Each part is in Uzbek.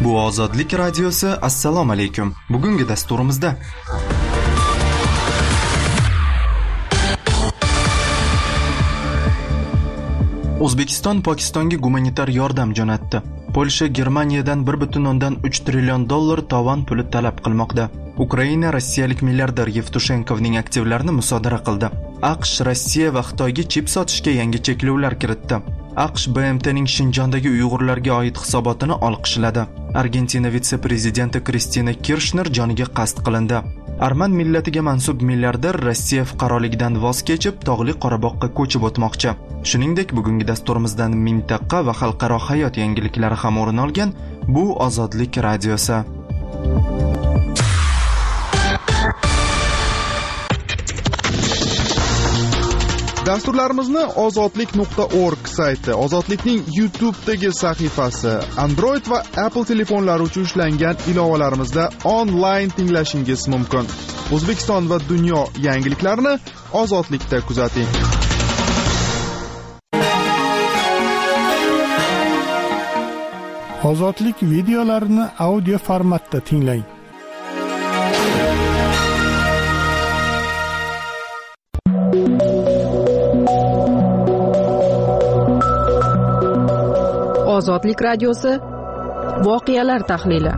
Bu Ozodlik radiosi. Assalomu alaykum. Bugungi dasturimizda O'zbekiston Pokistonga gumanitar yordam jo'natdi. Polsha Germaniyadan 1.3 trillion dollar tovon puli talab qilmoqda. Ukraina rossiyalik milliarder Yevtushenkovning aktivlarini musodara qildi. AQSh Rossiya va Xitoyga chip sotishga yangi cheklovlar kiritdi. AQSh BMTning Shinjondagi Uyg'urlarga oid hisobotini olqishladi. Argentina vitse-prezidenti Kristina Kirchner joniga qasd qilindi. Arman millatiga mansub milliarder Rossiya fuqaroligidan voz kechib, tog'li Qorabog'ga ko'chib o'tmoqchi. Shuningdek, bugungi dasturimizdan mintaqa va xalqaro hayot yangiliklari ham o'rin olgan. Bu Ozodlik radiosi. Dasturlarimizni ozodlik.org sayti, Ozodlikning YouTube'dagi sahifasi, Android va Apple telefonlari uchun ishlangan ilovalarimizda onlayn tinglashingiz mumkin. O'zbekiston va dunyo yangiliklarini Ozodlikda kuzating. Ozodlik videolarini audio formatda tinglang. Ozodlik radiosi voqealar tahlili.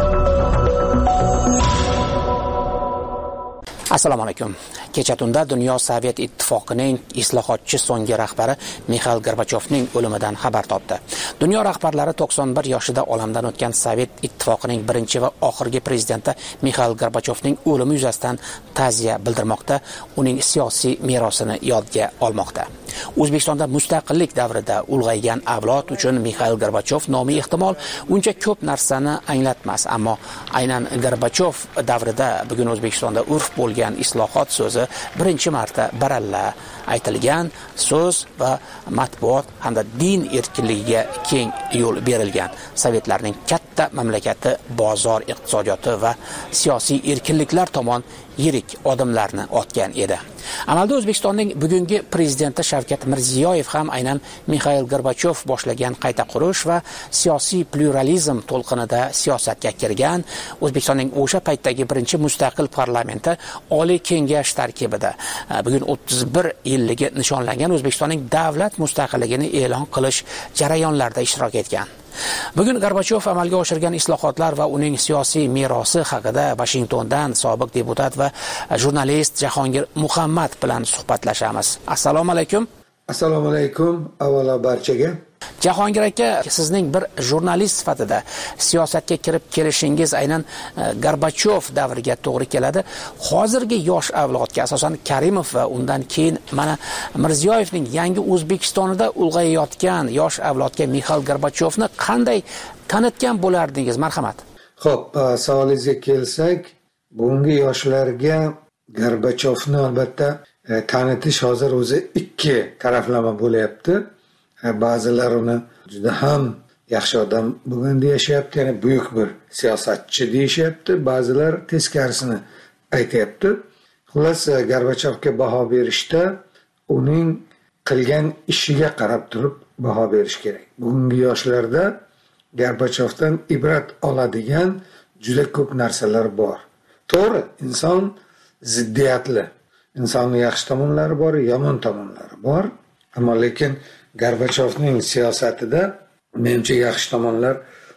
Assalomu alaykum. Kecha tunda dunyo Sovet ittifoqining islohotchi so'nggi rahbari Mixail Gorbachyovning o'limidan xabar topdi. Dunyo rahbarlari 91 yoshida olamdan o'tgan Sovet ittifoqining birinchi va oxirgi prezidenti Mixail Gorbachyovning o'limi yuzasidan ta'ziya bildirmoqda, uning siyosiy merosini yodga olmoqda. O'zbekistonda mustaqillik davrida ulg'aygan avlod uchun Mixail Gorbachyov nomi ehtimol uncha ko'p narsani anglatmas, ammo aynan Gorbachyov davrida bugun O'zbekistonda urf bo'lgan islohot so'zi birinchi marta baralla aytilgan so'z va matbuot hamda din erkinligiga keng yo'l berilgan. Sovetlarning katta mamlakati bozor iqtisodiyoti va siyosiy erkinliklar tomon yirik odamlarni otgan edi. Amalda O'zbekistonning bugungi prezidenti Shavkat Mirziyoyev ham aynan Mixail Gorbachyov boshlagan qayta qurish va siyosiy pluralizm to'lqinida siyosatga kirgan. O'zbekistonning o'sha paytdagi birinchi mustaqil parlamenti Oliy Kengash tarkibida bugun 31 yilligi nishonlangan O'zbekistonning davlat mustaqilligini e'lon qilish jarayonlarida ishtirok etgan. Bugun Gorbachyov amalga oshirgan islohotlar va uning siyosiy merosi haqida Washingtondan sobiq deputat va jurnalist Jahongir Muhammad bilan suhbatlashamiz. Assalomu alaykum. Assalomu alaykum. Avvalo barchaga. Jahongir aka, sizning bir jurnalist sifatida siyosatga kirib kelishingiz aynan Gorbachyov davriga to'g'ri keladi. Hozirgi yosh avlodga, asosan Karimov va undan keyin mana Mirziyoyevning yangi O'zbekistonida ulg'ayayotgan yosh avlodga Mixail Gorbachyovni qanday tanitgan bo'lardingiz? Marhamat. Xo'p, savolingizga kelsak, bugungi yoshlarga Gorbachyovni albatta tanitish hozir o'zi ikki taraflama bo'layapti. Ba'zilar uni juda ham yaxshi odam bugun deyishyapti, ya'ni buyuk bir siyosatchi deyishyapti, ba'zilar teskarisini aytayapti. Xullas, Gorbachyovga baho berishda uning qilgan ishiga qarab turib baho berish kerak. Bugungi yoshlarda Gorbachyovdan ibrat oladigan juda ko'p narsalar bor. To'g'ri, inson ziddiyatli. Insonning yaxshi tomonlari bor, yomon tomonlari bor, ammo lekin Gorbachyovning siyosatida menimcha yaxshi tomonlar,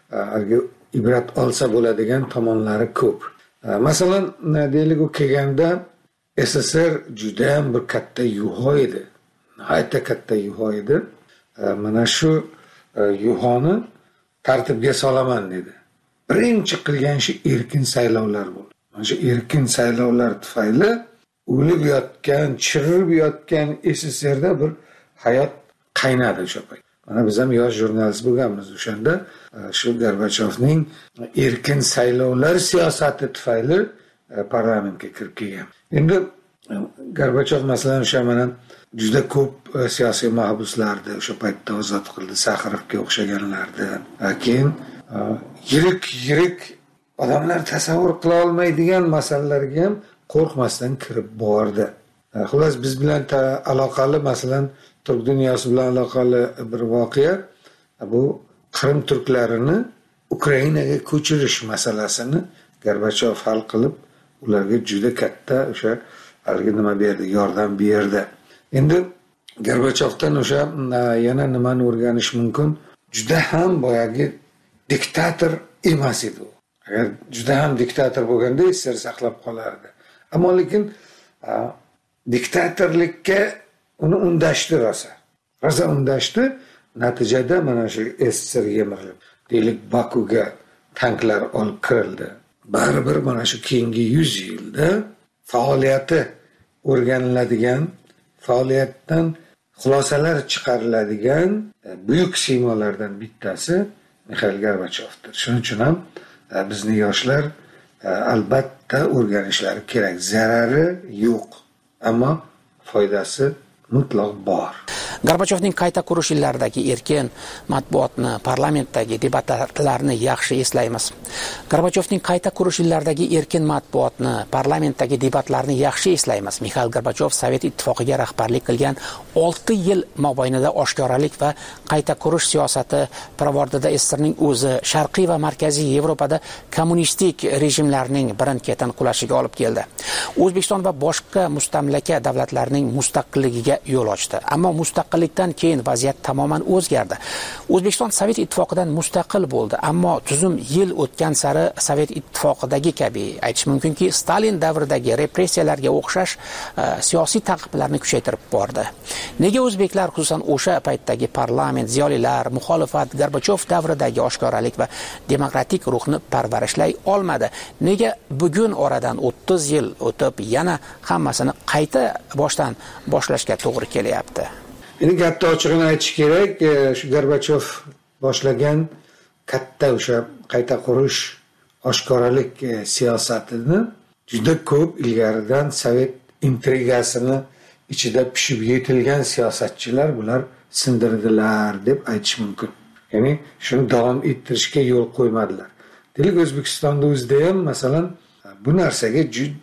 ibrat olsa bo'ladigan tomonlari ko'p. Masalan, deylik, u kelganda SSR juda ham bir katta yuho edi. Nihoyatda katta yuho edi. Mana shu yuhoni tartibga solaman dedi. Birinchi qilgan ishi erkin saylovlar bo'ldi. Mana shu erkin saylovlar tufayli o'lib yotgan, chirib yotgan SSRda bir hayot qaynadi o'sha payt. Mana biz ham yosh jurnalist bo'lganmiz o'shanda. Shu Gorbachyovning erkin saylovlar siyosati tufayli parlamentga kirib kelgan. Endi Gorbachyov masalan o'sha mana juda ko'p siyosiy mahbuslarni o'sha paytda ozod qildi, Saxirovga o'xshaganlarni. Keyin yirik odamlar tasavvur qila olmaydigan masalalarga ham qo'rqmasdan kirib bordi. Xullas, biz bilan aloqali masalan Turk dunyosi bilan aloqali bir voqea, bu Qrim turklarini Ukrainaga ko'chirish masalasini Gorbachov hal qilib, ularga juda katta o'sha haligi nima berdi, yordam berdi. Endi Gorbachovdan o'sha yana nimani o'rganish mumkin? Juda ham boyagi diktator emas edi u. Agar juda ham diktator bo'lganda SSR saqlab qolardi. Ammo lekin diktatorlikka uni undashdi rosa undashdi. Natijada mana shu SSR yemirilib, deylik Bakuga tanklar olib kirildi. Baribir mana shu keyingi 100 yilda faoliyati o'rganiladigan, faoliyatdan xulosalar chiqariladigan buyuk siymolardan bittasi Mixail Gorbachovdir. Shuning uchun ham bizni yoshlar albatta o'rganishlari kerak. Zarari yo'q, ammo foydasi mutlaq bor. Gorbachovning qayta qurish yillaridagi erkin matbuotni, parlamentdagi debatlarni yaxshi eslaymiz. Gorbachovning qayta qurish yillaridagi erkin matbuotni, parlamentdagi debatlarni yaxshi eslaymiz. Mixail Gorbachov Sovet ittifoqiga rahbarlik qilgan 6 yil mobaynida oshkoralik va qayta qurish siyosati pirovardida SSRning o'zi Sharqiy va Markaziy Yevropada kommunistik rejimlarning birin-ketin qulashiga olib keldi. O'zbekiston va boshqa mustamlaka davlatlarning mustaqilligiga yo'l ochdi. Ammo mustaqillikdan keyin vaziyat tamoman o'zgardi. O'zbekiston Sovet ittifoqidan mustaqil bo'ldi, ammo tuzum yil o'tgan sari Sovet ittifoqidagi kabi aytish mumkinki, Stalin davridagi repressiyalarga o'xshash siyosiy ta'qiblarni kuchaytirib bordi. Nega o'zbeklar, xususan o'sha paytdagi parlament, ziyolilar, muxolifat Gorbachov davridagi oshkoralik va demokratik ruhni parvarishlay olmadi? Nega bugun oradan 30 yil o'tib yana hammasini qayta boshdan boshlashga to'g'ri kelyapti? Endi katta ochig'ini aytish kerak, shu Gorbachov boshlagan katta o'sha qayta qurish, oshkoralik siyosatini juda ko'p ilgaridan Sovet intrigasini ichida pishib yetilgan siyosatchilar bular sindirdilar deb aytish mumkin. Ya'ni shuni davom ettirishga yo'l qo'ymadilar. Deylik O'zbekistonda o'zida ham masalan bu narsaga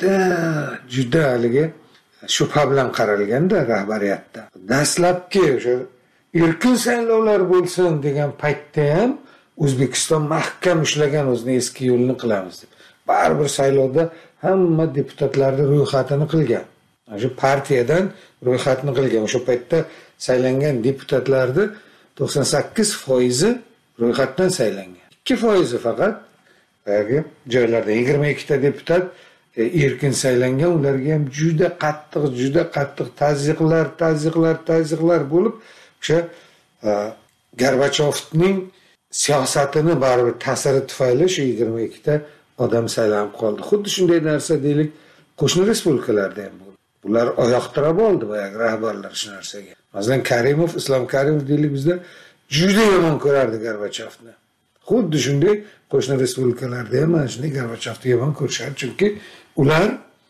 juda haligi shubha bilan qaralganda rahbariyatda. Dastlabki o'sha erkin saylovlar bo'lsin degan paytda ham O'zbekiston mahkam ushlagan o'zining eski yo'lini qilamiz deb. Baribir saylovda hamma deputatlarning ro'yxatini qilgan. Shu partiyadan ro'yxatni qilgan. O'sha paytda saylangan deputatlarning 98% ro'yxatdan saylangan. 2% faqat joylarda 22 ta deputat erkin saylangan. Ularga ham juda qattiq tazyiqlar bo'lib, o'sha Gorbachovning siyosatini baribir ta'siri tufayli shu 22 ta odam saylanib qoldi. Xuddi shunday narsa deylik qo'shni respublikalarda ham bo'ldi. Bular oyoqtirab oldi boyagi rahbarlar shu narsaga. Masalan Karimov, Islom Karimov deylik bizda juda yomon ko'rardi Gorbachovni. Xuddi shunday qo'shni respublikalarda ham mana shunday Gorbachovni yomon ko'rishardi, chunki ular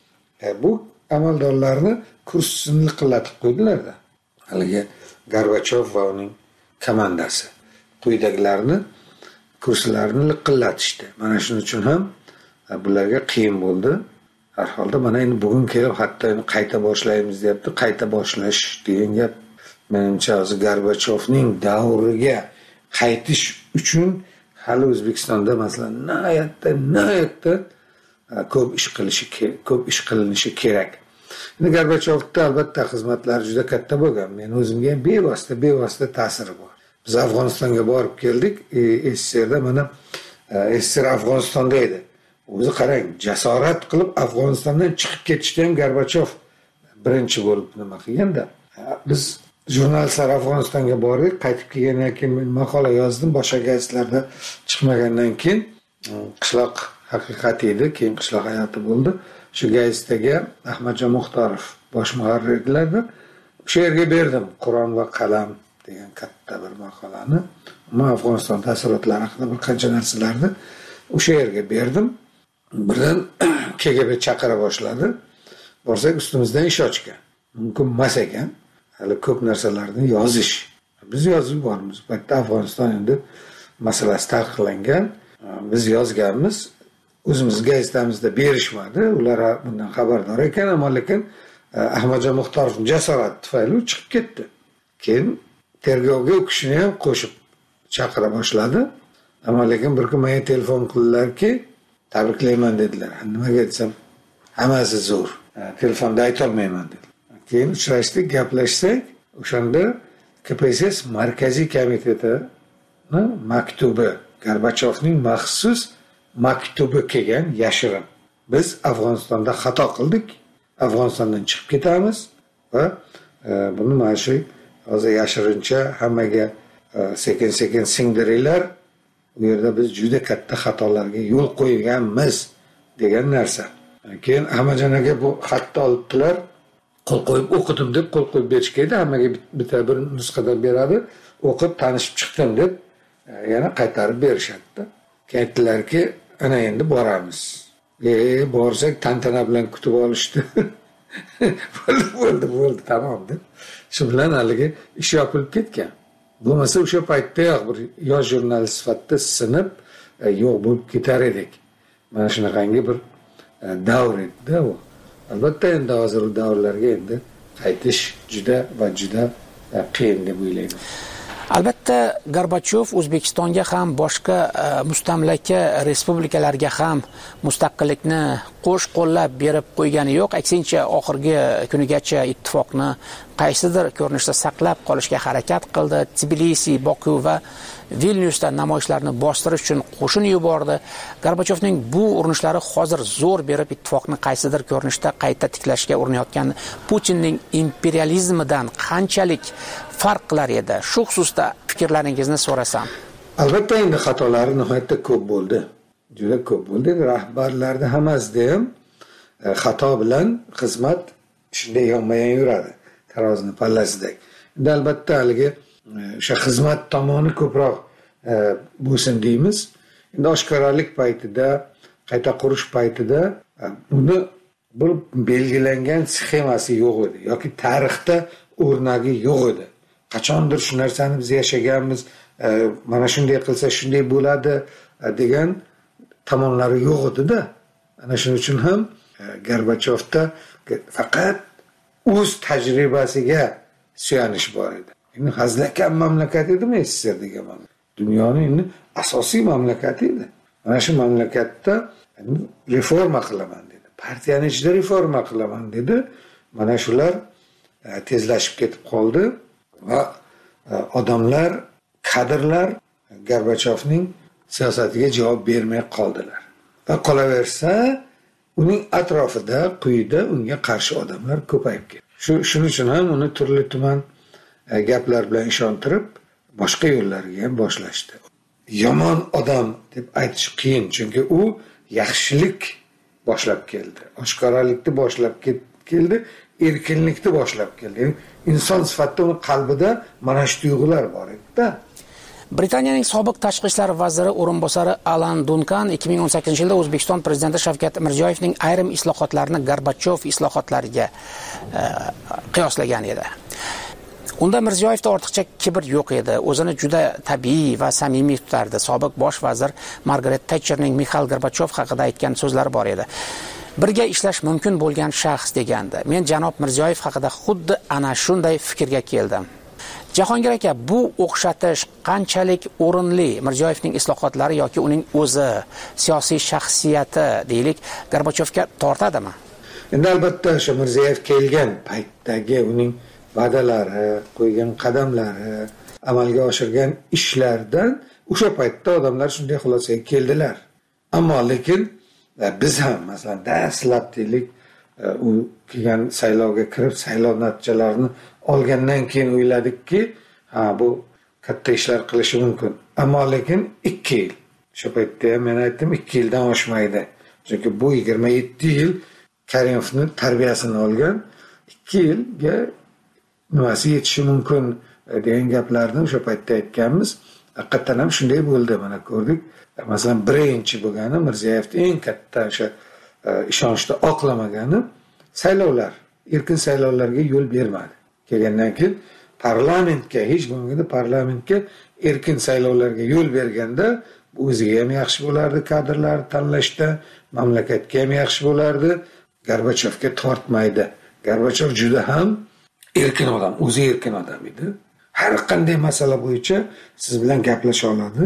bu amaldorlarni kursini liqillatib qo'ydilar-da. Haligi Gorbachov va uning komandasi quyidagilarni kurslarini liqillatishdi. Mana shuning uchun ham bularga qiyin bo'ldi. Har holda mana endi bugun kelib hatto qayta boshlaymiz deyapti. Qayta boshlash degan gap menimcha o'zi Gorbachovning davriga qaytish uchun hali O'zbekistonda masalan nihoyatda ko'p ish qilinishi kerak. Endi Gorbachovda albatta xizmatlari juda katta bo'lgan. Men o'zimga ham bevosita ta'siri bor. Biz Afg'onistonga borib keldik. SSRda mana SSR Afg'onistonda edi. O'zi qarang, jasorat qilib Afg'onistondan chiqib ketishda ham Gorbachov birinchi bo'lib nima qilganda. Biz jurnalistlar Afg'onistonga bordik, qaytib kelgandan keyin men maqola yozdim, boshqa gazetlarda chiqmagandan keyin qishloq haqiqati edi, keyin qishloq hayoti bo'ldi. Shu gazetga Ahmadjon Muxtorov bosh muharrir edilar-da. O'sha yerga berdim Qur'on va qalam degan katta bir maqolani. Men Afg'oniston taassurotlari haqida bir qancha narsalarni o'sha yerga berdim. Birdan KGB chaqira boshladi. Borsak ustimizdan ish ochgan. Mumkin emas ekan. Hali ko'p narsalarni yozish. Biz yozib bormiz. Bu yerda Afg'oniston endi masalasi taqiqlangan. Biz yozganmiz. O'zimiz gazetamizda berishmadi. Ular bundan xabardor ekan, ammo lekin Ahmadjon Muxtorovning jasorati tufayli chiqib ketdi. Keyin tergovga u kishini ham qo'shib chaqira boshladi. ammo lekin bir kun menga telefon qildilarki, tabriklayman dedilar. Nimaga desam, hammasi zo'r. Telefonda aytolmayman dedi. Keyin uchrashdik, gaplashsak, o'shanda KPSS markaziy komiteti maktubi, Gorbachyovning maxsus maktubi kelgan yashirin. Biz Afg'onistonda xato qildik. Afg'onistondan chiqib ketamiz va buni mana shu hozir yashirincha hammaga sekin-sekin singdiringlar. Bu yerda biz juda katta xatolarga yo'l qo'yganmiz degan narsa. Keyin Ahmadjon aka bu xatni olibdilar. Qo'l qo'yib o'qidim deb qo'l qo'yib berishgaydi. Hammaga bitta bir nusxadan beradi. O'qib tanishib chiqdim deb yana qaytarib berishadi. Aytdilarki, ana endi boramiz. Borsak tantana bilan kutib olishdi. bo'ldi, tamom deb. Shu bilan haligi ish yopilib ketgan. Bo'lmasa o'sha paytdayoq bir yosh jurnalist sifatida sinib yo'q bo'lib ketar edik. Mana shunaqangi bir davr edi u. Albatta endi hozir u davrlarga endi qaytish juda qiyin deb o'ylayman. Albatta Gorbachyov O'zbekistonga ham boshqa mustamlaka respublikalarga ham mustaqillikni qo'llab berib qo'ygani yo'q. Aksincha oxirgi kunigacha ittifoqni qaysidir ko'rinishda saqlab qolishga harakat qildi. Tbilisi, Boku va Vilnyusda namoyishlarni bostirish uchun qo'shin yubordi. Gorbachyovning bu urinishlari hozir zo'r berib ittifoqni qaysidir ko'rinishda qayta tiklashga urinayotgan Putinning imperializmidan qanchalik farq qilar edi? Shu xususda fikrlaringizni so'rasam. Albatta endi xatolari nihoyatda ko'p bo'ldi. Juda ko'p bo'ldi. Rahbarlarda hammasida ham xato bilan xizmat shunday yonma-yon yuradi. Tarozini pallasidek. Endi albatta haligi o'sha xizmat tomoni ko'proq bo'lsin deymiz. Endi oshkoralik paytida, qayta qurish paytida buni bir belgilangan sxemasi yo'q edi yoki tarixda o'rnagi yo'q edi. Qachondir shu narsani biz yashaganmiz, mana shunday qilsa shunday bo'ladi degan tomonlari yo'q edi-da. Ana shuning uchun ham Gorbachyovda faqat o'z tajribasiga suyanish bor edi. Endi hazlakan mamlakat edimi SSR degan mamlakat. Dunyoning asosiy mamlakati edi. Mana shu mamlakatda reforma qilaman dedi. Partiyani ichida reforma qilaman dedi. Mana shular tezlashib ketib qoldi va odamlar, kadrlar Gorbachyovning siyosatiga javob bermay qoldilar. Va qolaversa, uning atrofida, quyida unga qarshi odamlar ko'payib ketdi. Shuning uchun ham uni turli tuman gaplar bilan ishontirib, boshqa yo'llarga ham boshlashdi. Yomon odam deb aytish qiyin, chunki u yaxshilik boshlab keldi. Oshkoralikni boshlab keldi, erkinlikni boshlab keldi. Inson sifatida uning qalbida mana shu tuyg'ular bor edi-da. Britaniyaning sobiq tashqi ishlar vaziri o'rinbosari Alan Duncan 2018-yilda O'zbekiston prezidenti Shavkat Mirziyoyevning ayrim islohotlarini Gorbachyov islohotlariga qiyoslagan edi. Unda Mirziyoyevda ortiqcha kibr yo'q edi. O'zini juda tabiiy va samimiy tutardi. Sobiq bosh vazir Margaret Thatcherning Mikhail Gorbachyov haqida aytgan so'zlari bor edi. Birga ishlash mumkin bo'lgan shaxs degandi. Men janob Mirziyoyev haqida xuddi ana shunday fikrga keldim. Jahongir aka, bu o'xshatish qanchalik o'rinli? Mirziyoyevning islohotlari yoki uning o'zi, siyosiy shaxsiyati deylik, Gorbachyovga tortadimi? Endi albatta o'sha Mirziyoyev kelgan paytdagi uning va'dalari, qo'ygan qadamlari, amalga oshirgan ishlardan o'sha paytda odamlar shunday xulosaga keldilar. Ammo lekin biz ham masalan dastlab deylik u kelgan saylovga kirib, saylov natijalarini olgandan keyin o'yladikki, bu katta ishlar qilishi mumkin. Ammo lekin 2 yil. O'sha paytda ham men aytdim 2 yildan oshmaydi. Chunki bu 27 yil Karimovning tarbiyasini olgan, 2 yilga nimasi yetishi mumkin degan gaplarni o'sha paytda aytganmiz. Haqiqatan ham shunday bo'ldi, mana ko'rdik. Masalan, birinchi bo'lgani Mirziyoyevning eng katta o'sha ishonchni oqlamagani saylovlar, erkin saylovlarga yo'l bermadi. Kelgandan keyin parlamentga, hech bo'lmaganda parlamentga erkin saylovlarga yo'l berganda bu o'ziga ham yaxshi bo'lardi, kadrlarni tanlashda, mamlakatga ham yaxshi bo'lardi. Gorbachyovga tortmaydi. Gorbachyov juda ham erkin odam, o'zi erkin odam edi. Har qanday masala bo'yicha siz bilan gaplasha oladi,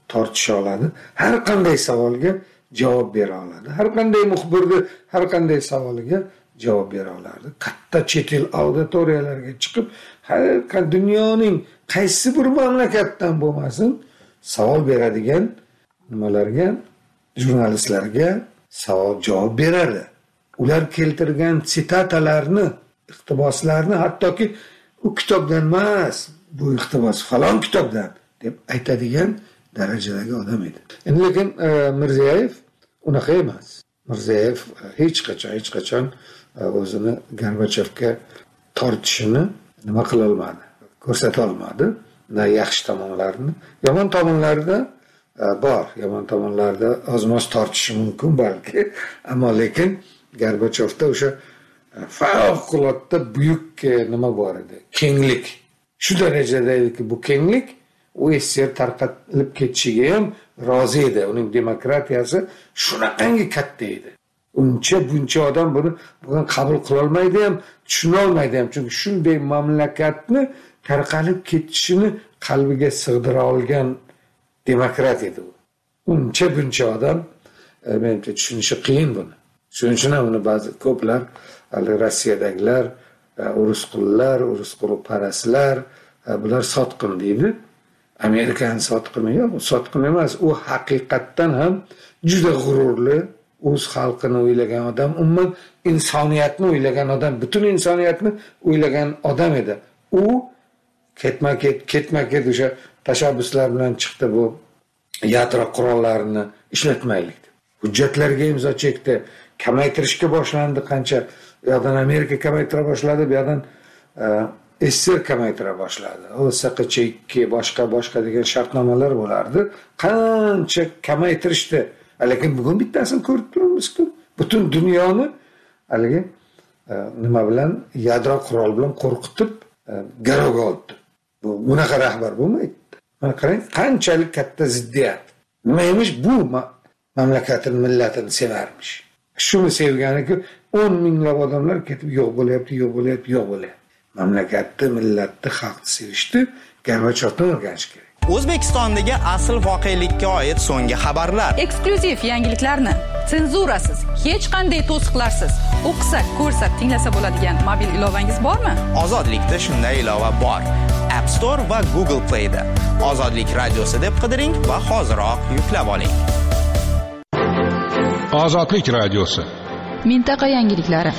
tortisha oladi, har qanday savolga javob bera oladi, har qanday muxbirni har qanday savoliga javob bera oladi. Katta chet el auditoriyalarga chiqib, har dunyoning qaysi bir mamlakatdan bo'lmasin savol beradigan nimalarga, jurnalistlarga savol javob beradi. Ular keltirgan sitatalarni, iqtiboslarni hattoki u kitobdan emas, bu iqtibos falon kitobdan deb aytadigan darajadagi odam edi. Endi lekin Mirziyoyev unaqa emas. Mirziyoyev hech qachon o'zini Gorbachevga tortishini nima qila olmadi, ko'rsata olmadi. Na yaxshi tomonlarini, yomon tomonlarida bor, yomon tomonlarida ozmoz tortishi mumkin balki, ammo lekin Gorbachevda o'sha favqulodda buyuk nima bor edi, kenglik. Shu darajada ediki, bu kenglik u SSR tarqatilib ketishiga ham rozi edi. Uning demokratiyasi shunaqangi katta edi. Buncha odam buni bugun qabul qila olmaydi ham, tushuna olmaydi ham. Chunki shunday mamlakatni tarqalib ketishini qalbiga sig'dira olgan demokrat edi u. Buncha odam menimcha tushunishi qiyin buni. Shuning uchun ham uni ba'zi ko'plar Rossiyadagilar, urusqullar, paraslar, bular sotqin deydi. Amerikani sotqini yo'q, u sotqin emas, u haqiqatdan ham juda g'ururli, o'z xalqini o'ylagan odam, umuman insoniyatni o'ylagan odam, butun insoniyatni o'ylagan odam edi. U ketma-ket o'sha tashabbuslar bilan chiqdi, bu yadro qurollarini ishlatmaylik deb. Hujjatlarga imzo chekdi, kamaytirishga boshlandi, qancha bu yoqdan Amerika kamaytira boshladi, bu yoqdan SSR kamaytira boshladi. O SQChK boshqa degan shartnomalar bo'lardi. Qancha kamaytirishdi. Lekin bugun bittasini ko'rib turibmiz-ku. Butun dunyoni haligi nima bilan, yadro qurol bilan qo'rqitib garovga oldi. Bunaqa rahbar bo'lmaydi. Mana qarang, qanchalik katta ziddiyat. Nima emish bu mamlakatini, millatini sevarmish. Shuni sevganiku 10 minglab odamlar ketib yo'q bo'lyapti. Mamlakatni, millatni, xalqni sevishni Gorbachevdan o'rganish kerak. O'zbekistondagi asl voqelikka oid so'nggi xabarlar, eksklyuziv yangiliklarni senzurasiz, hech qanday to'siqlarsiz o'qisa, ko'rsa, tinglasa bo'ladigan mobil ilovangiz bormi? Ozodlikda shunday ilova bor. App Store va Google Play da Ozodlik radiosi deb qidiring va hoziroq yuklab oling. Ozodlik radiosi. Mintaqa yangiliklari.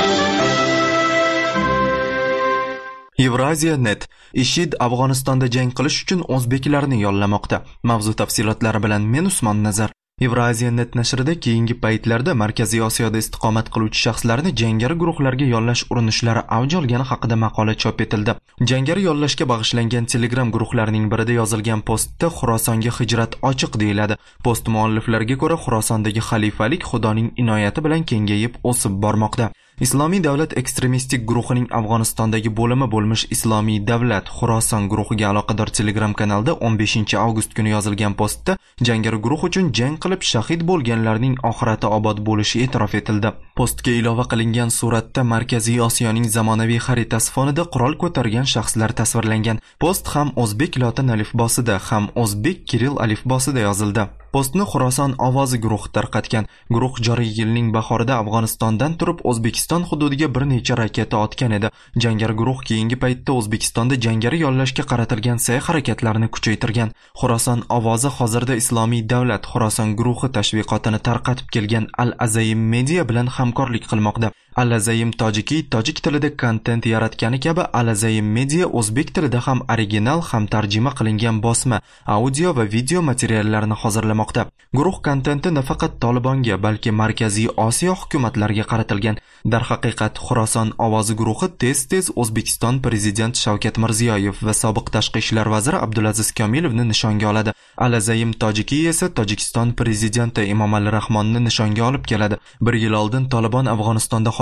Evraziya.net IShID Afg'onistonda jang qilish uchun o'zbeklarni yollamoqda. Mavzu tafsilotlari bilan men Usmon Nazar. Evraziya.net nashrida keyingi paytlarda Markaziy Osiyoda istiqomat qiluvchi shaxslarni jangari guruhlarga yollash urinishlari avj olgani haqida maqola chop etildi. Jangari yollashga bag'ishlangan Telegram guruhlarining birida yozilgan postda Xurosonga hijrat ochiq deyiladi. Post mualliflariga ko'ra, Xurosondagi xalifalik Xudoning inoyati bilan kengayib o'sib bormoqda. Islomiy davlat ekstremistik guruhining Afg'onistondagi bo'limi bo'lmish Islomiy davlat Xuroson guruhiga aloqador Telegram kanalida 15-avgust kuni yozilgan postda jangari guruh uchun jang qilib shahid bo'lganlarning oxirati obod bo'lishi e'tirof etildi. Postga ilova qilingan suratda Markaziy Osiyoning zamonaviy xaritasi fonida qurol ko'targan shaxslar tasvirlangan. Post ham o'zbek lotin alifbosida, ham o'zbek kiril alifbosida yozildi. Postni Xuroson ovozi guruhi tarqatgan. Guruh joriy yilning bahorida Afg'onistondan turib O'zbekiston hududiga bir necha raketa otgan edi. Jangari guruh keyingi paytda O'zbekistonda jangari yollashga qaratilgan sa'y-harakatlarni kuchaytirgan. Xuroson ovozi hozirda Islomiy davlat Xuroson guruhi tashviqotini tarqatib kelgan Al-Azayim Media bilan hamkorlik qilmoqda. Al-Azayim tojik tilida kontent yaratgani kabi Al-Azayim Media o'zbek tilida ham original, ham tarjima qilingan bosma, audio va video materiallarni hozirlamoqda. Guruh kontenti nafaqat Tolibonga, balki Markaziy Osiyo hukumatlariga qaratilgan. Darhaqiqat, Xuroson ovozi guruhi tez-tez O'zbekiston prezidenti Shavkat Mirziyoyev va sobiq tashqi ishlar vaziri Abdulaziz Komilovni nishonga oladi. Al-Azayim Tojiki esa Tojikiston prezidenti Emomali Rahmonni nishonga olib keladi. Bir yil oldin Tolibon Afg'onistonda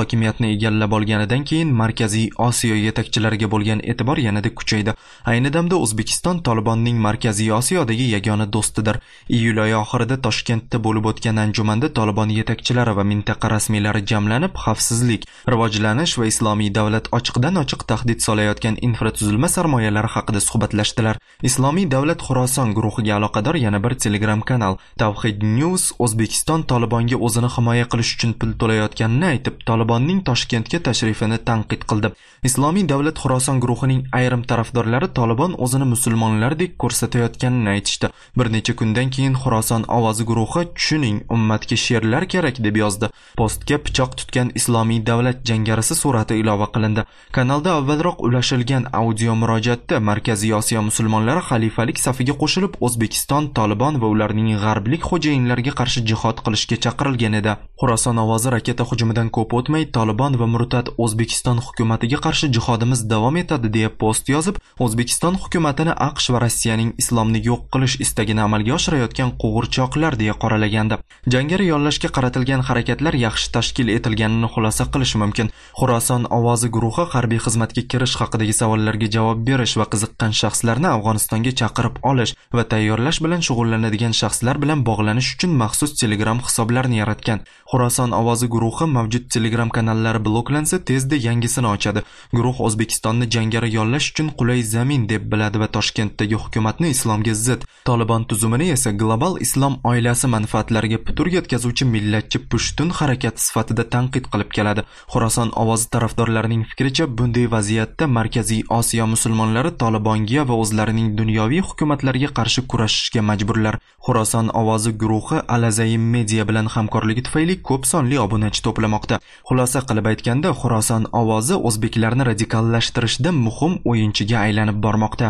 hokimiyatni egallab olganidan keyin Markaziy Osiyo yetakchilariga bo'lgan e'tibor yanada kuchaydi. Ayni damda O'zbekiston Tolibonning Markaziy Osiyodagi yagona do'stidir. Iyul oyi oxirida Toshkentda bo'lib o'tgan anjumanda Tolibon yetakchilari va mintaqa rasmiylari jamlanib, xavfsizlik, rivojlanish va islomiy davlat ochiqdan-ochiq tahdid solayotgan infratuzilma sarmoyalari haqida suhbatlashdilar. Islomiy davlat Xuroson guruhiga aloqador yana bir Telegram kanal Tawhid News O'zbekiston Tolibonga o'zini himoya qilish uchun pul to'layotganini aytib, Tolibonning Toshkentga tashrifini tanqid qildi. Islomiy davlat Xuroson guruhining ayrim tarafdorlari Tolibon o'zini musulmonlardek ko'rsatayotganini aytishdi. Bir necha kundan keyin Xuroson ovozi guruhi "Tushuning, ummatga she'rlar kerak" deb yozdi. Postga pichoq tutgan islomiy davlat jangarisi surati ilova qilindi. Kanalda avvalroq ulashilgan audio murojaatda Markaziy Osiyo musulmonlari xalifalik safiga qo'shilib O'zbekiston Tolibon va ularning g'arblik xo'jayinlariga qarshi jihad qilishga chaqirilgan edi. Xuroson ovozi raketa hujumidan ko'p o'tmay Tolibon va murtad O'zbekiston hukumatiga qarshi jihodimiz davom etadi deya post yozib, O'zbekiston hukumatini AQSh va Rossiyaning islomni yo'q qilish istagini amalga oshirayotgan qo'g'irchoqlar deya qoralagandi. Jangari yollashga qaratilgan harakatlar yaxshi tashkil etilganini xulosa qilish mumkin. Xuroson ovozi guruhi harbiy xizmatga kirish haqidagi savollarga javob berish va qiziqqan shaxslarni Afg'onistonga chaqirib olish va tayyorlash bilan shug'ullanadigan shaxslar bilan bog'lanish uchun maxsus Telegram hisoblarini yaratgan. Xuroson ovozi guruhi mavjud Telegram kanallari bloklansa tezda yangisini ochadi. Guruh O'zbekistonni jangari yollash uchun qulay zamin deb biladi va Toshkentdagi hukumatni islomga zid, Tolibon tuzumini esa global islom oilasi manfaatlariga putur yetkazuvchi millatchi pushtun harakat sifatida tanqid qilib keladi. Xuroson ovozi tarafdorlarining fikricha, bunday vaziyatda Markaziy Osiyo musulmonlari Tolibonga va o'zlarining dunyoviy hukumatlarga qarshi kurashishga majburlar. Xuroson ovozi guruhi Al-Azayim Media bilan hamkorligi tufayli ko'p sonli obunachi to'plamoqda. Xulosa qilib aytganda, Xuroson ovozi o'zbeklarni radikallashtirishda muhim o'yinchiga aylanib bormoqda.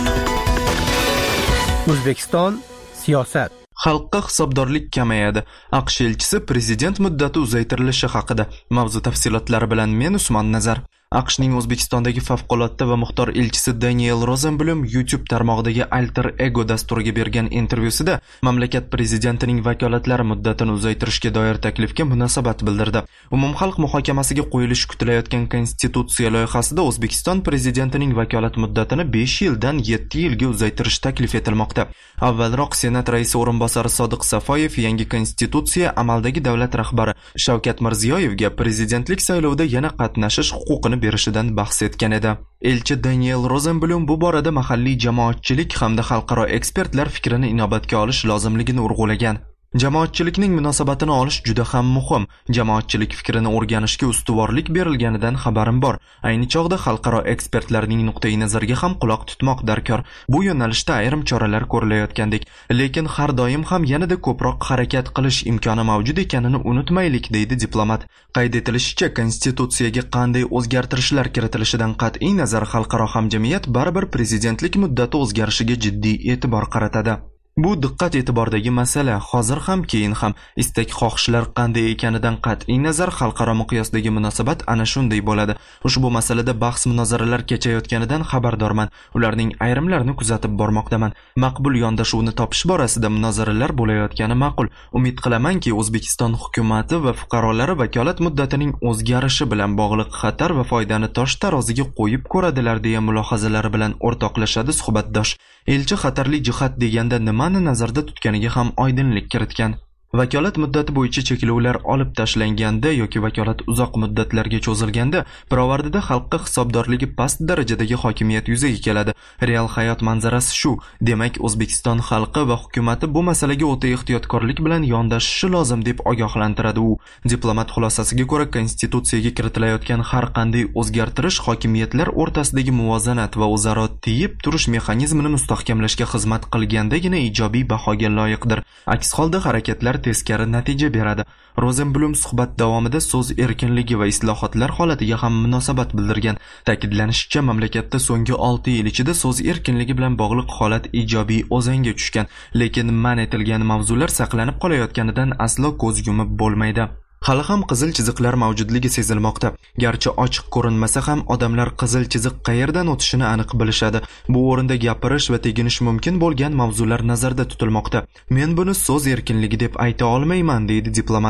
O'zbekiston siyosat. Xalqqa hisobdorlik kamayadi. AQSh elchisi prezident muddati uzaytirilishi haqida. Mavzu tafsilotlari bilan men Usmon Nazar. AQShning O'zbekistondagi favqulodda va muxtor elchisi Daniel Rosenblum YouTube tarmog'idagi Alter Ego dasturiga bergan intervyusida mamlakat prezidentining vakolatlari muddatini uzaytirishga doir taklifga munosabat bildirdi. Umumxalq muhokamasiga qo'yilishi kutilayotgan konstitutsiya loyihasida O'zbekiston prezidentining vakolat muddatini 5 yildan 7 yilga uzaytirish taklif etilmoqda. Avvalroq Senat raisi o'rinbosari Sodiq Safoyev yangi konstitutsiya amaldagi davlat rahbari Shavkat Mirziyoyevga prezidentlik saylovida yana qatnashish huquqini berishidan bahs etgan edi. Elchi Daniel Rosenblum bu borada mahalliy jamoatchilik hamda xalqaro ekspertlar fikrini inobatga olish lozimligini urg'ulagan. Jamoatchilikning munosabatini olish juda ham muhim. Jamoatchilik fikrini o'rganishga ustuvorlik berilganidan xabarim bor. Ayni chog'da xalqaro ekspertlarning nuqtai nazariga ham quloq tutmoq darkor. Bu yo'nalishda ayrim choralar ko'rilayotgandek, lekin har doim ham yanada ko'proq harakat qilish imkoni mavjud ekanini unutmaylik, deydi diplomat. Qayd etilishicha, konstitutsiyaga qanday o'zgartirishlar kiritilishidan qat'iy nazar xalqaro hamjamiyat baribir prezidentlik muddati o'zgarishiga jiddiy e'tibor qaratadi. Bu diqqat e'tibordagi masala. Hozir ham, keyin ham istak xohishlar qanday ekanidan qat'iy nazar xalqaro miqyosdagi munosabat ana shunday bo'ladi. Ushbu masalada bahs munozaralar kechayotganidan xabardorman. Ularning ayrimlarini kuzatib bormoqdaman. Maqbul yondashuvni topish borasida munozaralar bo'layotgani ma'qul. Umid qilamanki, O'zbekiston hukumati va fuqarolari vakolat muddatining o'zgarishi bilan bog'liq xatar va foydani tosh taroziga qo'yib ko'radilar deya mulohazalari bilan o'rtoqlashadi suhbatdosh. Elchi xatarli jihat deganda nimani nazarda tutganiga ham oydinlik kiritgan. Vakolat muddati bo'yicha cheklovlar olib tashlanganda yoki vakolat uzoq muddatlarga cho'zilganda pirovardida xalqqa hisobdorligi past darajadagi hokimiyat yuzaga keladi. Real hayot manzarasi shu. Demak, O'zbekiston xalqi va hukumati bu masalaga o'ta ehtiyotkorlik bilan yondashishi lozim deb ogohlantiradi u. Diplomat xulosasiga ko'ra, konstitutsiyaga kiritilayotgan har qanday o'zgartirish hokimiyatlar o'rtasidagi muvozanat va o'zaro tiyib turish mexanizmini mustahkamlashga xizmat qilgandagina ijobiy bahoga loyiqdir. Aks holda harakatlar teskari natija beradi. Rosenblum suhbat davomida so'z erkinligi va islohotlar holatiga ham munosabat bildirgan. Ta'kidlanishicha, mamlakatda so'nggi 6 yil ichida so'z erkinligi bilan bog'liq holat ijobiy o'zanga tushgan, lekin man etilgan mavzular saqlanib qolayotganidan aslo ko'z yumib bo'lmaydi. Hali ham qizil chiziqlar mavjudligi sezilmoqda. Garchi ochiq ko'rinmasa ham odamlar qizil chiziq qayerdan o'tishini aniq bilishadi. Bu o'rinda gapirish va teginish mumkin bo'lgan mavzular nazarda tutilmoqda. Men buni so'z erkinligi deb ayta olmayman, deydi diplomat.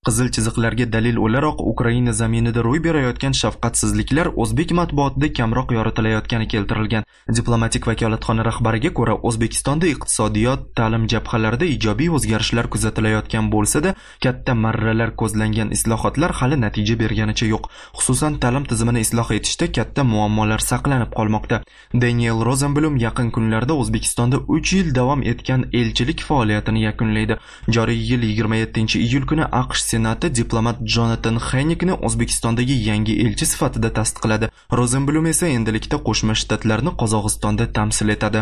Qizil chiziqlarga dalil o'laroq Ukraina zaminida ro'y berayotgan shafqatsizliklar o'zbek matbuotida kamroq yoritilayotgani keltirilgan. Diplomatik vakolatxona rahbariga ko'ra, O'zbekistonda iqtisodiyot, ta'lim jabhalarida ijobiy o'zgarishlar kuzatilayotgan bo'lsa-da, katta marralar ko'zlangan islohotlar hali natija berganicha yo'q. Xususan, ta'lim tizimini isloh etishda katta muammolar saqlanib qolmoqda. Daniel Rosenblum yaqin kunlarda O'zbekistonda 3 yil davom etgan elchilik faoliyatini yakunlaydi. Joriy yil 27-iyul kuni AQSh Senati diplomat Jonathan Hennikni O'zbekistondagi yangi elchi sifatida tasdiqladi. Rosenblum esa endilikda Qo'shma Shtatlarni Qozog'istonda tamsil etadi.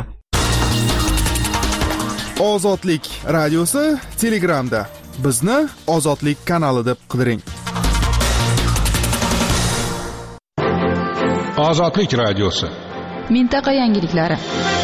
Ozodlik radiosi Telegramda. Bizni Ozodlik kanali deb qidiring. Ozodlik radiosi. Mintaqa yangiliklari.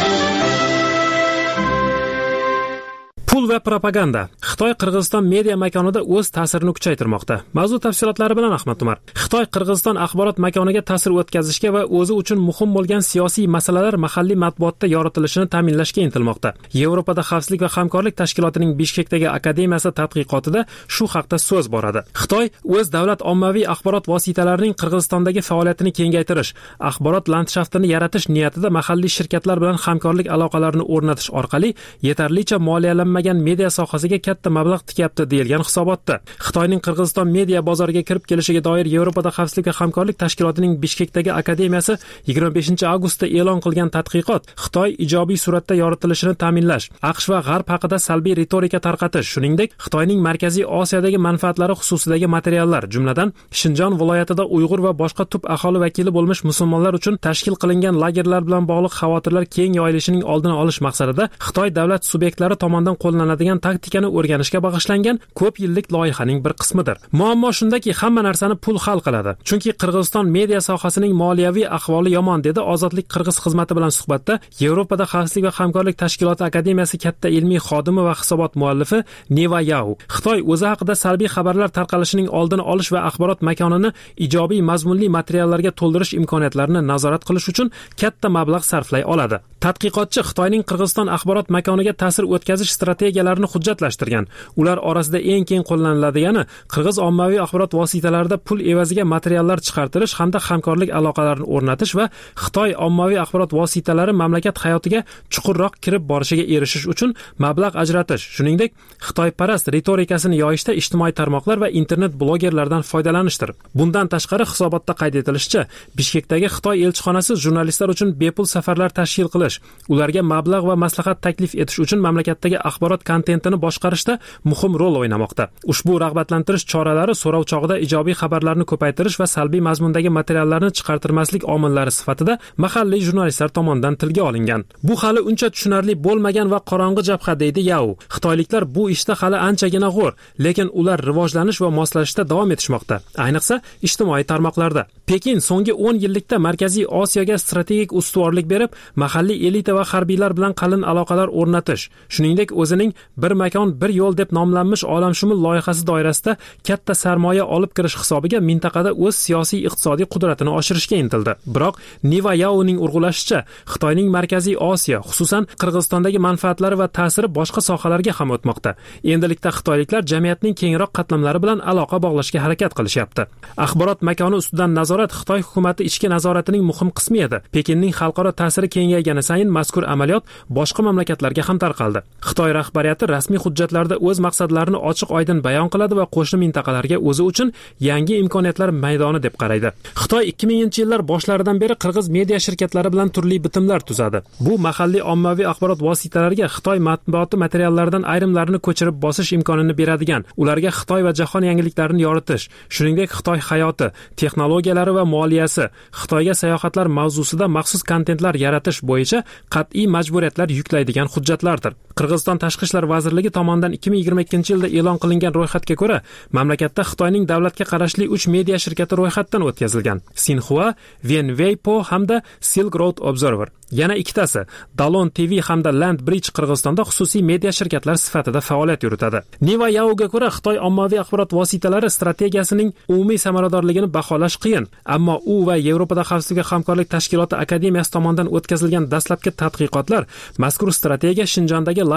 Pul va propaganda. Xitoy Qirg'iziston media makonida o'z ta'sirini kuchaytirmoqda. Mavzu tafsilotlari bilan Ahmad Umar. Xitoy Qirg'iziston axborot makoniga ta'sir o'tkazishga va o'zi uchun muhim bo'lgan siyosiy masalalar mahalliy matbuotda yoritilishini ta'minlashga intilmoqda. Yevropada xavfsizlik va hamkorlik tashkilotining Bishkekdagi akademiyasi tadqiqotida shu haqda so'z boradi. Xitoy o'z davlat ommaviy axborot vositalarining Qirg'izistondagi faoliyatini kengaytirish, axborot landshaftini yaratish niyatida mahalliy shirkatlar bilan hamkorlik aloqalarini o'rnatish orqali yetarlicha moliyalanmagan media sohasiga katta mablag' tikyapti deyilgan hisobotda. Xitoyning Qirg'iziston media bozoriga kirib kelishiga doir Yevropada xavfsizlik va hamkorlik tashkilotining Bishkekdagi akademiyasi 25-avgustda e'lon qilgan tadqiqot Xitoy ijobiy suratda yoritilishini ta'minlash, AQSh va G'arb haqida salbiy ritorika tarqatish, shuningdek Xitoyning Markaziy Osiyodagi manfaatlari xususidagi materiallar, jumladan Shinjon viloyatida Uyg'ur va boshqa tub aholi vakili bo'lmish musulmonlar uchun tashkil qilingan lagerlar bilan bog'liq xavotirlar keng yoyilishining oldini olish maqsadida Xitoy davlat subyektlari tomonidan qo'llanadigan taktikani o'rganishga bag'ishlangan ko'p yillik loyihaning bir qismidir. Muammo shundaki, hamma narsani pul hal qiladi. Chunki Qirg'iziston media sohasining moliyaviy ahvoli yomon, dedi Ozodlik Qirg'iz xizmati bilan suhbatda Yevropada xavfsizlik va hamkorlik tashkiloti akademiyasi katta ilmiy xodimi va hisobot muallifi Neva Yao. Xitoy o'zi haqida salbiy xabarlar tarqalishining oldini olish va axborot makonini ijobiy mazmunli materiallarga to'ldirish imkoniyatlarini nazorat qilish uchun katta mablag' sarflay oladi. Tadqiqotchi Xitoyning Qirg'iziston axborot makoniga ta'sir o'tkazish strategiyalarini hujjatlashtirgan. Ular orasida eng keng qo'llaniladigani qirg'iz ommaviy axborot vositalarida pul evaziga materiallar chiqartirish hamda hamkorlik aloqalarini o'rnatish va Xitoy ommaviy axborot vositalari mamlakat hayotiga chuqurroq kirib borishiga erishish uchun mablag' ajratish, shuningdek Xitoyparast ritorikasini yoyishda ijtimoiy tarmoqlar va internet blogerlardan foydalanishdir. Bundan tashqari hisobotda qayd etilishicha, Bishkekdagi Xitoy elchixonasi jurnalistlar uchun bepul safarlar tashkil qilish, ularga mablag' va maslahat taklif etish uchun mamlakatdagi axborot kontentini boshqarishda muhim rol o'ynamoqda. Ushbu rag'batlantirish choralari so'rov chog'ida ijobiy xabarlarni ko'paytirish va salbiy mazmundagi materiallarni chiqartirmaslik omillari sifatida mahalliy jurnalistlar tomonidan tilga olingan. Bu hali uncha tushunarli bo'lmagan va qorong'i jabha, deydi Yao. Xitoyliklar bu ishda hali anchagina g'o'r, lekin ular rivojlanish va moslashishda davom etishmoqda, ayniqsa ijtimoiy tarmoqlarda. Pekin so'nggi 10 yillikda Markaziy Osiyoga strategik ustuvorlik berib, mahalliy elita va harbiylar bilan qalin aloqalar o'rnatish, shuningdek o'zining bir makon bir yo'l deb nomlanmish olamshumul loyihasi doirasida katta sarmoya olib kirish hisobiga mintaqada o'z siyosiy iqtisodiy qudratini oshirishga intildi. Biroq Neva Yaoning urg'ulashicha, Xitoyning Markaziy Osiyo, xususan Qirg'izistondagi manfaatlari va ta'siri boshqa sohalarga ham o'tmoqda. Endilikda xitoyliklar jamiyatning kengroq qatlamlari bilan aloqa bog'lashga harakat qilishyapti. Axborot makoni ustidan nazorat Xitoy hukumati ichki nazoratining muhim qismi edi. Pekinning xalqaro ta'siri kengaygani sayin mazkur amaliyot boshqa mamlakatlarga ham tarqaldi. Xitoy rahbariyati rasmiy hujjatlarda o'z maqsadlarini ochiq-oydin bayon qiladi va qo'shni mintaqalarga o'zi uchun yangi imkoniyatlar maydoni deb qaraydi. Xitoy 2000-yillar boshlaridan beri qirg'iz media shirkatlari bilan turli bitimlar tuzadi. Bu mahalliy ommaviy axborot vositalariga Xitoy matbuoti materiallaridan ayrimlarini ko'chirib bosish imkonini beradigan, ularga Xitoy va jahon yangiliklarini yoritish, shuningdek Xitoy hayoti, texnologiyalari va moliyasi, Xitoyga sayohatlar mavzusida maxsus kontentlar yaratish bo'yicha qat'iy majburiyatlar yuklaydigan hujjatlardir. Qirg'iziston Tashqi ishlar vazirligi tomonidan 2022-yilda e'lon qilingan ro'yxatga ko'ra, mamlakatda Xitoyning davlatga qarashli 3 media shirkati ro'yxatdan o'tkazilgan: Xinhua, Venweipo hamda Silk Road Observer. Yana ikkitasi, Dalon TV hamda Land Bridge Qirg'izistonda xususiy media shirkatlar sifatida faoliyat yuritadi. Neva Yaoga ko'ra, Xitoy ommaviy axborot vositalari strategiyasining umumiy samaradorligini baholash qiyin, ammo u va Yevropada xavfsizlik va hamkorlik tashkiloti akademiyasi tomonidan o'tkazilgan dastlabki tadqiqotlar mazkur strategiya Shinjondagi lagerlar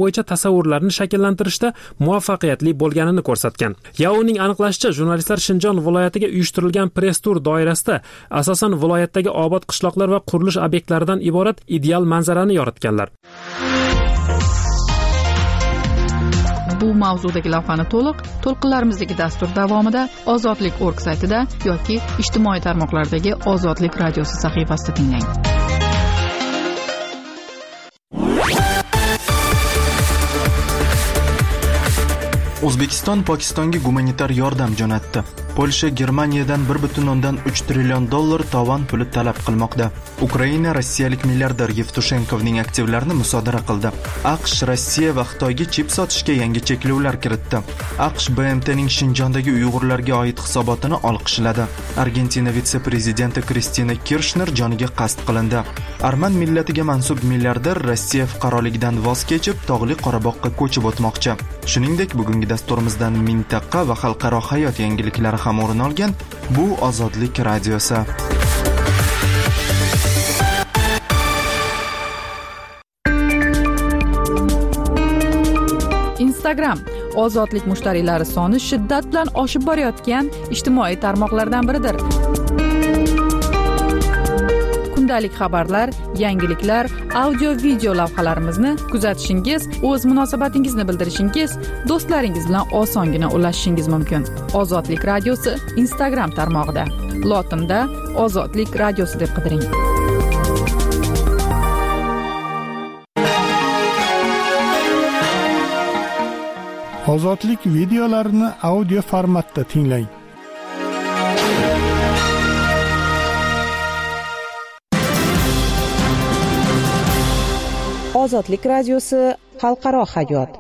bo'yicha tasavvurlarni shakllantirishda muvaffaqiyatli bo'lganini ko'rsatgan. Yaoning aniqlashicha, jurnalistlar Shinjon viloyatiga uyushtirilgan press-tur doirasida asosan viloyatdagi obod qishloqlar va qurilish obyektlaridan iborat ideal manzarani yoritganlar. Bu mavzudagi lavhani to'lqinlarimizdagi dastur davomida ozodlik.org saytida yoki ijtimoiy tarmoqlardagi Ozodlik radiosi sahifasida tinglang. O'zbekiston Pokistonga gumanitar yordam jo'natdi. Polsha Germaniyadan 1.3 trillion dollar tovon puli talab qilmoqda. Ukraina rossiyalik milliarder Yevtushenkovning aktivlarini musodara qildi. AQSh Rossiya va Xitoyga chip sotishga yangi cheklovlar kiritdi. AQSh BMTning Shinjondagi Uyg'urlarga oid hisobotini olqishladi. Argentina vitse-prezidenti Kristina Kirchner joniga qasd qilindi. Arman millatiga mansub milliarder Rossiya fuqaroligidan voz kechib, tog'li Qorabog'ga ko'chib o'tmoqchi. Shuningdek, bugungi dasturimizdan mintaqa va xalqaro hayot yangiliklari ham o'rin olgan. Bu Ozodlik radiosi. Instagram ozodlik mushtariylari soni shiddat bilan oshib borayotgan ijtimoiy tarmoqlardan biridir. Kundalik xabarlar, yangiliklar, audio-video lavhalarimizni kuzatishingiz, o'z munosabatingizni bildirishingiz, do'stlaringiz bilan osongina ulashishingiz mumkin. Ozodlik radiosi Instagram tarmog'ida. Lotinda Ozodlik radiosi deb qidiring. Ozodlik videolarini audio formatda tinglang. Ozodlik radiosi xalqaro hayot.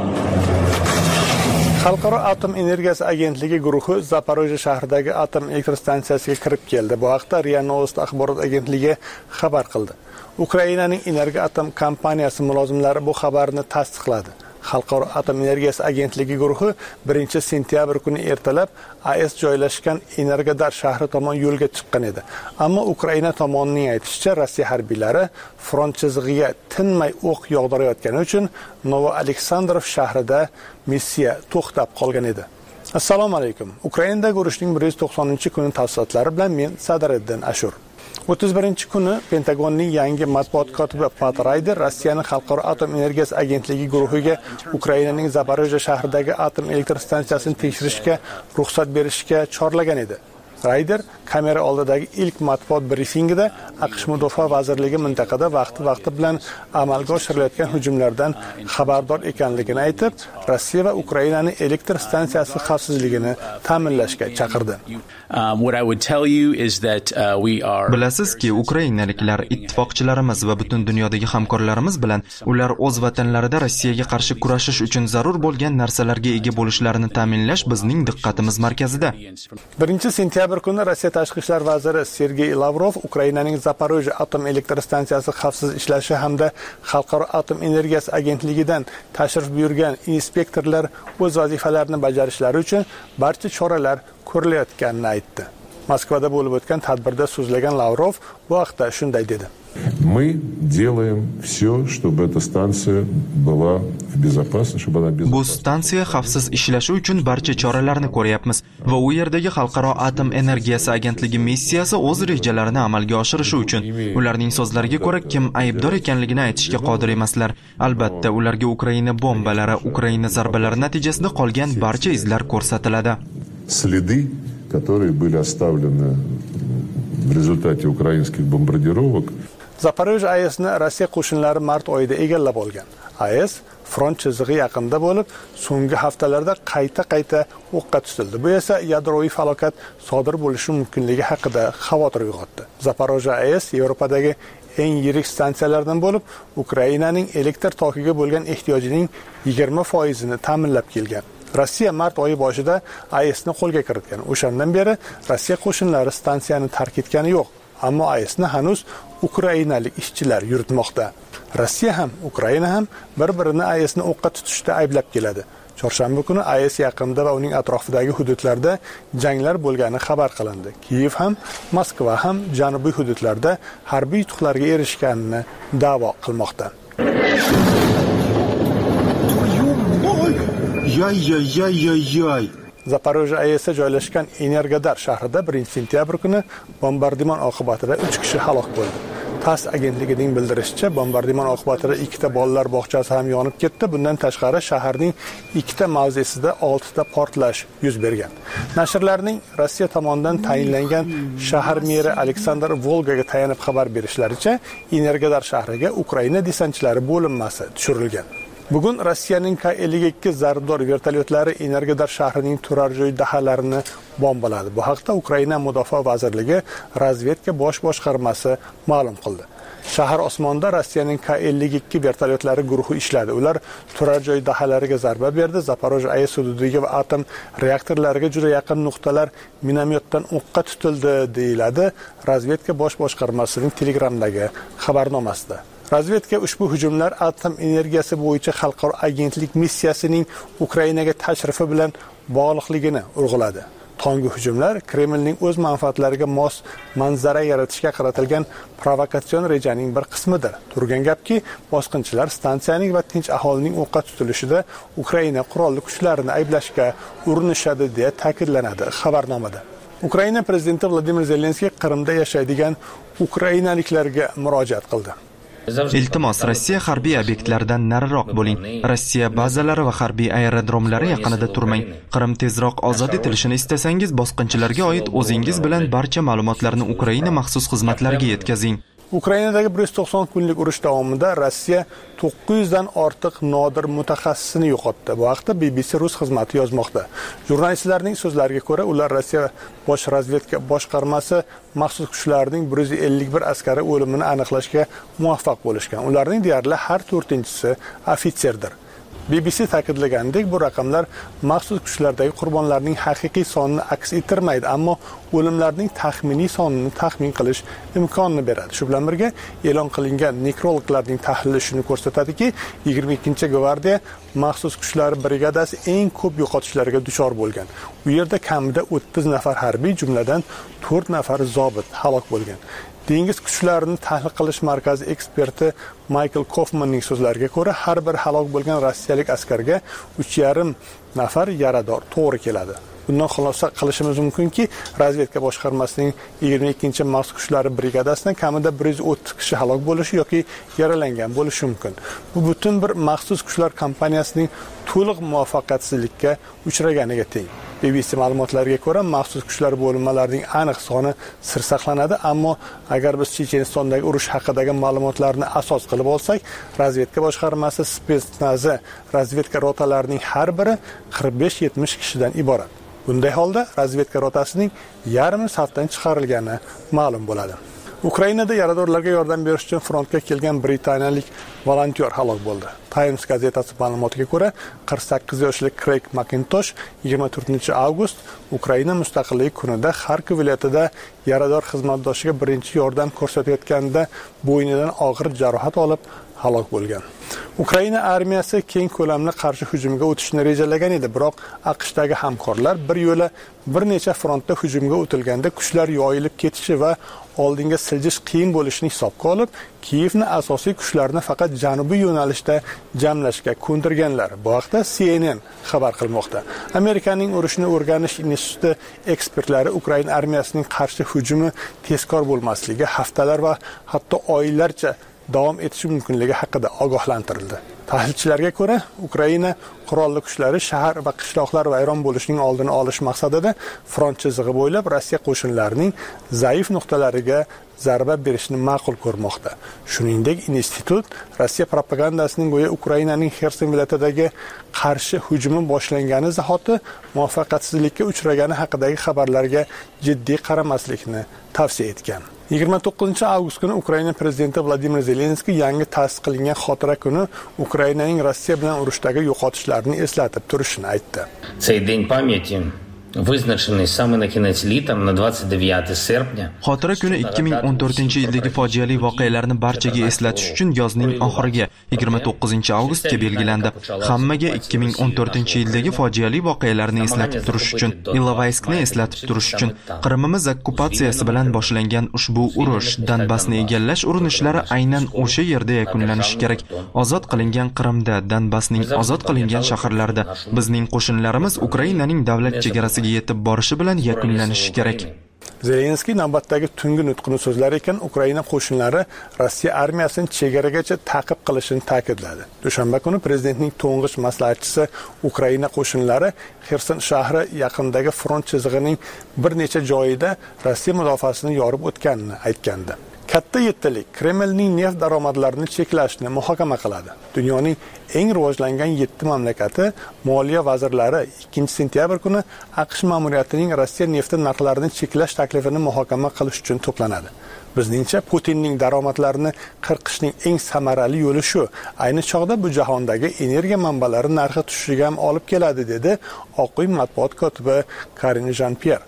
Xalqaro atom energiyasi agentligi guruhi Zaporojye shahridagi atom elektrostansiyasiga kirib keldi. Bu haqda RIA Novosti axborot agentligi xabar qildi. Ukrainaning Energiya atom kompaniyasi mulozimlari bu xabarni tasdiqladi. Xalqaro atom energiyasi agentligi guruhi 1-sentyabr kuni ertalab AES joylashgan Energodar shahri tomon yo'lga chiqqan edi. Ammo Ukraina tomonining aytishicha, Rossiya harbiylari front chizig'iga tinmay o'q yog'dirayotgani uchun Novo-Aleksandrov shahrida missiya to'xtab qolgan edi. Assalomu alaykum. Ukrainadagi urushning 190-kuni tafsilotlari bilan men Sadriddin Ashur. 31-kuni Pentagonning yangi matbuot kotibi Pat Ryder Rossiyaning Xalqaro atom energiyasi agentligi guruhiga Ukrainaning Zaporojye shahridagi atom elektrostansiyasini tekshirishga ruxsat berishga chorlagan edi. Ryder kamera oldidagi ilk matbuot brifingida AQSh Mudofaa vazirligi mintaqada vaqti bilan amalga oshirilayotgan hujumlardan xabardor ekanligini aytib, Rossiya va Ukrainaning elektr stansiyasi xavfsizligini ta'minlashga chaqirdi. Bilasizki, ukrainaliklar ittifoqchilarimiz va butun dunyodagi hamkorlarimiz bilan ular o'z vatanlarida Rossiyaga qarshi kurashish uchun zarur bo'lgan narsalarga ega bo'lishlarini ta'minlash bizning diqqatimiz markazida. 1-sentyabr kuni Rossiya tashqi ishlar vaziri Sergey Lavrov Ukrainaning Zaporojye atom elektr stansiyasi xavfsiz ishlashi hamda Xalqaro atom energiyasi agentligidan tashrif buyurgan inspektorlar o'z vazifalarini bajarishlari uchun barcha choralar ko'rilayotganini aytdi. Moskvada bo'lib o'tgan tadbirda so'zlagan Lavrov bu haqda shunday dedi. Мы делаем все, чтобы эта станция была в безопасности, чтобы она безопасна. Bu stansiya xavfsiz ishlashi uchun barcha choralarni ko'ryapmiz va u yerdagi Xalqaro atom energiyasi agentligi missiyasi o'z rejalarini amalga oshirishi uchun ularning so'zlariga ko'ra kim aybdor ekanligini aytishga qodir emaslar. Albatta, ularga Ukraina bombalari, Ukraina zarbalari natijasida qolgan barcha izlar ko'rsatiladi. Следы, которые были оставлены в результате украинских бомбардировок. Zaporojye AESni Rossiya qo'shinlari mart oyida egallab olgan. AES front chizig'i yaqinda bo'lib, so'nggi haftalarda qayta o'qqa tutildi. Bu esa yadroviy falokat sodir bo'lishi mumkinligi haqida xavotir uyg'otdi. Zaporojye AES Yevropadagi eng yirik stansiyalardan bo'lib, Ukrainaning elektr tokiga bo'lgan ehtiyojining 20%ni ta'minlab kelgan. Rossiya mart oyi boshida AESni qo'lga kiritgan. O'shandan beri Rossiya qo'shinlari stansiyani tark etgani yo'q. Ammo AESni hanuz ukrainalik ishchilar yuritmoqda. Rossiya ham, Ukraina ham bir-birini AESni o'qqa tutishda ayblab keladi. Chorshanba kuni AES yaqinida va uning atrofidagi hududlarda janglar bo'lgani xabar qilindi. Kiyev ham, Moskva ham janubiy hududlarda harbiy yutuqlarga erishganini da'vo qilmoqda. Yoy. Zaporojye AESda joylashgan Energodar shahrida 1-sentyabr kuni bombardimon oqibatida 3 kishi halok bo'ldi. TASS agentligining bildirishicha, bombardimon oqibatida 2 ta bolalar bog'chasi ham yonib ketdi. Bundan tashqari shaharning 2 ta mavzesida 6 ta portlash yuz bergan. Nashrlarning Rossiya tomonidan tayinlangan shahar meri Aleksandr Volgaga tayanib xabar berishlaricha, Energodar shahriga Ukraina desantchilari bo'linmasi tushirilgan. Bugun Rossiyaning K-52 zarbdor vertolyotlari Energodar shahrining turar joy dahalarini bombaladi. Bu haqda Ukraina Mudofaa vazirligi razvedka bosh boshqarmasi ma'lum qildi. Shahar osmonida Rossiyaning K-52 vertolyotlari guruhi ishladi. Ular turar joy dahalariga zarba berdi. Zaporojye AES hududiga va atom reaktorlariga juda yaqin nuqtalar minomyotdan o'qqa tutildi, deyiladi razvedka bosh boshqarmasining Telegramdagi xabarnomasida. Razvedka ushbu hujumlar atom energiyasi bo'yicha xalqaro agentlik missiyasining Ukrainaga tashrifi bilan bog'liqligini urg'uladi. Tonggi hujumlar Kremlning o'z manfaatlariga mos manzara yaratishga qaratilgan provokatsion rejaning bir qismidir. Turgan gapki, bosqinchilar stansiyaning va tinch aholining o'qqa tutilishida Ukraina qurolli kuchlarini ayblashga urinishadi deya ta'kidlanadi xabarnomada. Ukraina prezidenti Vladimir Zelenskiy Qrimda yashaydigan ukrainaliklarga murojaat qildi. Iltimos, Rossiya harbiy obyektlaridan nariroq bo'ling. Rossiya bazalari va harbiy aerodromlari yaqinida turmang. Qrim tezroq ozod etilishini istasangiz, bosqinchilarga oid o'zingiz bilan barcha ma'lumotlarni Ukraina maxsus xizmatlariga yetkazing. Ukrainadagi 190 kunlik urush davomida Rossiya 900 dan ortiq nodir mutaxassisini yo'qotdi. Bu haqda BBC rus xizmati yozmoqda. Jurnalistlarning so'zlariga ko'ra, ular Rossiya bosh razvedka boshqarmasi maxsus kuchlarining 151 askari o'limini aniqlashga muvaffaq bo'lishgan. Ularning deyarli har 4-chisi ofitserdir. BBC ta'kidlagandek, bu raqamlar maxsus kuchlardagi qurbonlarning haqiqiy sonini aks ettirmaydi, ammo o'limlarning taxminiy sonini taxmin qilish imkonini beradi. Shu bilan birga e'lon qilingan nekrologlarning tahlili shuni ko'rsatadiki, 22-gvardiya maxsus kuchlar brigadasi eng ko'p yo'qotishlarga duchor bo'lgan. U yerda kamida 30 nafar harbiy, jumladan 4 nafar zobit halok bo'lgan. Dengiz kuchlarini tahlil qilish markazi eksperti Michael Kaufmanning so'zlariga ko'ra, har bir halok bo'lgan rossiyalik askarga 3,5 nafar yarador to'g'ri keladi. Bundan xulosa qilishimiz mumkinki, razvedka boshqarmasining 22-maxsus kuchlari brigadasidan kamida 130 kishi halok bo'lishi yoki yaralangan bo'lishi mumkin. Bu butun bir maxsus kuchlar kompaniyasining to'liq muvaffaqiyatsizlikka uchraganiga teng. BBC ma'lumotlariga ko'ra, maxsus kuchlar bo'linmalarining aniq soni sir saqlanadi, ammo agar biz Chechenistondagi urush haqidagi ma'lumotlarni asos qilib olsak, razvedka boshqarmasi spetsnazi razvedka rotalarining har biri 45-70 kishidan iborat. Bunday holda razvedka rotasining yarmi safdan chiqarilgani ma'lum bo'ladi. Ukrainada yaradorlarga yordam berish uchun frontga kelgan britaniyalik volontyor halok bo'ldi. Times gazetasi ma'lumotiga ko'ra, 48 yoshli Craig Macintosh 24-avgust Ukraina mustaqilligi kunida Kharkiv viloyatida yarador xizmatdoshiga birinchi yordam ko'rsatayotganda bo'ynidan og'ir jarohat olib halok bo'lgan. Ukraina armiyasi keng ko'lamli qarshi hujumga o'tishni rejalagan edi, biroq AQShdagi hamkorlar bir yo'la bir necha frontda hujumga o'tilganda kuchlar yoyilib ketishi va oldinga siljish qiyin bo'lishini hisobga olib, Kiyevni asosiy kuchlarni faqat janubiy yo'nalishda jamlashga ko'ndirganlar. Bu haqda CNN xabar qilmoqda. Amerikaning urushni o'rganish instituti ekspertlari Ukraina armiyasining qarshi hujumi tezkor bo'lmasligi, haftalar va hatto oylarcha davom etishi mumkinligi haqida ogohlantirildi. Tahlilchilarga ko'ra, Ukraina qurolli kuchlari shahar va qishloqlar vayron bo'lishining oldini olish maqsadida front chizig'i bo'ylab Rossiya qo'shinlarining zaif nuqtalariga zarba berishni ma'qul ko'rmoqda. Shuningdek, institut Rossiya propagandasining go'yo Ukrainaning Xerson viloyatidagi qarshi hujumi boshlangani zahoti muvaffaqiyatsizlikka uchragani haqidagi xabarlarga jiddiy qaramaslikni tavsiya etgan. 29-avgust kuni Ukraina prezidenti Vladimir Zelenskiy yangi ta'sis qilingan xotira kuni Ukrainaning Rossiya bilan urushdagi yo'qotishlarini eslatib turishini aytdi. вызначенный самый наконец летом на 29 серпня. Xotira kuni 2014-yildagi fojiali voqealarni barchaga eslatish uchun yozning oxiriga 29-avgustga belgilandi. Hammaga 2014-yildagi fojiali voqealarni eslatib turish uchun, Ilovayskni eslatib turish uchun, Qrimimiz okkupatsiyasi bilan boshlangan ushbu urush, Donbassni egallash urinishlari aynan o'sha yerda yakunlanishi kerak. Ozod qilingan Qrimda, Donbassning ozod qilingan shaharlarida bizning qo'shinlarimiz Ukrainaning davlat chegarasiga yetib borishi bilan yakunlanishi kerak. Zelenskiy navbatdagi tungi nutqini so'zlar ekan, Ukraina qo'shinlari Rossiya armiyasini chegaragacha ta'qib qilishini ta'kidladi. Dushanba kuni prezidentning to'ng'ich maslahatchisi Ukraina qo'shinlari Xerson shahri yaqinidagi front chizig'ining bir necha joyida Rossiya mudofaasini yorib o'tganini aytgandi. Katta yettilik Kremlning neft daromadlarini cheklashni muhokama qiladi. Dunyoning eng rivojlangan 7 mamlakati moliya vazirlari 2-sentyabr kuni AQSh ma'muriyatining Rossiya nefti narxlarini cheklash taklifini muhokama qilish uchun to'planadi. Bizningcha Putinning daromadlarini qirqishning eng samarali yo'li shu. Ayni chog'da bu jahondagi energiya manbalari narxi tushishiga ham olib keladi, dedi Oq uy matbuot kotibi Karine Jean-Pierre.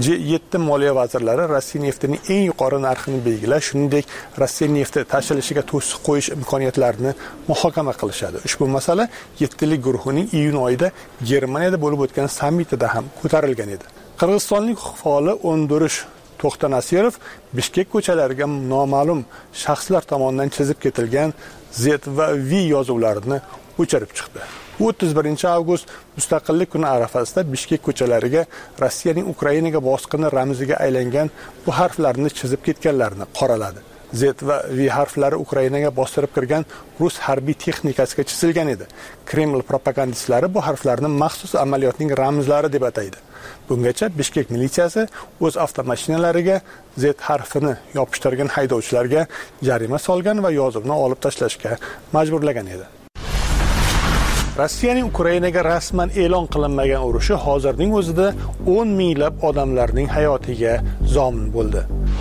G7 moliya vazirlari Rossiya neftining eng yuqori narxini belgilash, shuningdek Rossiya nefti tashilishiga to'siq qo'yish imkoniyatlarini muhokama qilishadi. Ushbu masala 7-lik guruhining iyun oyida Germaniyada bo'lib o'tgan sammitida ham ko'tarilgan edi. Qirg'izistonlik faoli O'ndirish To'xtanasirov Bishkek ko'chalariga noma'lum shaxslar tomonidan chizib ketilgan Z va V yozuvlarini o'chirib chiqdi. 31-avgust Mustaqillik kuni arafasida Bishkek ko'chalariga Rossiyaning Ukrainaga bosqini ramziga aylangan bu harflarni chizib ketganlarini qoraladi. Z va V harflari Ukrainaga bostirib kirgan rus harbiy texnikasiga chizilgan edi. Kreml propagandistlari bu harflarni maxsus amaliyotning ramzlari deb ataydi. Bungacha Bishkek militsiyasi o'z avtomashinalariga Z harfini yopishtirgan haydovchilarga jarima solgan va yozuvni olib tashlashga majburlagan edi. Rossiyaning Ukrainaga rasman e'lon qilinmagan urushi hozirning o'zida 10 minglab odamlarning hayotiga zomin bo'ldi.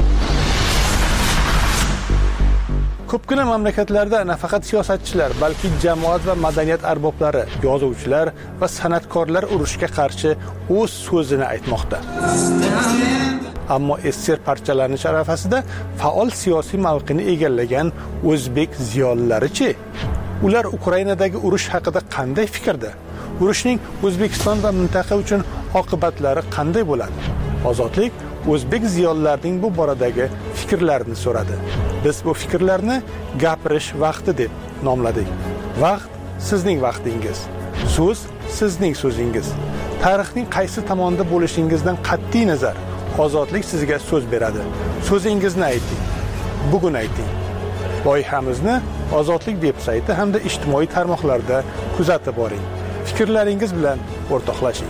Ko'pgina mamlakatlarda nafaqat siyosatchilar, balki jamoat va madaniyat arboblari, yozuvchilar va san'atkorlar urushga qarshi o'z so'zini aytmoqda. Ammo SSR parchalanish arafasida faol siyosiy mavqeni egallagan o'zbek ziyolilari-chi? Ular Ukrainadagi urush haqida qanday fikrda? Urushning O'zbekiston va mintaqa uchun oqibatlari qanday bo'ladi? Ozodlik o'zbek ziyolilarining bu boradagi fikrlarini so'radi. Biz bu fikrlarni gapirish vaqti deb nomladik. Vaqt sizning vaqtingiz. So'z sizning so'zingiz. Tarixning qaysi tomonda bo'lishingizdan qat'iy nazar, ozodlik sizga so'z beradi. So'zingizni ayting. Bugun ayting. Loyihamizni Ozodlik veb-sayti hamda ijtimoiy tarmoqlarda kuzatib boring. Fikrlaringiz bilan o'rtoqlashing.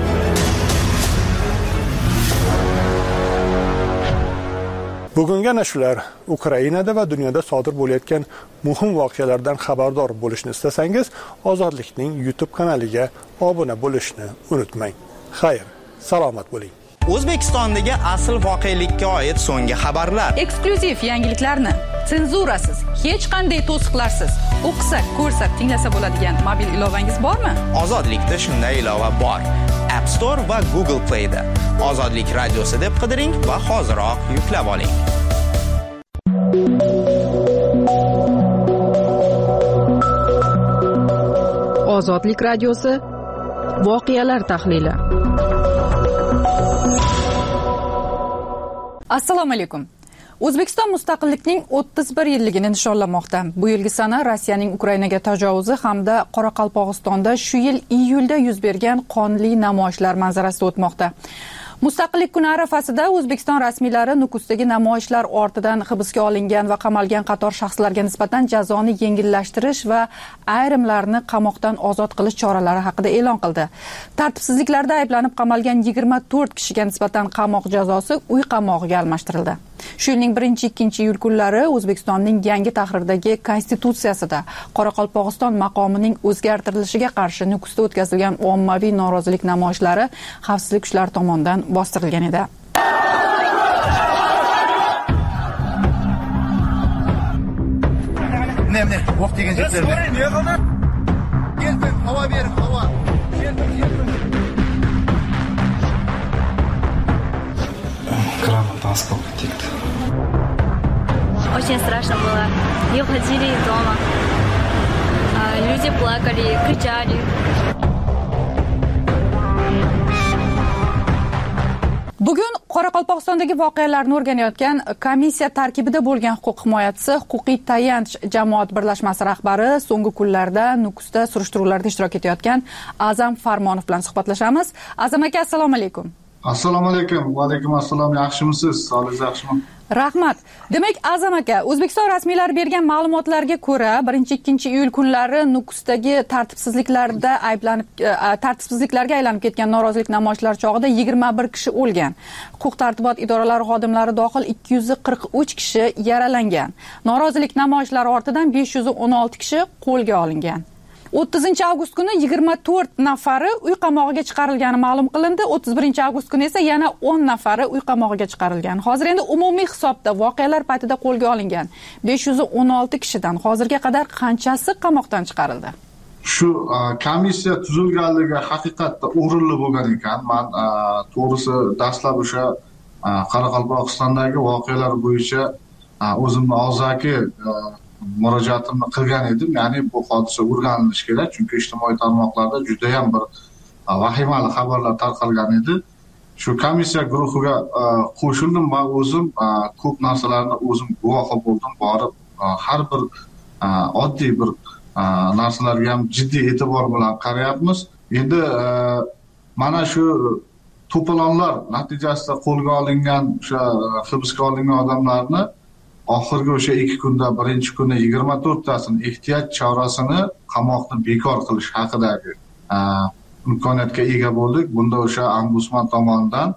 Bugungi ana shular Ukrainada va dunyoda sodir bo'layotgan muhim voqealardan xabardor bo'lishni istasangiz, Ozodlikning YouTube kanaliga obuna bo'lishni unutmang. Xayr, salomat bo'ling. O'zbekistondagi asl voqelikka oid so'nggi xabarlar, eksklyuziv yangiliklarni senzurasiz, hech qanday to'siqlarsiz o'qisak, ko'rsak, tinglasa bo'ladigan mobil ilovangiz bormi? Ozodlikda shunday ilova bor. App Store va Google Play da Ozodlik radiosi deb qidiring va hoziroq yuklab oling. Ozodlik radiosi voqealar tahlili. Assalomu alaykum. O'zbekiston mustaqillikning 31 yilligini nishonlamoqda. Bu yilgi sana Rossiyaning Ukrainaga tajovuzi hamda Qoraqalpog'istonda shu yil iyulda yuz bergan qonli namoyishlar manzarasida o'tmoqda. Mustaqillik kuni arafasida O'zbekiston rasmiylari Nukusdagi namoyishlar ortidan hibsga olingan va qamalgan qator shaxslarga nisbatan jazoni yengillashtirish va ayrimlarni qamoqdan ozod qilish choralari haqida e'lon qildi. Tartibsizliklarda ayblanib qamalgan 24 kishiga nisbatan qamoq jazosi uy qamog'iga almashtirildi. Shu yilning 1-2 iyul kunlari O'zbekistonning yangi tahrirdagi konstitutsiyasida Qoraqalpog'iston maqomining o'zgartirilishiga qarshi Nukusda o'tkazilgan ommaviy norozilik namoyishlari xavfsizlik kuchlari tomonidan bostirilgan edi. Ne, o'q degan jetlarni. Keldim, havo berib, havo. осколка текут. Очень страшно было. Не уходили из дома. Люди плакали, кричали. Bugun Qoraqalpog'istondagi voqealarni o'rganayotgan komissiya tarkibida bo'lgan huquq himoyachisi, huquqiy tayanch jamoat birlashmasi rahbari, so'nggi kunlarda Nukusda surishtiruvlarda ishtirok etayotgan Azam Farmonov bilan suhbatlashamiz. Azam aka, assalomu alaykum. Assalomu alaykum. Va alaykum assalom. Yaxshimisiz? Sog'ligingiz yaxshimi? Rahmat. Demak, Azam aka, O'zbekiston rasmiylari bergan ma'lumotlarga ko'ra, 1-2 iyul kunlari Nukusdagi tartibsizliklarga aylanib ketgan norozilik namoyishlari chog'ida 21 kishi o'lgan. Huquq-tartibot idoralari xodimlari dohil 243 kishi yaralangan. Norozilik namoyishlari ortidan 516 kishi qo'lga olingan. 30-avgust kuni 24 nafari uy qamog'iga chiqarilgani ma'lum qilindi. 31-avgust kuni esa yana 10 nafari uy qamog'iga chiqarilgan. Hozir endi umumiy hisobda voqealar paytida qo'lga olingan 516 kishidan hozirga qadar qanchasi qamoqdan chiqarildi? Shu komissiya tuzilganligi haqiqatda o'rinli bo'lgan ekan. Men to'g'risi dastlab o'sha Qoraqalpog'istondagi voqealar bo'yicha o'zimni og'zaki murojaatimni qilgan edim. Ya'ni bu hodisa o'rganilishi kerak, chunki ijtimoiy tarmoqlarda juda ham bir vahimali xabarlar tarqalgan edi. Shu komissiya guruhiga qo'shildim va o'zim ko'p narsalarni o'zim guvohi bo'ldim, borib har bir oddiy bir narsalarga ham jiddiy e'tibor bilan qarayapmiz. Endi mana shu to'polonlar natijasida qo'lga olingan o'sha hibsga olingan odamlarni oxirgi o'sha 2 kunda, birinchi kuni 24 tasini ehtiyot chorasini qamoqni bekor qilish haqidagi imkoniyatga ega bo'ldik. Bunda o'sha ombudsman tomonidan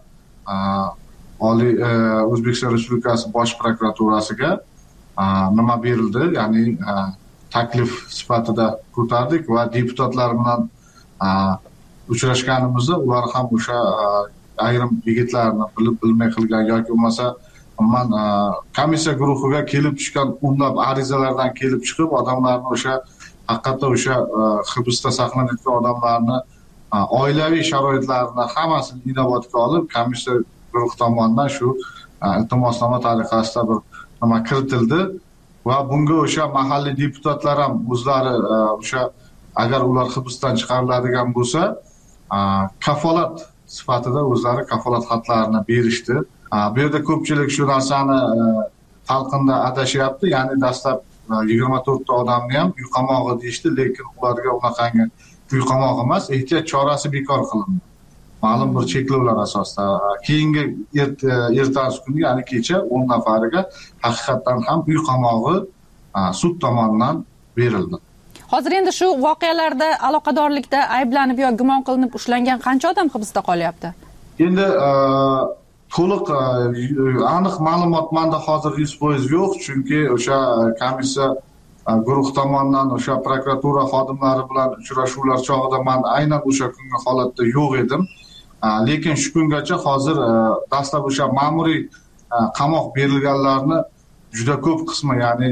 Oliy O'zbekiston Respublikasi Bosh prokuraturasiga nima berildi, ya'ni taklif sifatida ko'tardik va deputatlar bilan uchrashganimizda ular ham o'sha ayrim yigitlarni bilib bilmay qilgan yoki bo'lmasa man komissiya guruhiga kelib tushgan o'nlab arizalardan kelib chiqib odamlarni o'sha haqiqatda o'sha hibsda saqlanayotgan odamlarni oilaviy sharoitlarini hammasini inobatga olib komissiya guruhi tomonidan shu iltimosnoma tariqasida bir nima kiritildi va bunga o'sha mahalliy deputatlar ham o'zlari o'sha agar ular hibsdan chiqariladigan bo'lsa kafolat sifatida o'zlari kafolat xatlarini berishdi. Bu yerda ko'pchilik shu narsani talqinda adashyapti. Ya'ni dastlab 24 ta odamni ham uy qamog'i deyishdi, lekin ularga unaqangi uy qamog'i emas, ehtiyot chorasi bekor qilindi. Ma'lum bir cheklovlar asosida. Keyingi ertasi kuni, ya'ni kecha 10 nafariga haqiqatan ham uy qamog'i sud tomonidan berildi. Hozir endi shu voqealarda aloqadorlikda ayblanib yo gumon qilinib ushlangan qancha odam hibsda qolyapti? Endi to'liq aniq ma'lumot menda hozir 100% yo'q, chunki o'sha komissiya guruh tomonidan o'sha prokuratura xodimlari bilan uchrashuvlar chog'ida men aynan o'sha kungi holatda yo'q edim. Lekin shu kungacha hozir dastlab o'sha ma'muriy qamoq berilganlarni juda ko'p qismi, ya'ni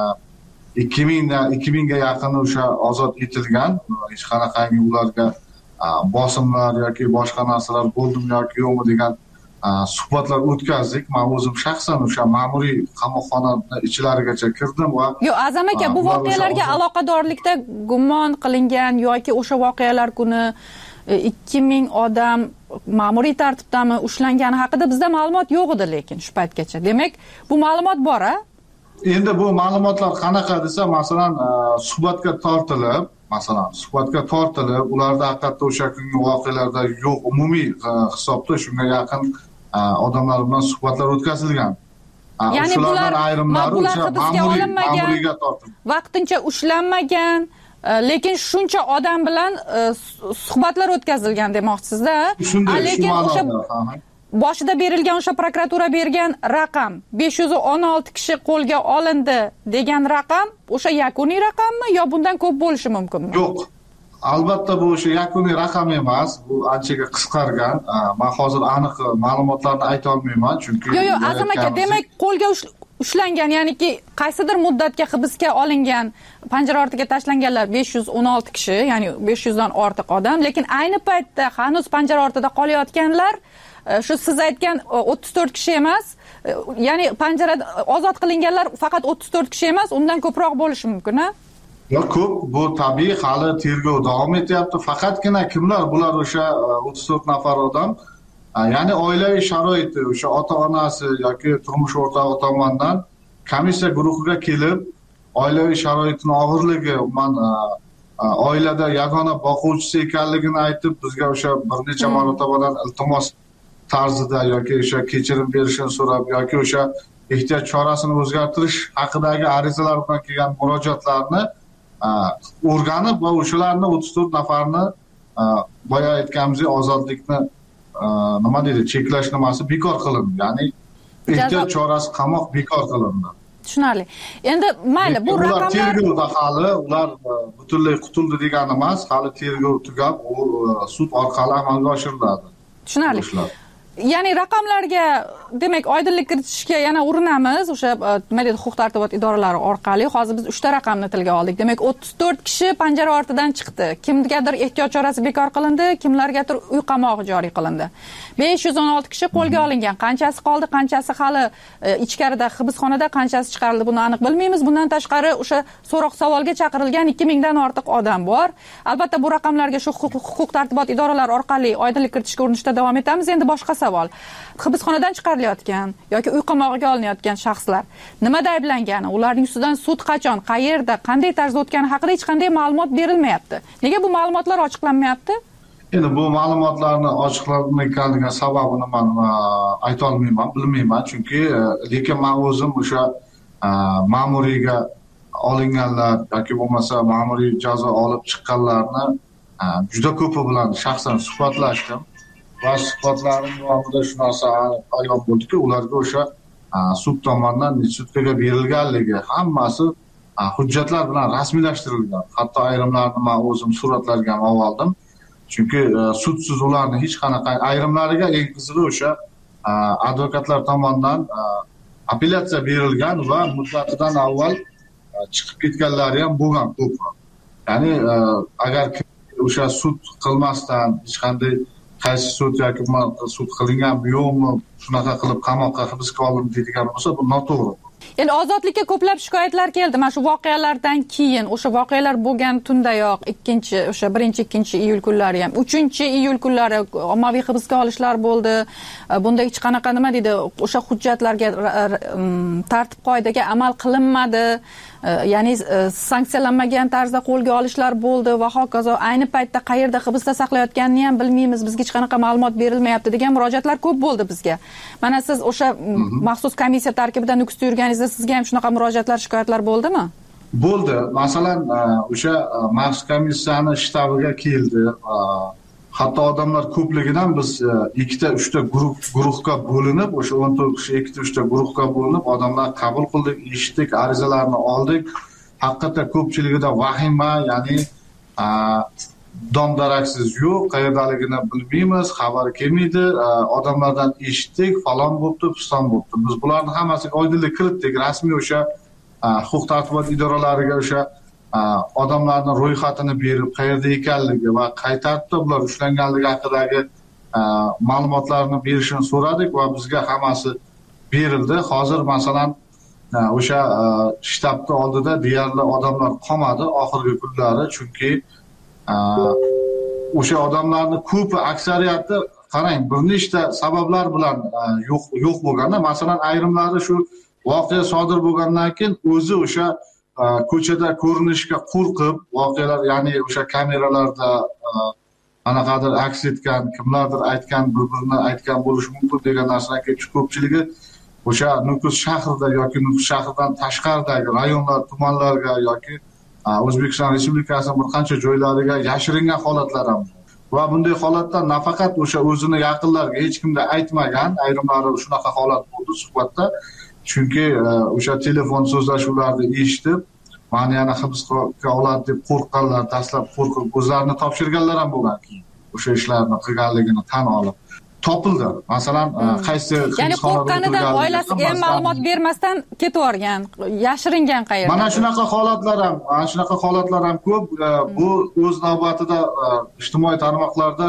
2000 ga yaqini o'sha ozod etilgan. Hech qanaqangi ularga bosimlar yoki boshqa narsalar bo'ldimi yoki yo'qmi degan suhbatlar o'tkazdik. Men o'zim shaxsan o'sha ma'muriy qamoqxona ichlarigacha kirdim va yo'q, Azam aka, bu voqealarga aloqadorlikda gumon qilingan yoki o'sha voqealar kuni 2000 odam ma'muriy tartibdami ushlangani haqida bizda ma'lumot yo'q edi, lekin shu paytgacha. Demak, bu ma'lumot bor-a? Endi bu ma'lumotlar qanaqa desa, masalan, suhbatga tortilib, ularda haqiqatda o'sha kungi voqealarda yo'q, umumiy hisobda shunga yaqin odamlar bilan suhbatlar o'tkazilgan. Ya'ni bular ayrimlari o'sha ma'muriyga tortilgan. Vaqtincha ushlanmagan, lekin shuncha odam bilan suhbatlar o'tkazilgan demoqchisiz-da. Lekin o'sha boshida berilgan o'sha prokuratura bergan raqam 516 kishi qo'lga olindi degan raqam o'sha yakuniy raqammi yo bundan ko'p bo'lishi mumkinmi? Yo'q. Albatta bu o'sha yakuniy raqam emas, bu anchaga qisqargan. Men hozir aniq ma'lumotlarni ayta olmayman, chunki yo'q, Azam aka, demak qo'lga ushlangan, ya'niki qaysidir muddatga hibsga olingan, panjara ortiga tashlanganlar 516 kishi, ya'ni 500 dan ortiq odam, lekin ayni paytda hanuz panjara ortida qolayotganlar shu siz aytgan 34 kishi emas, ya'ni panjarada ozod qilinganlar faqat 34 kishi emas, undan ko'proq bo'lishi mumkin-a? Yo'q, ko'p, bu tabiiy, hali tergov davom etyapti. Faqatgina kimlar bular o'sha 34 nafar odam, ya'ni oilaviy sharoiti o'sha ota-onasi yoki turmush o'rtog'i tomonidan komissiya guruhiga kelib, oilaviy sharoitning og'irligi, oilada yagona boquvchisi ekanligini aytib, bizga o'sha bir necha marotabadan iltimos tarzida yoki o'sha kechirim berishini so'rab yoki o'sha ehtiyot chorasini o'zgartirish haqidagi arizalar bilan kelgan murojaatlarni o'rganib va o'shalarni 34 nafarni boya aytganimizdek ozodlikni nima deydi, cheklash nimasi bekor qilindi. Ya'ni ehtiyot chorasi qamoq bekor qilindi. Tushunarli. Endi mayli, bu raqamlar tergovda hali ular butunlay qutuldi degani emas, hali tergov tugab, u sud orqali amalga oshiriladi. Tushunarli. Ya'ni raqamlarga demak oydinlik kiritishga yana urinamiz o'sha nima deydi, huquq-tartibot idoralari orqali. Hozir biz 3 ta raqamni tilga oldik. Demak 34 kishi panjara ortidan chiqdi. Kimgadir ehtiyot chorasi bekor qilindi, kimlargadir uy qamog'i joriy qilindi. 516 kishi qo'lga olingan. Qanchasi qoldi, qanchasi hali ichkarida hibsxonada, qanchasi chiqarildi, buni aniq bilmaymiz. Bundan tashqari o'sha so'roq savolga chaqirilgan 2000 dan ortiq odam bor. Albatta bu raqamlarga shu huquq-tartibot idoralari orqali oydinlik kiritishga urinishda davom etamiz. Endi boshqa savol. Hibsxonadan chiqarilayotgan yoki uy qamog'iga olinayotgan shaxslar nimada ayblangani, ularning ustidan sud qachon, qayerda, qanday tarzda o'tgani haqida hech qanday ma'lumot berilmayapti. Nega bu ma'lumotlar ochiqlanmayapti? Endi bu ma'lumotlarni ochiqlanmayotganiga sababini men ayta olmayman, bilmayman, chunki lekin men o'zim o'sha ma'muriyga olinganlar yoki bo'lmasa ma'muriy jazo olib chiqqanlarni juda ko'pi bilan shaxsan suhbatlashdim. Va suhbatlarim davomida shu narsa ayon bo'ldiki, ularga o'sha sud tomonidan sudga berilganligi hammasi hujjatlar bilan rasmiylashtirilgan. Hatto ayrimlarini men o'zim suratlarga ham oldim. Chunki sudsiz ularni hech qanaqa, ayrimlariga eng qizig'i o'sha advokatlar tomonidan apellyatsiya berilgan va muddatidan avval chiqib ketganlari ham bo'lgan ko'p. Ya'ni agar o'sha sud qilmasdan hech qanday qaysi sud yoki sud qilinganmi yo'qmi, shunaqa qilib qamoqqa hibsga olindi deydigan bo'lsa, bu noto'g'ri. Endi ozodlikka ko'plab shikoyatlar keldi. Mana shu voqealardan keyin, o'sha voqealar bo'lgan tundayoq, o'sha 1-2 iyul kunlari ham, 3-iyul kunlari ommaviy hibsga olishlar bo'ldi. Bunda hech qanaqa nima deydi, o'sha hujjatlarga, tartib-qoidaga amal qilinmadi. Ya'ni sanksiyalanmagan tarzda qo'lga olishlar bo'ldi va hokazo. Ayni paytda qayerda hibsda saqlayotganini ham bilmaymiz, bizga hech qanaqa ma'lumot berilmayapti degan murojaatlar ko'p bo'ldi bizga. Mana siz o'sha maxsus komissiya tarkibida nukus yurganingizda sizga ham shunaqa murojaatlar, shikoyatlar bo'ldimi? Bo'ldi. Masalan, o'sha maxsus komissiyani shtabiga keldi. Hatto odamlar ko'pligidan biz 2-3 ta guruhga bo'linib, o'sha 14 kishi 2-3 ta guruhga bo'linib odamlar qabul qildik, eshitdik, arizalarni oldik. Haqiqatda ko'pchiligida vahima, ya'ni dom-daraksiz yo'q, qayerdaligini bilmaymiz, xabar kelmaydi, odamlardan eshitdik, falon bo'pti, piston bo'pti. Biz bularni hammasiga oydinlik kiritdik, rasmiy o'sha huquq-tartibot idoralariga o'sha odamlarni ro'yxatini berib, qayerda ekanligi va qay tartibda ular ushlanganligi haqidagi ma'lumotlarni berishini so'radik va bizga hammasi berildi. Hozir masalan o'sha shtabni oldida deyarli odamlar qolmadi oxirgi kunlari, chunki o'sha odamlarni ko'pi, aksariyati qarang, bir nechta sabablar bilan yo'q bo'lganda, masalan ayrimlari shu voqea sodir bo'lgandan keyin o'zi o'sha ko'chada ko'rinishga qo'rqib, voqealar, ya'ni o'sha kameralarda anaqadir aks etgan, kimlardir aytgan, bir-birini aytgan bo'lishi mumkin degan narsadan kelib ko'pchiligi o'sha Nukus shahrida yoki Nukus shahridan tashqaridagi rayonlar, tumanlarga yoki O'zbekiston Respublikasining bir qancha joylariga yashiringan holatlar ham bor. Va bunday holatda nafaqat o'sha o'zini yaqinlariga hech kimga aytmagan, ayrimlari shunaqa holat bo'ldi suhbatda. Chunki o'sha telefon so'zlashuvlarni eshitib, meni yana hibsga oladi deb qo'rqqanlar, dastlab qo'rqib o'zlarini topshirganlar ham bo'lgan, keyin o'sha ishlarni qilganligini tan olib topildi. Masalan, qaysi ya'ni qo'rqqanidan oilasiga ham ma'lumot bermasdan ketib yuborgan, yashiringan qayerda. Mana shunaqa holatlar ham ko'p. Bu o'z navbatida ijtimoiy tarmoqlarda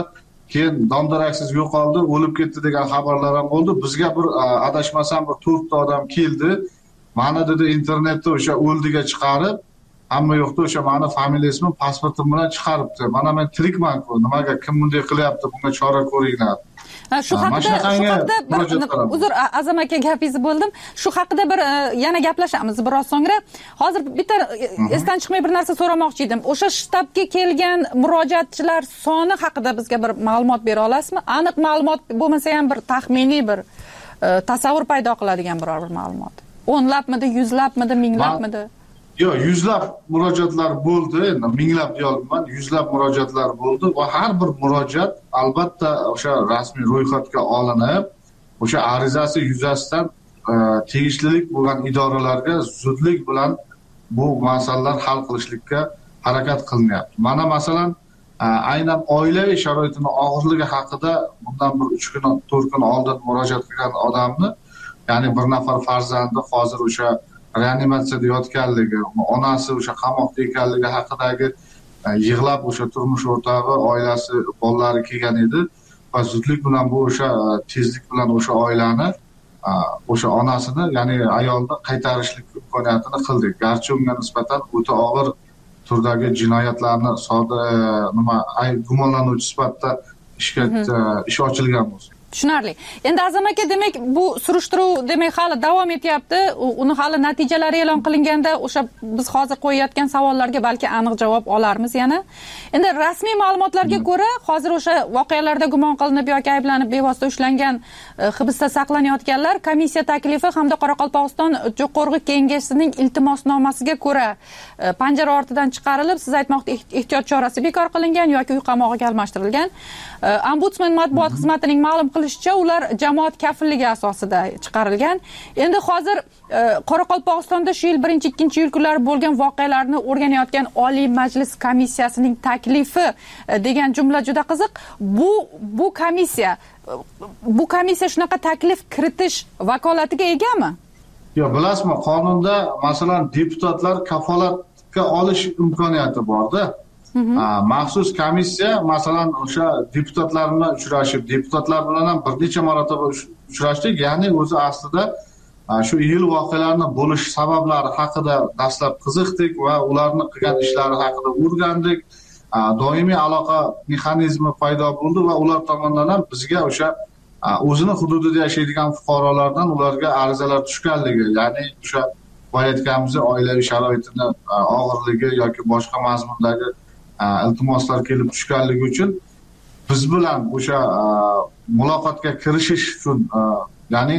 keyin dom-daraksiz yo'qoldi, o'lib ketdi degan xabarlar ham bo'ldi. Bizga bir adashmasam bir 4 ta odam keldi. Mani dedi internetda o'sha o'ldiga chiqarib, hamma yo'qda o'sha mani familiyasini, pasportim bilan chiqaribdi. Mana men tirikman-ku, nimaga kim bunday qilyapti, bunga chora ko'ringlar. Shu haqida uzr Azam aka gapingizni bo'ldim. Shu haqida bir yana gaplashamiz biroz so'ngra. Hozir bitta esdan chiqmay bir narsa so'ramoqchi edim. O'sha shtabga kelgan murojaatchilar soni haqida bizga bir ma'lumot bera olasizmi? Aniq ma'lumot bo'lmasa ham bir taxminiy bir tasavvur paydo qiladigan biror bir ma'lumot. O'nlabmidi, yuzlabmidi, minglabmidi? Yo'q, yuzlab murojaatlar bo'ldi. Endi minglab deya olmayman, yuzlab murojaatlar bo'ldi va har bir murojaat albatta o'sha rasmiy ro'yxatga olinib, o'sha arizasi yuzasidan tegishlilik bo'lgan idoralarga zudlik bilan bu masalalar hal qilishlikka harakat qilinyapti. Mana masalan, aynan oilaviy sharoitini og'irligi haqida bundan bir 3 kun, 4 kun oldin murojaat qilgan odamni, ya'ni bir nafar farzandi hozir o'sha reanimatsiyada yotganligi, onasi o'sha qamoqda ekanligi haqidagi yig'lab o'sha turmush o'rtog'i, oilasi, bolalari kelgan edi va zudlik bilan bu o'sha tezlik bilan o'sha oilani, o'sha onasini, ya'ni ayolni qaytarishlik imkoniyatini qildik. Garchi unga nisbatan o'ta og'ir turdagi jinoyatlarni gumonlanuvchi sifatida ish ochilgan bo'lsa. Tushunarli. Endi Azam aka, demak bu surishtiruv demak hali davom etyapti. Uni hali natijalari e'lon qilinganda o'sha biz hozir qo'yayotgan savollarga balki aniq javob olarmiz yana. Endi rasmiy ma'lumotlarga ko'ra, hozir o'sha voqealarda gumon qilinib yoki ayblanib bevosita ushlangan hibsda saqlanayotganlar komissiya taklifi hamda Qoraqalpog'iston Jo'qorg'i Kengashining iltimosnomasiga ko'ra panjara ortidan chiqarilib, siz aytmoqda ehtiyot chorasi bekor qilingan yoki uy qamog'iga almashtirilgan. Ombudsman matbuot xizmatining ma'lum qilishicha, ular jamoat kafilligi asosida chiqarilgan. Endi hozir Qoraqalpog'istonda shu yil 1-2 yil kunlari bo'lgan voqealarni o'rganayotgan Oliy Majlis komissiyasining taklifi degan jumla juda qiziq. Bu komissiya shunaqa taklif kiritish vakolatiga egami? Yo'q, bilasizmi, qonunda masalan deputatlar kafolatga olish imkoniyati bor-da. Maxsus komissiya masalan o'sha deputatlar bilan uchrashib, deputatlar bilan ham bir necha marotaba uchrashdik. Ya'ni o'zi aslida shu yil voqealarning bo'lish sabablari haqida dastlab qiziqdik va ularni qilgan ishlari haqida o'rgandik. Doimiy aloqa mexanizmi paydo bo'ldi va ular tomonidan ham bizga o'sha o'zini hududida yashaydigan fuqarolardan ularga arizalar tushganligi, ya'ni o'sha aytganimiz oilaviy sharoitini og'irligi yoki boshqa mazmundagi iltimoslar kelib tushganligi uchun biz bilan o'sha muloqotga kirishish uchun, ya'ni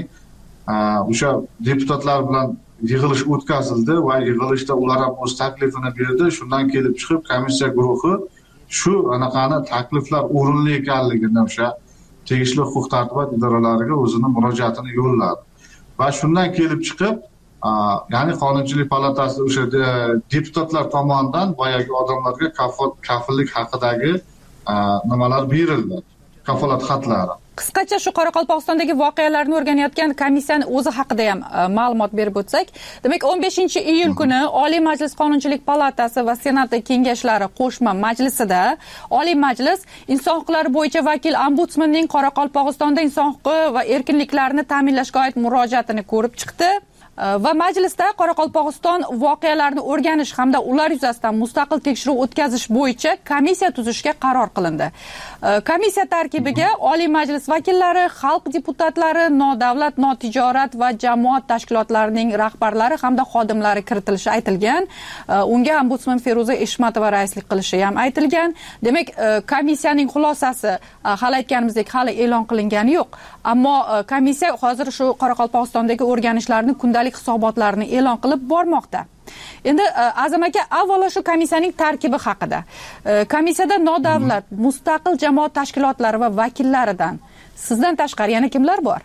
o'sha deputatlar bilan yig'ilish o'tkazildi va yig'ilishda ular ham o'z taklifini berdi. Shundan kelib chiqib komissiya guruhi shu anaqani takliflar o'rinli ekanligini o'sha tegishli huquq-tartibot idoralariga o'zini murojaatini yo'lladi. Va shundan kelib chiqib, ya'ni Qonunchilik palatasi o'sha deputatlar tomonidan boyagi odamlarga kafillik haqidagi nimalar berildi, kafolat xatlari. Qisqacha shu Qoraqalpog'istondagi voqealarni o'rganayotgan komissiyaning o'zi haqida ham ma'lumot berib o'tsak, demak 15-iyul kuni Oliy Majlis Qonunchilik palatasi va Senati kengashlari qo'shma majlisida Oliy Majlis inson huquqlari bo'yicha vakil ombudsmanning Qoraqalpog'istonda inson huquqi va erkinliklarini ta'minlashga oid murojaatini ko'rib chiqdi. Va majlisda Qoraqalpog'iston voqealarini o'rganish hamda ular yuzasidan mustaqil tekshiruv o'tkazish bo'yicha komissiya tuzishga qaror qilindi. Komissiya tarkibiga Oliy Majlis vakillari, xalq deputatlari, nodavlat, notijorat va jamoat tashkilotlarining rahbarlari hamda xodimlari kiritilishi aytilgan. Unga ombudsman Feruza Eshmatova raislik qilishi ham aytilgan. Demak, komissiyaning xulosasi hali aytganimizdek hali e'lon qilingani yo'q. Ammo komissiya hozir shu Qoraqalpog'istondagi o'rganishlarni kundalik hisobotlarini e'lon qilib bormoqda. Endi Azam aka, avvalo shu komissiyaning tarkibi haqida. Komissiyada nodavlat, mustaqil jamoat tashkilotlari va vakillaridan sizdan tashqari yana kimlar bor?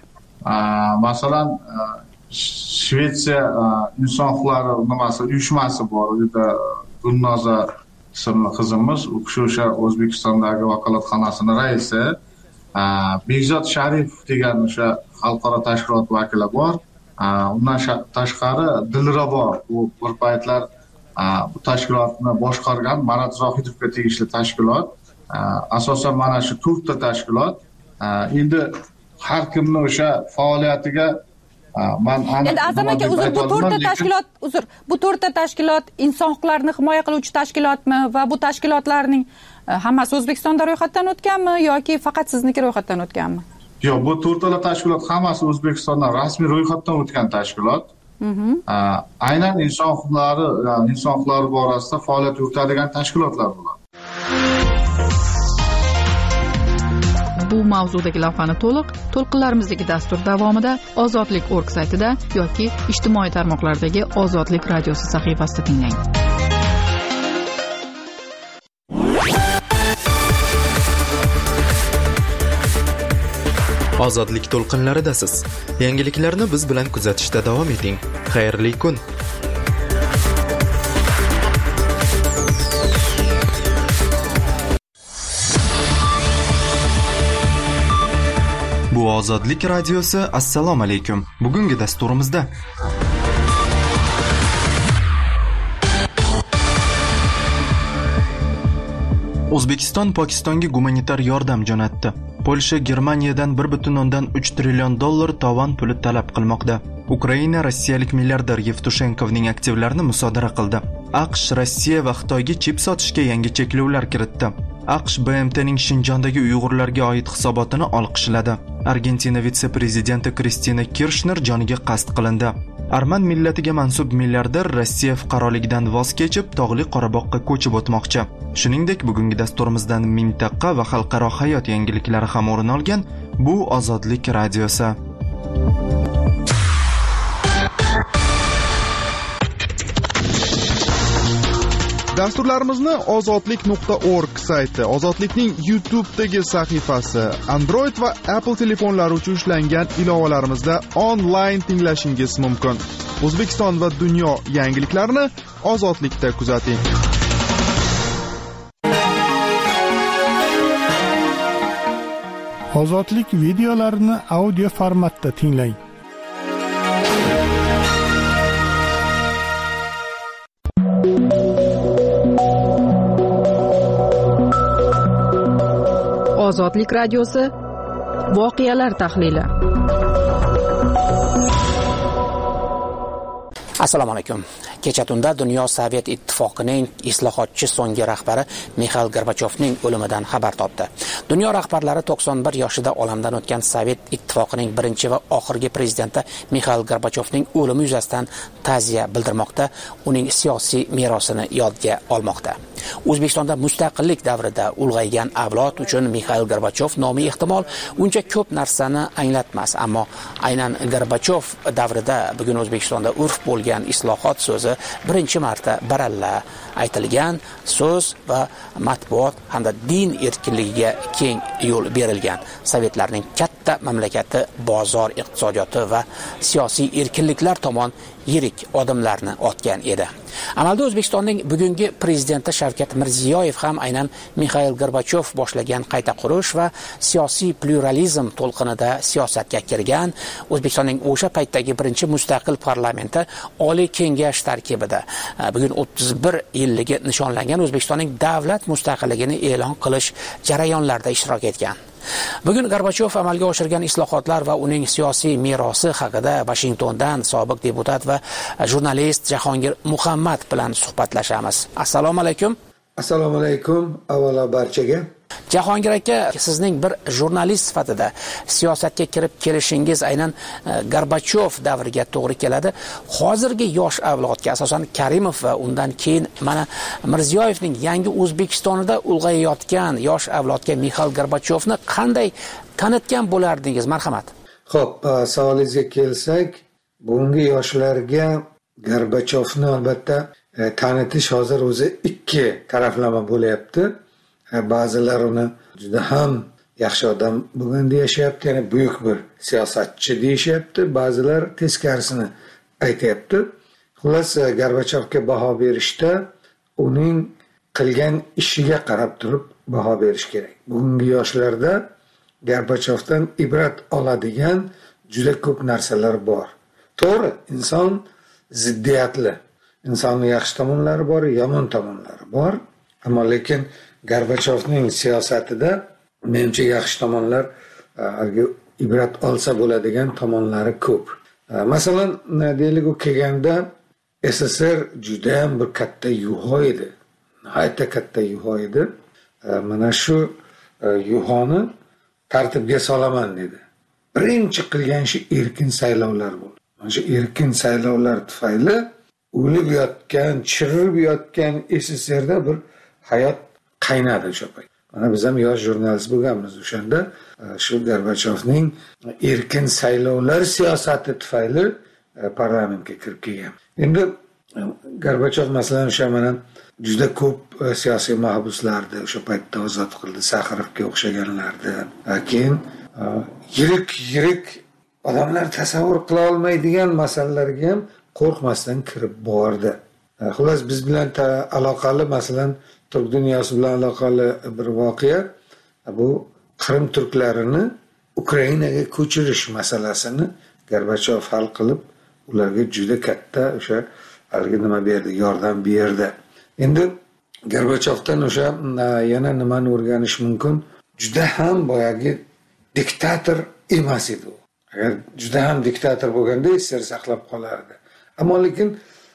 Masalan, Shvetsiya inson huquqlari uyushmasi bor. Uyda Gulnoza ismli qizimiz, u kishi o'sha O'zbekistondagi vakolatxonasining raisi. Bekzod Sharif degan o'sha xalqaro tashkilot vakili bor. Undan tashqari Dilrabo, u bir paytlar bu tashkilotni boshqargan Marat Zohidovga tegishli tashkilot, asosan mana shu 4 ta tashkilot endi har kimni o'sha faoliyatiga endi Azam aka bu 4 ta tashkilot inson huquqlarini himoya qiluvchi tashkilotmi va bu tashkilotlarning hammasi O'zbekistonda ro'yxatdan o'tganmi yoki faqat sizniki ro'yxatdan o'tganmi? Yo'q, bu 4 ta tashkilot hammasi O'zbekistondan rasmiy ro'yxatdan o'tgan tashkilot. Aynan inson huquqlari borasida faoliyat yuritadigan tashkilotlar bular. Bu mavzudagi lavhani to'lqinlarimizdagi dastur davomida ozodlik.org saytida yoki ijtimoiy tarmoqlardagi Ozodlik radiosi sahifasida tinglang. Ozodlik to'lqinlaridasiz. Yangiliklarni biz bilan kuzatishda davom eting. Xayrli kun. Bu Ozodlik radiosi. Assalomu alaykum. Bugungi dasturimizda O'zbekiston Pokistonga gumanitar yordam jo'natdi. Polsha Germaniyadan 1.3 trillion dollar tovon puli talab qilmoqda. Ukraina rossiyalik milliarder Yevtushenkovning aktivlarini musodara qildi. AQSh Rossiya va Xitoyga chip sotishga yangi cheklovlar kiritdi. AQSh BMTning Shinjondagi Uyg'urlarga oid hisobotini olqishladi. Argentina vitse-prezidenti Kristina Kirchner joniga qasd qilindi. Arman millatiga mansub milliarder Rossiya fuqaroligidan voz kechib, tog'li Qorabog'ga ko'chib o'tmoqchi. Shuningdek, bugungi dasturimizdan mintaqa va xalqaro hayot yangiliklari ham o'rin olgan. Bu Ozodlik radiosi. Dasturlarimizni ozodlik.org sayti, Ozodlikning YouTube'dagi sahifasi, Android va Apple telefonlari uchun ishlangan ilovalarimizda onlayn tinglashingiz mumkin. O'zbekiston va dunyo yangiliklarini Ozodlikda kuzating. Ozodlik videolarini audio formatda tinglang. Ozodlik radiosi voqealar tahlili. Assalomu alaykum. Kecha tunda dunyo Sovet ittifoqining islohotchi so'nggi rahbari Mixail Gorbachyovning o'limidan xabar topdi. Dunyo rahbarlari 91 yoshida olamdan o'tgan Sovet ittifoqining birinchi va oxirgi prezidenti Mixail Gorbachyovning o'limi yuzasidan ta'ziya bildirmoqda, uning siyosiy merosini yodga olmoqda. O'zbekistonda mustaqillik davrida ulg'aygan avlod uchun Mixail Gorbachyov nomi ehtimol uncha ko'p narsani anglatmas, ammo aynan Gorbachyov davrida bugun O'zbekistonda urf bo'lgan islohot so'zi birinchi marta baralla aytilgan so'z va matbuot hamda din erkinligiga keng yo'l berilgan. Sovetlarning katta mamlakati bozor iqtisodiyoti va siyosiy erkinliklar tomon yirik odamlarni otgan edi. Amalda O'zbekistonning bugungi prezidenti Shavkat Mirziyoyev ham aynan Mixail Gorbachyov boshlagan qayta qurish va siyosiy pluralizm to'lqinida siyosatga kirgan. O'zbekistonning o'sha paytdagi birinchi mustaqil parlamenti Oliy Kengash tarkibida bugun 31 yilligi nishonlangan O'zbekistonning davlat mustaqilligini e'lon qilish jarayonlarida ishtirok etgan. Bugun Gorbachyov amalga oshirgan islohotlar va uning siyosiy merosi haqida Washingtondan sobiq deputat va jurnalist Jahongir Muhammad bilan suhbatlashamiz. Assalomu alaykum. Assalomu alaykum. Avvalo barchaga. Jahongir aka, sizning bir jurnalist sifatida siyosatga kirib kelishingiz aynan Gorbachyov davriga to'g'ri keladi. Hozirgi yosh avlodga, asosan Karimov va undan keyin mana Mirziyoyevning yangi O'zbekistonida ulg'ayayotgan yosh avlodga Mixail Gorbachyovni qanday tanitgan bo'lardingiz? Marhamat. Xo'p, savolingizga kelsak, bugungi yoshlarga Gorbachyovni albatta tanitish hozir o'zi ikki taraflama bo'lyapti. Ba'zilar uni juda ham yaxshi odam bugun deyishyapti, ya'ni buyuk bir siyosatchi deyishyapti, ba'zilar teskarisini aytyapti. Xullas, Gorbachyovga baho berishda uning qilgan ishiga qarab turib baho berish kerak. Bugungi yoshlarda Gorbachyovdan ibrat oladigan juda ko'p narsalar bor. To'g'ri, inson ziddiyatli. Insonning yaxshi tomonlari bor, yomon tomonlari bor. ammo lekin Gorbachyovning siyosatida menimcha yaxshi tomonlar, ibrat olsa bo'ladigan tomonlari ko'p. Masalan, deylik u kelganda SSR juda ham bir katta yuho edi. Nihoyatda katta yuho edi. Mana shu yuhoni tartibga solaman dedi. Birinchi qilgan ishi erkin saylovlar bo'ldi. Mana shu erkin saylovlar tufayli o'lib yotgan, chirib yotgan SSRda bir hayot qaynadi o'sha payt. Mana biz ham yosh jurnalist bo'lganmiz o'shanda. Shu Gorbachyovning erkin saylovlar siyosati tufayli parlamentga kirib kelgan. Endi Gorbachyov masalan o'sha mana juda ko'p siyosiy mahbuslarni o'sha paytda ozod qildi, Saxirovga o'xshaganlarni. Keyin yirik odamlar tasavvur qila olmaydigan masalalarga ham qo'rqmasdan kirib bordi. Xullas biz bilan aloqali masalan Turk dunyosi bilan aloqali bir voqea bu Qrim turklarini Ukrainaga ko'chirish masalasini Gorbachyov hal qilib, ularga juda katta o'sha nima berdi, yordam berdi. Endi Gorbachyovdan o'sha yana nimani o'rganish mumkin? Juda ham boyagi diktator emas edi u. Agar juda ham diktator bo'lganda SSR saqlab qolardi. Ammo lekin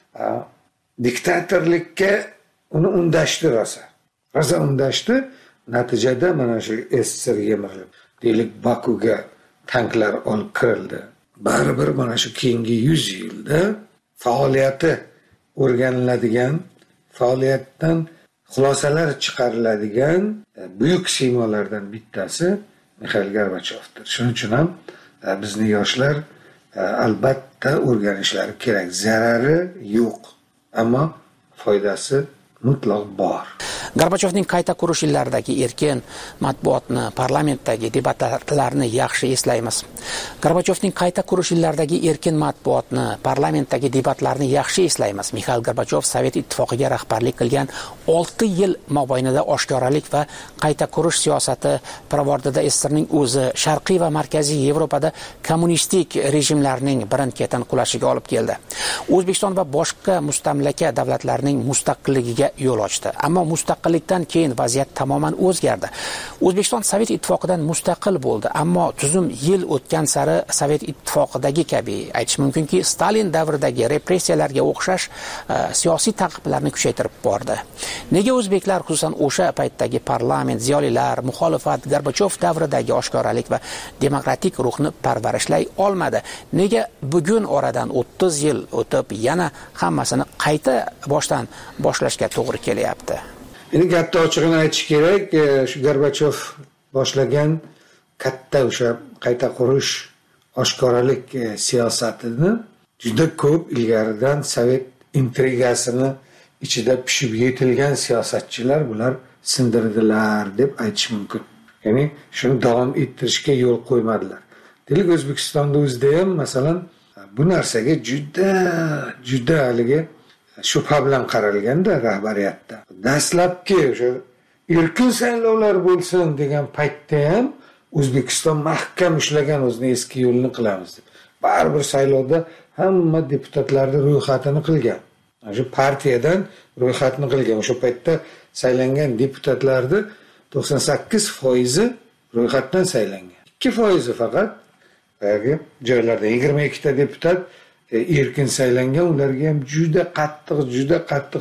diktatorlikka uni undashdi rosa undashdi. Natijada mana shu SSR yemirilib, deylik Bakuga tanklar olib kirildi. Baribir mana shu keyingi 100 yilda faoliyati o'rganiladigan, faoliyatdan xulosalar chiqariladigan buyuk siymolardan bittasi Mixail Gorbachyovdir. Shuning uchun ham bizni yoshlar albatta o'rganishlari kerak. Zarari yo'q, ammo foydasi mutlaq bor. Gorbachyovning qayta qurish yillaridagi erkin matbuotni, parlamentdagi debatlarni yaxshi eslaymiz. Gorbachyovning qayta qurish yillaridagi erkin matbuotni, parlamentdagi debatlarni yaxshi eslaymiz. Mixail Gorbachyov Sovet ittifoqiga rahbarlik qilgan 6 yil mobaynida oshkoralik va qayta qurish siyosati pirovardida SSRning o'zi Sharqiy va Markaziy Yevropada kommunistik rejimlarning birin-ketin qulashiga olib keldi. O'zbekiston va boshqa mustamlaka davlatlarning mustaqilligiga yo'l ochdi. Ammo mustaqillikdan keyin vaziyat tamoman o'zgardi. O'zbekiston Sovet ittifoqidan mustaqil bo'ldi, ammo tuzum yil o'tgan sari Sovet ittifoqidagi kabi aytish mumkinki, Stalin davridagi repressiyalarga o'xshash siyosiy ta'qiblarni kuchaytirib bordi. Nega o'zbeklar, xususan o'sha paytdagi parlament, ziyolilar, muxolifat Gorbachyov davridagi oshkoralik va demokratik ruhni parvarishlay olmadi? Nega bugun oradan 30 yil o'tib yana hammasini qayta boshlashga to'g'ri kelyapti? Endi katta ochig'ini aytish kerak, shu Gorbachyov boshlagan katta o'sha qayta qurish, oshkoralik siyosatini juda ko'p ilgaridan Sovet intrigasini ichida pishib yetilgan siyosatchilar bular sindirdilar deb aytish mumkin. Ya'ni shuni davom ettirishga yo'l qo'ymadilar. Deylik O'zbekistonda o'zida ham masalan bu narsaga juda haligi shubha bilan qaralganda rahbariyatda. Dastlabki o'sha erkin saylovlar bo'lsin degan paytda ham O'zbekiston mahkam ushlagan o'zining eski yo'lini qilamiz deb. Baribir saylovda hamma deputatlarning ro'yxatini qilgan. Shu partiyadan ro'yxatni qilgan. O'sha paytda saylangan deputatlarning 98% ro'yxatdan saylangan. 2% faqat yoki joylarda 22 ta deputat erkin saylangan, ularga ham juda qattiq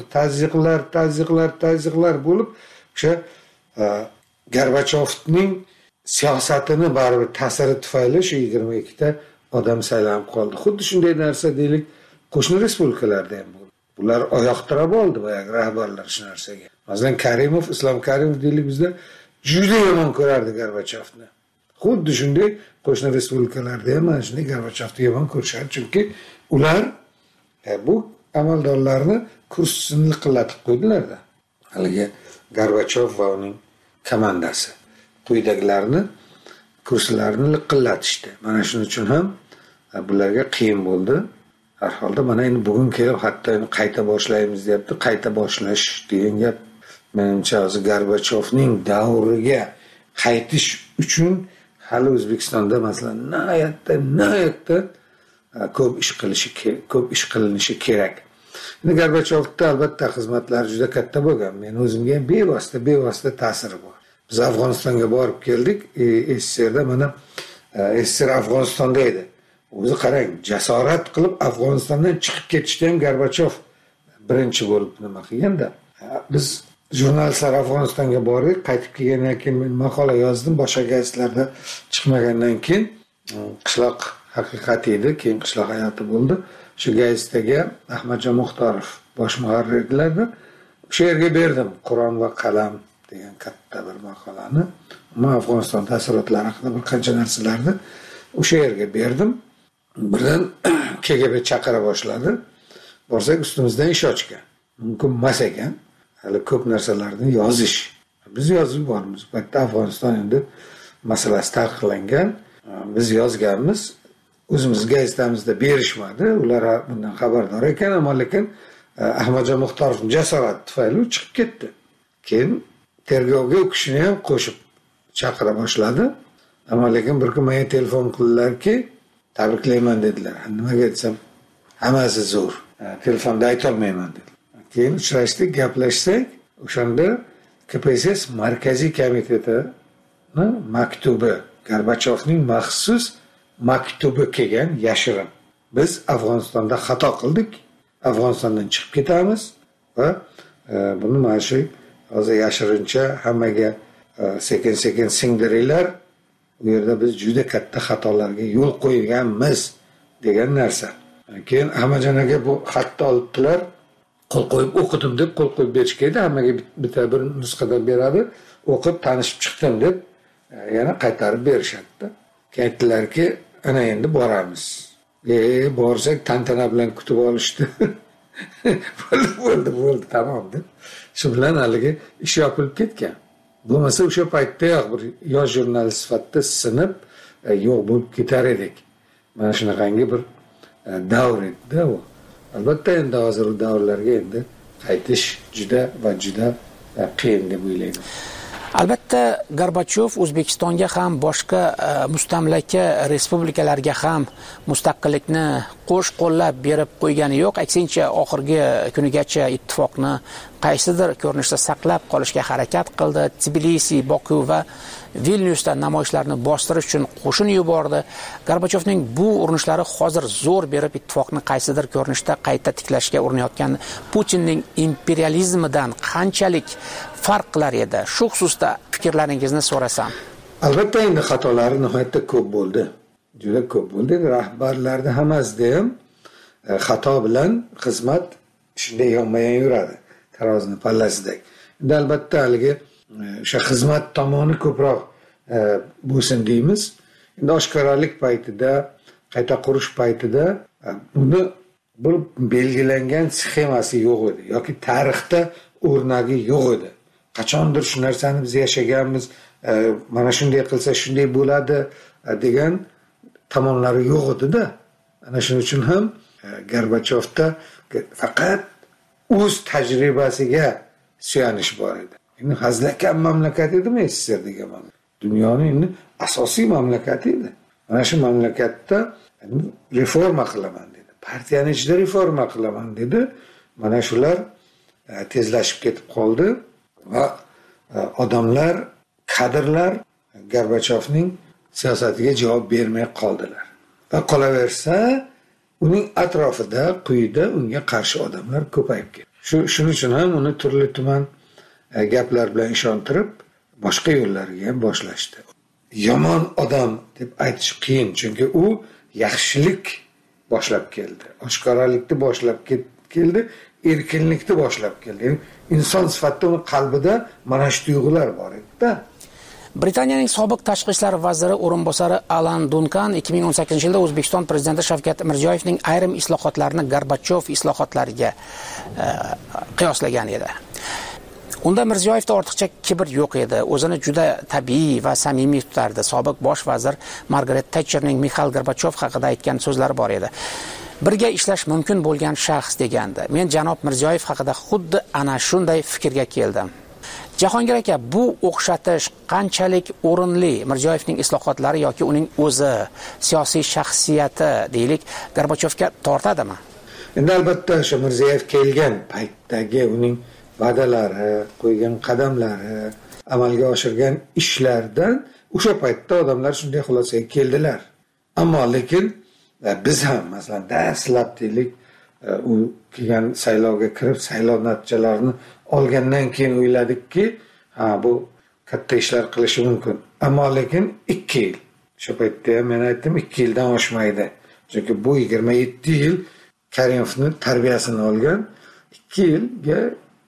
tazyiqlar bo'lib, o'sha Gorbachyovning siyosatini baribir ta'siri tufayli shu 22 ta odam saylanib qoldi. Xuddi shunday narsa deylik qo'shni respublikalarda ham bo'ldi. Bular oyoqtirab oldi boyagi rahbarlar shu narsaga. Masalan, Islom Karimov deylik bizda juda yomon ko'rardi Gorbachyovni. Xuddi shunday qo'shni respublikalarda ham mana shunday Gorbachyovni yomon ko'rishadi, chunki ular bu amaldorlarni kursini liqillatib qo'ydilar-da. Haligi Gorbachyov va uning komandasi quyidagilarni kurslarini liqillatishdi. Mana shuning uchun ham bularga qiyin bo'ldi. Har holda mana endi bugun kelib hatto qayta boshlaymiz deyapti. Qayta boshlash degan gap menimcha hozir Gorbachyovning davriga qaytish uchun hali O'zbekistonda masalan nihoyatda ko'p ish qilinishi kerak. Endi Gorbachyovda albatta xizmatlari juda katta bo'lgan. Men o'zimga ham bevosita ta'siri bor. Biz Afg'onistonga borib keldik. SSRda mana SSR Afg'onistonda edi. O'zi qarang, jasorat qilib Afg'onistondan chiqib ketishda ham Gorbachyov birinchi bo'lib nima qilganda. Biz jurnalistlar Afg'onistonga bordik, qaytib kelgandan keyin men maqola yozdim, boshqa gazetlarda chiqmagandan keyin qishloq haqiqati edi, keyin qishloq hayoti bo'ldi. Shu gazetga Ahmadjon Muxtorov bosh muharrir edilar-da. O'sha yerga berdim Qur'on va qalam degan katta bir maqolani. Men Afg'oniston ta'sirotlari haqida bir qancha narsalarni o'sha yerga berdim. Birdan KGB chaqira boshladi. Borsak ustimizdan ish ochgan. Mumkin emas ekan. Hali ko'p narsalarni yozish. Biz yozib bormiz. Bu yerda Afg'oniston endi masalasi taqiqlangan. Biz yozganmiz. O'zimiz gazetamizda berishmadi. Ular bundan xabardor ekan, ammo lekin Ahmadjon Muxtorovning jasorati tufayli chiqib ketdi. Keyin tergovga u kishini ham qo'shib chaqira boshladi. Ammo lekin bir kun menga telefon qildilar-ki, tabriklayman dedilar. Nimaga desam, hammasi zo'r. Telefonda ayta olmayman dedi. Keyin uchrashdik, gaplashsak, o'shanda KPSS markaziy komiteti maktubi, Gorbachyovning maxsus maktubi kelgan yashirin. Biz Afg'onistonda xato qildik. Afg'onistondan chiqib ketamiz va buni mana shu hozir yashirincha hammaga sekin-sekin singdiringlar. Bu yerda biz juda katta xatolarga yo'l qo'yganmiz degan narsa. Keyin Ahmadjon aka bu xatni olibdilar. Qo'l qo'yib o'qidim deb qo'l qo'yib berishgaydi. Hammaga bitta bir nusxadan beradi. O'qib tanishib chiqdim deb yana qaytarib berishadi. Aytdilarki, ana endi boramiz. Borsak tantana bilan kutib olishdi. Bo'ldi, tamom deb. Shu bilan haligi ish yopilib ketgan. Bo'lmasa o'sha paytdayoq bir yosh jurnalist sifatida sinib yo'q bo'lib ketar edik. Mana shunaqangi bir davr edi u. Albatta endi hozir u davrlarga endi qaytish juda qiyin deb o'ylayman. Albatta Gorbachyov O'zbekistonga ham boshqa mustamlaka respublikalarga ham mustaqillikni qo'llab berib qo'ygani yo'q. Aksincha oxirgi kunigacha ittifoqni qaysidir ko'rinishda saqlab qolishga harakat qildi. Tbilisi, Boku va Vilnyusda namoyishlarni bostirish uchun qo'shin yubordi. Gorbachyovning bu urinishlari hozir zo'r berib ittifoqni qaysidir ko'rinishda qayta tiklashga urinayotgan Putinning imperializmidan qanchalik farq qilar edi? Shu xususda fikrlaringizni so'rasam. Albatta endi xatolari nihoyatda ko'p bo'ldi. Juda ko'p bo'ldi. Rahbarlarda hammasida ham xato bilan xizmat shunday yonma-yon yuradi. Tarozini pallasidek. Endi albatta haligi o'sha xizmat tomoni ko'proq bo'lsin deymiz. Endi oshkoralik paytida, qayta qurish paytida buni bir belgilangan sxemasi yo'q edi yoki tarixda o'rnagi yo'q edi. Qachondir shu narsani biz yashaganmiz, mana shunday qilsa shunday bo'ladi degan tomonlari yo'q edi-da. Ana shuning uchun ham Gorbachyovda faqat o'z tajribasiga suyanish bor edi. Endi hazlakan mamlakat edimi SSR degan mamlakat. Dunyoning endi asosiy mamlakati edi. Mana shu mamlakatda reforma qilaman dedi. Partiyani ichida reforma qilaman dedi. Mana shular tezlashib ketib qoldi va odamlar, kadrlar Gorbachyovning siyosatiga javob bermay qoldilar. Va qolaversa, uning atrofida, quyida unga qarshi odamlar ko'payib ketdi. Shuning uchun ham uni turli tuman gaplar bilan ishontirib, boshqa yo'llarga ham boshlashdi. Yomon odam deb aytish qiyin, chunki u yaxshilik boshlab keldi. Oshkoralikni boshlab keldi, erkinlikni boshlab keldi. Yani inson sifatida uni qalbida mana shu tuyg'ular bor edi-da. Britaniyaning sobiq tashqi ishlar vaziri o'rinbosari Alan Duncan 2018-yilda O'zbekiston prezidenti Shavkat Mirziyoyevning ayrim islohotlarini Gorbachyov islohotlariga qiyoslagan edi. Unda Mirziyoyevda ortiqcha kibr yo'q edi. O'zini juda tabiiy va samimiy tutardi. Sobiq bosh vazir Margaret Thatcherning Mikhail Gorbachyov haqida aytgan so'zlari bor edi. Birga ishlash mumkin bo'lgan shaxs degandi. Men janob Mirziyoyev haqida xuddi ana shunday fikrga keldim. Jahongir aka, bu o'xshatish qanchalik o'rinli? Mirziyoyevning islohotlari yoki uning o'zi, siyosiy shaxsiyati deylik, Gorbachyovga tortadimi? Endi albatta o'sha Mirziyoyev kelgan paytdagi uning va'dalari, qo'ygan qadamlari, amalga oshirgan ishlardan o'sha paytda odamlar shunday xulosaga keldilar. Ammo lekin biz ham masalan dastlab deylik u kelgan saylovga kirib saylov natijalarini olgandan keyin o'yladikki, bu katta ishlar qilishi mumkin. Ammo lekin 2 yil. O'sha paytda ham men aytdim 2 yildan oshmaydi. Chunki bu 27 yil Karimovning tarbiyasini olgan, 2 yilga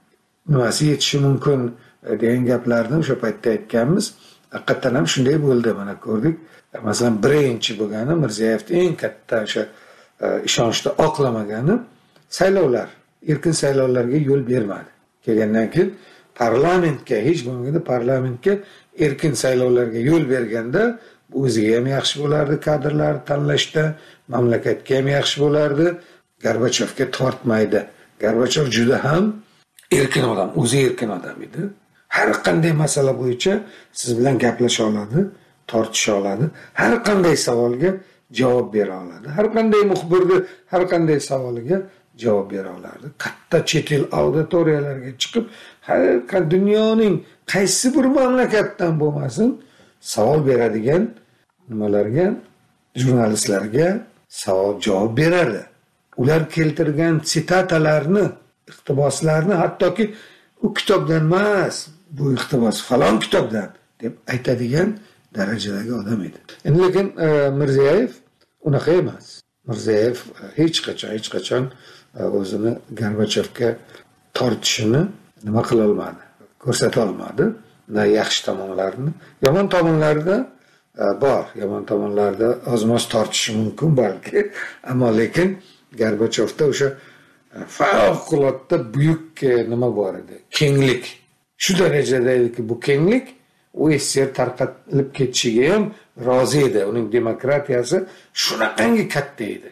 nimasi yetishi mumkin degan gaplarni o'sha paytda aytganmiz. Haqiqatan ham shunday bo'ldi, mana ko'rdik. Masalan, birinchi bo'lgani Mirziyoyevning eng katta o'sha ishonchni oqlamagani saylovlar, erkin saylovlarga yo'l bermadi. Kelgandan keyin parlamentga, hech bo'lmaganda parlamentga erkin saylovlarga yo'l berganda bu o'ziga ham yaxshi bo'lardi, kadrlarni tanlashda, mamlakatga ham yaxshi bo'lardi. Gorbachevga tortmaydi. Gorbachov juda ham erkin odam, o'zi erkin odam edi. Har qanday masala bo'yicha siz bilan gaplasha oladi, tortisha oladi, har qanday savolga javob bera oladi. Har qanday muxbirni har qanday savoliga javob bera oladi. Katta chet el auditoriyalarga chiqib, har dunyoning qaysi bir mamlakatdan bo'lmasin, savol beradigan nimalarga, jurnalistlarga savol javob beradi. Ular keltirgan sitatalarni, iqtiboslarni hattoki u kitobdan emas, bu iqtibos falon kitobdan deb aytadigan darajadagi odam edi. Endi lekin Mirziyoyev unaqa emas. Mirziyoyev hech qachon o'zini Gorbachevga tortishini nima qila olmadi, ko'rsata olmadi. Na yaxshi tomonlarini, yomon tomonlarida bor, yomon tomonlarida ozmoz tortishi mumkin balki, ammo lekin Gorbachevda o'sha favqulodda buyuk nima bor edi, kenglik. Shu darajada ediki, bu kenglik u SSR tarqatilib ketishiga ham rozi edi. Uning demokratiyasi shunaqangi katta edi.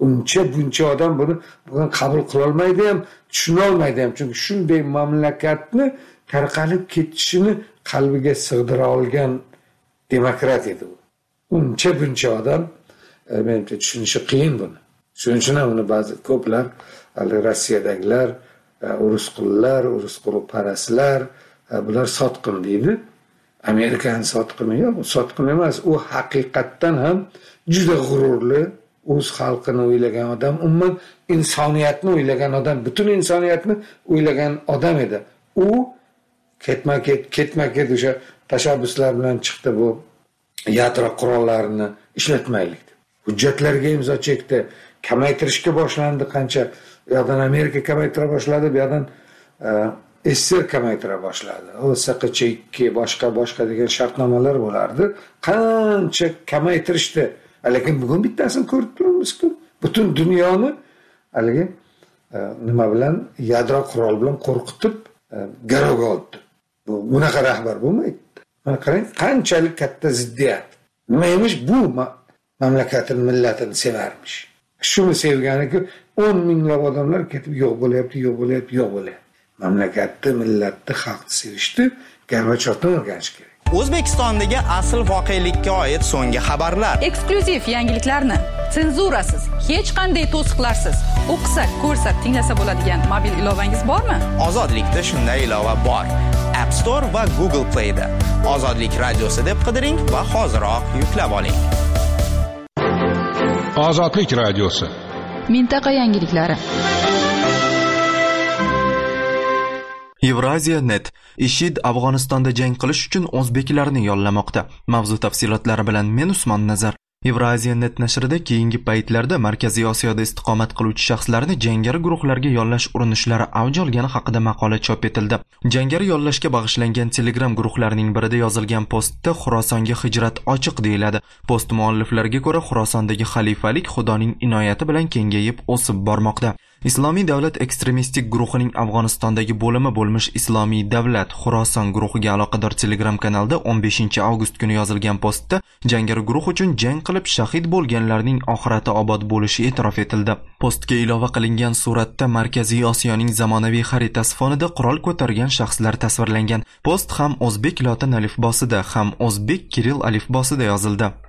Buncha odam buni bugun qabul qila olmaydi ham, tushuna olmaydi ham. Chunki shunday mamlakatni tarqalib ketishini qalbiga sig'dira olgan demokrat edi u. Buncha odam menimcha tushunishi qiyin buni. Shuning uchun ham uni ba'zi ko'plar Rossiyadagilar, urusqullar, paraslar, bular sotqin deydi. Amerikani sotqini yo'q, sotqin emas. U haqiqatdan ham juda g'ururli, o'z xalqini o'ylagan odam, umuman insoniyatni o'ylagan odam, butun insoniyatni o'ylagan odam edi. U ketma-ket o'sha tashabbuslar bilan chiqdi, bu yadro qurollarini ishlatmaylik deb. Hujjatlarga imzo chekdi, kamaytirishga boshlandi qancha. Bu yoqdan Amerika kamaytira boshladi, bu yoqdan SSR kamaytira boshladi. O SQCH2 boshqa degan shartnomalar bo'lardi. Qancha kamaytirishdi. Lekin bugun bittasini ko'rib turibmiz-ku. Butun dunyoni haligi nima bilan, yadro qurol bilan qo'rqitib garovga oldi. Bu bunaqa rahbar bo'lmaydi. Mana qarang, qanchalik katta ziddiyat. Nima emish bu mamlakatini, millatini sevarmish. Shuni sevganiki 10 minglab odamlar ketib yo'q bo'lyapti. Mamlakatni, millatni, xalqni sevishni Gorbachevdan o'rganish kerak. O'zbekistondagi asl voqelikka oid so'nggi xabarlar, eksklyuziv yangiliklarni senzurasiz, hech qanday to'siqlarsiz o'qisa, ko'rsa, tinglasa bo'ladigan mobil ilovangiz bormi? Ozodlikda shunday ilova bor. App Store va Google Play da Ozodlik radiosi deb qidiring va hoziroq yuklab oling. Ozodlik radiosi. Mintaqa yangiliklari. Evraziya.net IShID Afg'onistonda jang qilish uchun o'zbeklarni yollamoqda. Mavzu tafsilotlari bilan men Usmon Nazar. Evraziya.net nashrida keyingi paytlarda Markaziy Osiyoda istiqomat qiluvchi shaxslarni jangari guruhlarga yollash urinishlari avj olgani haqida maqola chop etildi. Jangari yollashga bag'ishlangan Telegram guruhlarining birida yozilgan postda Xurosonga hijrat ochiq deyiladi. Post mualliflariga ko'ra, Xurosondagi xalifalik Xudoning inoyati bilan kengayib o'sib bormoqda. Islomiy davlat ekstremistik guruhining Afg'onistondagi bo'limi bo'lmish Islomiy davlat Xuroson guruhiga aloqador Telegram kanalida 15 avgust kuni yozilgan postda jangari guruh uchun jang qilib shahid bo'lganlarning oxirati obod bo'lishi e'tirof etildi. Postga ilova qilingan suratda Markaziy Osiyoning zamonaviy xaritasi fonida qurol ko'targan shaxslar tasvirlangan. Post ham o'zbek lotin alifbosida, ham o'zbek kiril alifbosida yozildi.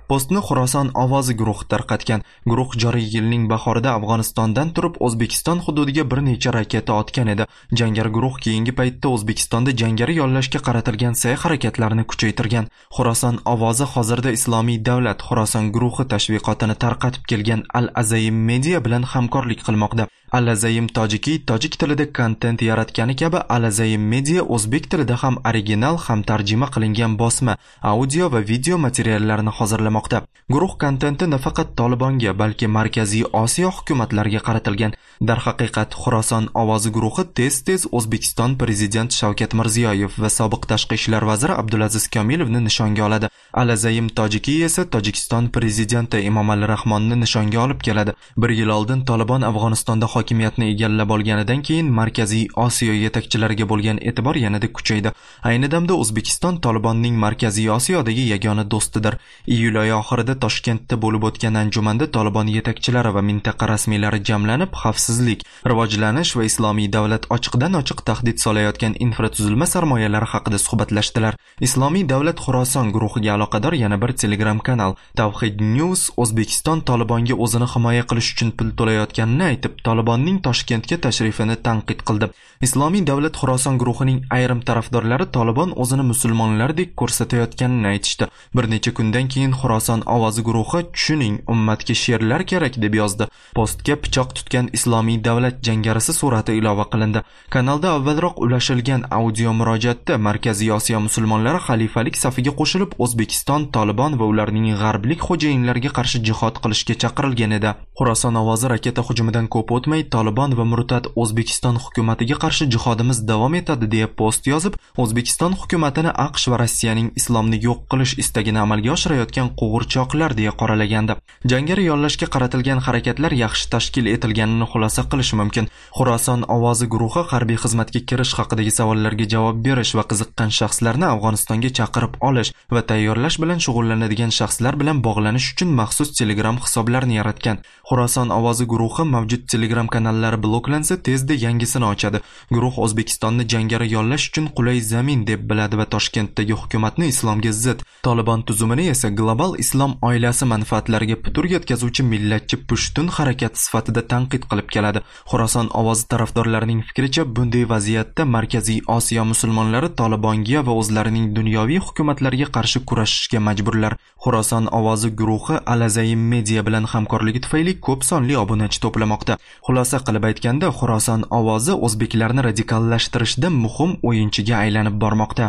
Postni Xuroson ovozi guruhi tarqatgan. Guruh joriy yilning bahorida Afg'onistondan turib O'zbekiston hududiga bir necha raketa otgan edi. Jangari guruh keyingi paytda O'zbekistonda jangari yollashga qaratilgan sa'y harakatlarini kuchaytirgan. Xuroson ovozi hozirda Islomiy davlat Xuroson guruhi tashviqotini tarqatib kelgan Al-Azayim Media bilan hamkorlik qilmoqda. Al-Azayim tojik tilida kontent yaratgani kabi Al-Azayim Media o'zbek tilida ham original ham tarjima qilingan bosma, audio va video materiallarini hozirlamoqda. Guruh kontenti nafaqat Tolibonga, balki Markaziy Osiyo hukumatlariga qaratilgan. Darhaqiqat, Xuroson ovozi guruhi tez-tez O'zbekiston prezident Shavkat Mirziyoyev va sobiq tashqi ishlar vaziri Abdulaziz Komilovni nishonga oladi. Al-Azayim tojiki esa Tojikiston prezidenti Emomali Rahmonni nishonga olib keladi. Bir yil oldin Tolibon Afg'onistonda hokimiyatni egallab olganidan keyin Markaziy Osiyo yetakchilariga bo'lgan e'tibor yanada kuchaydi. Ayni damda O'zbekiston Tolibonning Markaziy Osiyodagi yagona do'stidir. Iyul oyi oxirida Toshkentda bo'lib o'tgan anjumanda Tolibon yetakchilari va mintaqa rasmiylari jamlanib, xavfsizlik, rivojlanish va islomiy davlat ochiqdan-ochiq tahdid solayotgan infratuzilma sarmoyalari haqida suhbatlashdilar. Islomiy davlat Xuroson guruhiga aloqador yana bir Telegram kanal Tawhid News O'zbekiston Tolibonga o'zini himoya qilish uchun pul to'layotganini aytib, Tolibonning Toshkentga tashrifini tanqid qildi. Islomiy davlat Xuroson guruhining ayrim tarafdorlari Tolibon o'zini musulmonlardek ko'rsatayotganini aytishdi. Bir necha kundan keyin Xuroson ovozi guruhi "Tushuning, ummatga she'rlar kerak" deb yozdi. Postga pichoq tutgan Islomiy davlat jangarisi surati ilova qilindi. Kanalda avvalroq ulashilgan audio murojaatda Markaziy Osiyo musulmonlari xalifalik safiga qo'shilib O'zbekiston Tolibon va ularning g'arblik xo'jayinlariga qarshi jihad qilishga chaqirilgan edi. Xuroson ovozi raketa hujumidan ko'p o'tmay Tolibon va murtad O'zbekiston hukumatiga qarshi jihodimiz davom etadi deya post yozib, O'zbekiston hukumatini AQSh va Rossiyaning islomni yo'q qilish istagini amalga oshirayotgan qo'g'irchoqlar deya qoralagandi. Jangari yollashga qaratilgan harakatlar yaxshi tashkil etilganini xulosa qilish mumkin. Xuroson ovozi guruhi harbiy xizmatga kirish haqidagi savollarga javob berish va qiziqqan shaxslarni Afg'onistonga chaqirib olish va tayyorlash bilan shug'ullanadigan shaxslar bilan bog'lanish uchun maxsus Telegram hisoblarini yaratgan. Xuroson ovozi guruhi mavjud Telegram kanallari bloklansa tezda yangisini ochadi. Guruh O'zbekistonni jangari yollash uchun qulay zamin deb biladi va Toshkentdagi hukumatni islomga zid, Tolibon tuzumini esa global islom oilasi manfaatlariga putur yetkazuvchi millatchi pushtun harakat sifatida tanqid qilib keladi. Xuroson ovozi tarafdorlarining fikricha, bunday vaziyatda Markaziy Osiyo musulmonlari Tolibonga va o'zlarining dunyoviy hukumatlariga qarshi kurashishga majburlar. Xuroson ovozi guruhi Al-Azayim Media bilan hamkorligi tufayli ko'p sonli obunachi to'plamoqda. Xulosa qilib aytganda, Xuroson ovozi o'zbeklarni radikallashtirishda muhim o'yinchiga aylanib bormoqda.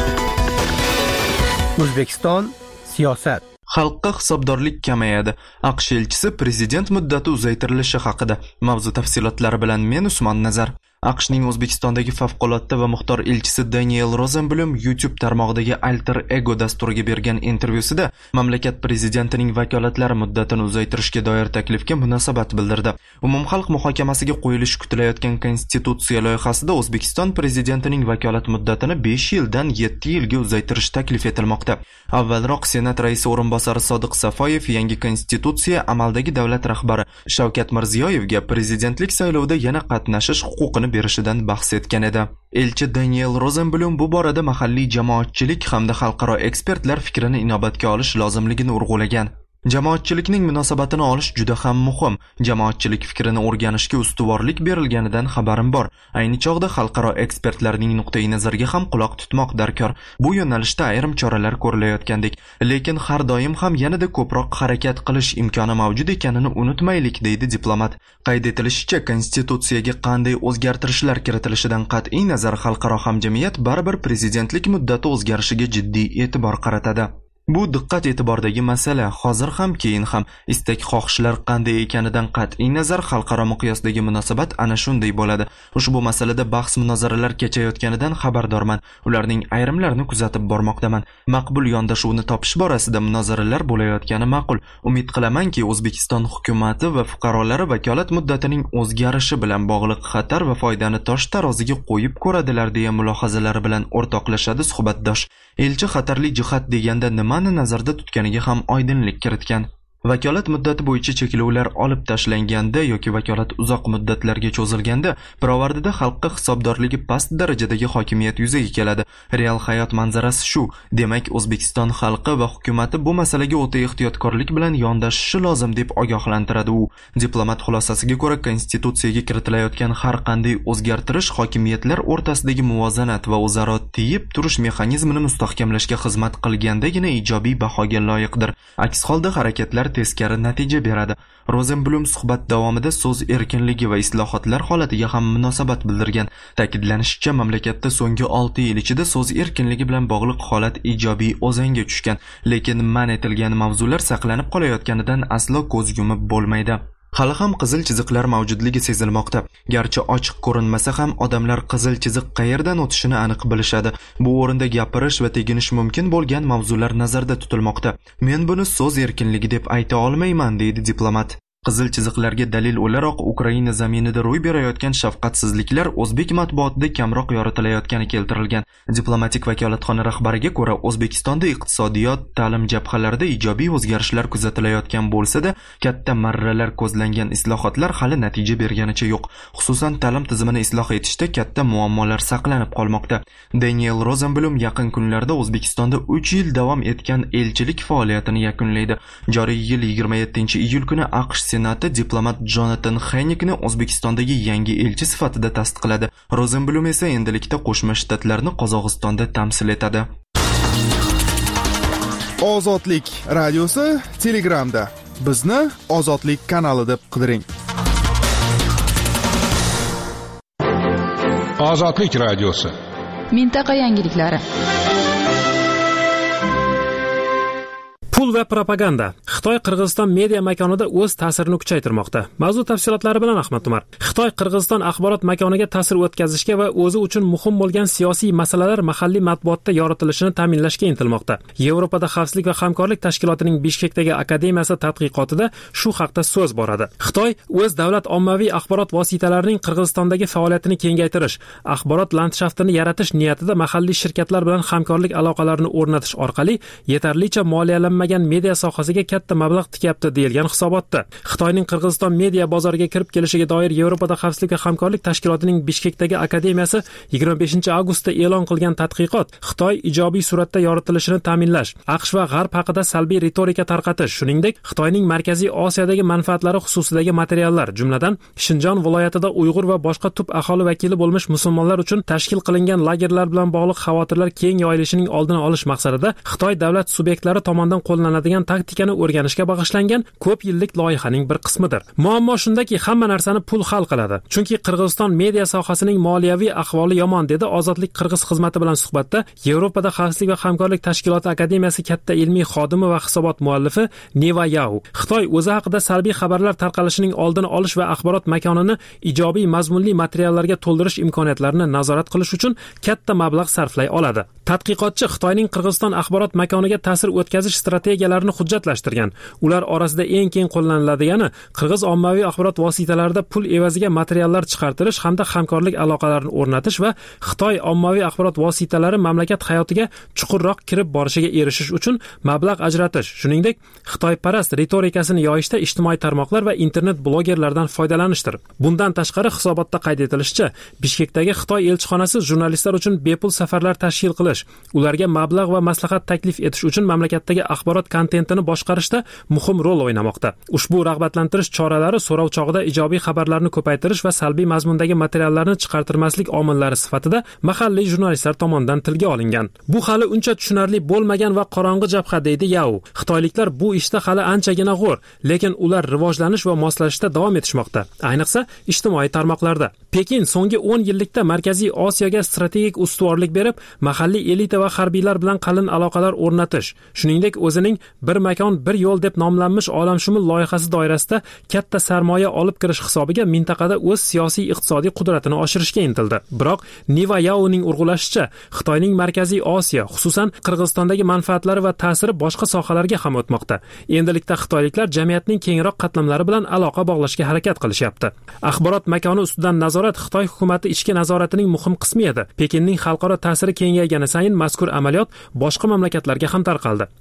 O'zbekiston siyosat. Xalqqa hisobdorlik kamayadi. AQSh elchisi prezident muddati uzaytirilishi haqida. Mavzu tafsilotlari bilan men Usmon Nazar. AQShning O'zbekistondagi favqulodda va muxtor elchisi Daniel Rosenblum YouTube tarmog'idagi Alter Ego dasturiga bergan intervyusida mamlakat prezidentining vakolatlari muddatini uzaytirishga doir taklifga munosabat bildirdi. Umumxalq muhokamasiga qo'yilishi kutilayotgan konstitutsiya loyihasida O'zbekiston prezidentining vakolat muddatini 5 yildan 7 yilga uzaytirish taklif etilmoqda. Avvalroq Senat raisi o'rinbosari Sodiq Safoyev yangi konstitutsiya amaldagi davlat rahbari Shavkat Mirziyoyevga prezidentlik saylovida yana qatnashish huquqini berishidan bahs etgan edi. Elchi Daniel Rosenblum bu borada mahalliy jamoatchilik hamda xalqaro ekspertlar fikrini inobatga olish lozimligini urg'ulagan. Jamoatchilikning munosabatini olish juda ham muhim. Jamoatchilik fikrini o'rganishga ustuvorlik berilganidan xabarim bor. Ayni chog'da xalqaro ekspertlarning nuqtai nazariga ham quloq tutmoq darkor. Bu yo'nalishda ayrim choralar ko'rilayotgandek, lekin har doim ham yanada ko'proq harakat qilish imkoni mavjud ekanini unutmaylik, deydi diplomat. Qayd etilishicha, konstitutsiyaga qanday o'zgartirishlar kiritilishidan qat'iy nazar xalqaro hamjamiyat baribir prezidentlik muddati o'zgarishiga jiddiy e'tibor qaratadi. Bu diqqat e'tibordagi masala. Hozir ham keyin ham istak xohishlar qanday ekanidan qat'iy nazar xalqaro miqyosdagi munosabat ana shunday bo'ladi. Ushbu masalada bahs munozaralar kechayotganidan xabardorman. Ularning ayrimlarini kuzatib bormoqdaman. Maqbul yondashuvni topish borasida munozaralar bo'layotgani ma'qul. Umid qilamanki, O'zbekiston hukumati va fuqarolari vakolat muddatining o'zgarishi bilan bog'liq xatar va foydani tosh taroziga qo'yib ko'radilar deya mulohazalari bilan o'rtoqlashadi suhbatdosh. Elchi xatarli jihat deganda nimani nazarda tutganiga ham oydinlik kiritgan. Vakolat muddati bo'yicha cheklovlar olib tashlanganda yoki vakolat uzoq muddatlarga cho'zilganda pirovardida xalqqa hisobdorligi past darajadagi hokimiyat yuzaga keladi. Real hayot manzarasi shu. Demak, O'zbekiston xalqi va hukuomati bu masalaga o'ta ehtiyotkorlik bilan yondashishi lozim deb ogohlantiradi u. Diplomat xulosasiga ko'ra, konstitutsiyaga kiritilayotgan har qanday o'zgartirish hokimiyatlar o'rtasidagi muvozanat va o'zaro tiyib turish mexanizmini mustahkamlashga xizmat qilgandagina ijobiy bahoga loyiqdir. Aks holda harakatlar teskari natija beradi. Rozenblum suhbat davomida so'z erkinligi va islohotlar holatiga ham munosabat bildirgan. Ta'kidlanishicha, mamlakatda so'nggi 6 yil ichida so'z erkinligi bilan bog'liq holat ijobiy o'zanga tushgan, lekin man etilgan mavzular saqlanib qolayotganidan aslo ko'z yumib bo'lmaydi. Hali ham qizil chiziqlar mavjudligi sezilmoqda. Garchi ochiq ko'rinmasa ham odamlar qizil chiziq qayerdan o'tishini aniq bilishadi. Bu o'rinda gapirish va teginish mumkin bo'lgan mavzular nazarda tutilmoqda. Men buni so'z erkinligi deb ayta olmayman, deydi diplomat. Qizil chiziqlarga dalil o'laroq Ukraina zaminida ro'y berayotgan shafqatsizliklar o'zbek matbuotida kamroq yoritilayotgani keltirilgan. Diplomatik vakolatxona rahbariga ko'ra, O'zbekistonda iqtisodiyot, ta'lim jabhalarida ijobiy o'zgarishlar kuzatilayotgan bo'lsa-da, katta marralar ko'zlangan islohotlar hali natija berganicha yo'q. Xususan, ta'lim tizimini isloh etishda katta muammolar saqlanib qolmoqda. Daniel Rozenblum yaqin kunlarda O'zbekistonda 3 yil davom etgan elchilik faoliyatini yakunlaydi. Joriy yil 27-iyul kuni AQSh Senati diplomat Jonathan Haynikni O'zbekistondagi yangi elchi sifatida tasdiqladi. Rozenblum esa endilikda Qo'shma Shtatlarni Qozog'istonda tamsil etadi. Ozodlik radiosi Telegramda. Bizni Ozodlik kanali deb qidiring. Ozodlik radiosi. Mintaqa yangiliklari. Pul va propaganda. Xitoy Qirg'iziston media makonida o'z ta'sirini kuchaytirmoqda. Mavzu tafsilotlari bilan Ahmad Umar. Xitoy Qirg'iziston axborot makoniga ta'sir o'tkazishga va o'zi uchun muhim bo'lgan siyosiy masalalar mahalliy matbuotda yoritilishini ta'minlashga intilmoqda. Yevropada xavfsizlik va hamkorlik tashkilotining Bishkekdagi akademiyasi tadqiqotida shu haqda so'z boradi. Xitoy o'z davlat ommaviy axborot vositalarining Qirg'izistondagi faoliyatini kengaytirish, axborot landshaftini yaratish niyatida mahalliy shirkatlar bilan hamkorlik aloqalarini o'rnatish orqali yetarlicha moliyalanmagan media sohasiga katta mablag' tikyapti deyilgan hisobotda. Xitoyning Qirg'iziston media bozoriga kirib kelishiga doir Yevropada xavfsizlik va hamkorlik tashkilotining Bishkekdagi akademiyasi 25-avgustda e'lon qilgan tadqiqot Xitoy ijobiy suratda yoritilishini ta'minlash, AQSh va G'arb haqida salbiy retorika tarqatish, shuningdek Xitoyning Markaziy Osiyodagi manfaatlari xususidagi materiallar, jumladan Shinjon viloyatida Uyg'ur va boshqa tub aholi vakili bo'lmish musulmonlar uchun tashkil qilingan lagerlar bilan bog'liq xavotirlar keng yoyilishining oldini olish maqsadida Xitoy davlat subyektlari tomonidan qo'llanadigan taktikani o'rganishga bag'ishlangan ko'p yillik loyihaning bir qismidir. Muammo shundaki, hamma narsani pul hal qiladi. Chunki Qirg'iziston media sohasining moliyaviy ahvoli yomon, dedi Ozodlik Qirg'iz xizmati bilan suhbatda Yevropada xavfsizlik va hamkorlik tashkiloti akademiyasi katta ilmiy xodimi va hisobot muallifi Neva Yao. Xitoy o'zi haqida salbiy xabarlar tarqalishining oldini olish va axborot makonini ijobiy mazmunli materiallarga to'ldirish imkoniyatlarini nazorat qilish uchun katta mablag' sarflay oladi. Tadqiqotchi Xitoyning Qirg'iziston axborot makoniga ta'sir o'tkazish strategiyalarini hujjatlashtirgan. Ular orasida eng keng qo'llaniladigani Qirg'iz ommaviy axborot vositalarida pul evaziga materiallar chiqartirish hamda hamkorlik aloqalarini o'rnatish va Xitoy ommaviy axborot vositalari mamlakat hayotiga chuqurroq kirib borishiga erishish uchun mablag' ajratish, shuningdek Xitoyparast retorikasini yoyishda ijtimoiy tarmoqlar va internet blogerlardan foydalanishdir. Bundan tashqari hisobotda qayd etilishicha, Bishkekdagi Xitoy elchixonasi jurnalistlar uchun bepul safarlar tashkil qilish, ularga mablag' va maslahat taklif etish uchun mamlakatdagi axborot kontentini boshqarishda muhim rol o'ynamoqda. Ushbu rag'batlantirish choralari so'rov chog'ida ijobiy xabarlarni ko'paytirish va salbiy mazmundagi materiallarni chiqartirmaslik omillari sifatida mahalliy jurnalistlar tomonidan tilga olingan. Bu hali uncha tushunarli bo'lmagan va qorong'i jabha, deydi Yao. Xitoyliklar bu ishda hali anchagina g'o'r, lekin ular rivojlanish va moslashishda davom etishmoqda, ayniqsa ijtimoiy tarmoqlarda. Pekin so'nggi 10 yillikda Markaziy Osiyoga strategik ustuvorlik berib, mahalliy elita va harbiylar bilan qalin aloqalar o'rnatish, shuningdek o'zining bir makon bir yo'l deb nomlanmish olamshumul loyihasi doirasida katta sarmoya olib kirish hisobiga mintaqada o'z siyosiy iqtisodiy qudratini oshirishga intildi. Biroq Neva Yaoning urg'ulashicha, Xitoyning Markaziy Osiyo, xususan Qirg'izistondagi manfaatlari va ta'siri boshqa sohalarga ham o'tmoqda. Endilikda xitoyliklar jamiyatning kengroq qatlamlari bilan aloqa bog'lashga harakat qilishyapti. Axborot makoni ustidan nazorat Xitoy hukumati ichki nazoratining muhim qismi edi. Pekinning xalqaro ta'siri kengaygani sayin mazkur amaliyot boshqa mamlakatlarga ham tarqaldi. Xitoy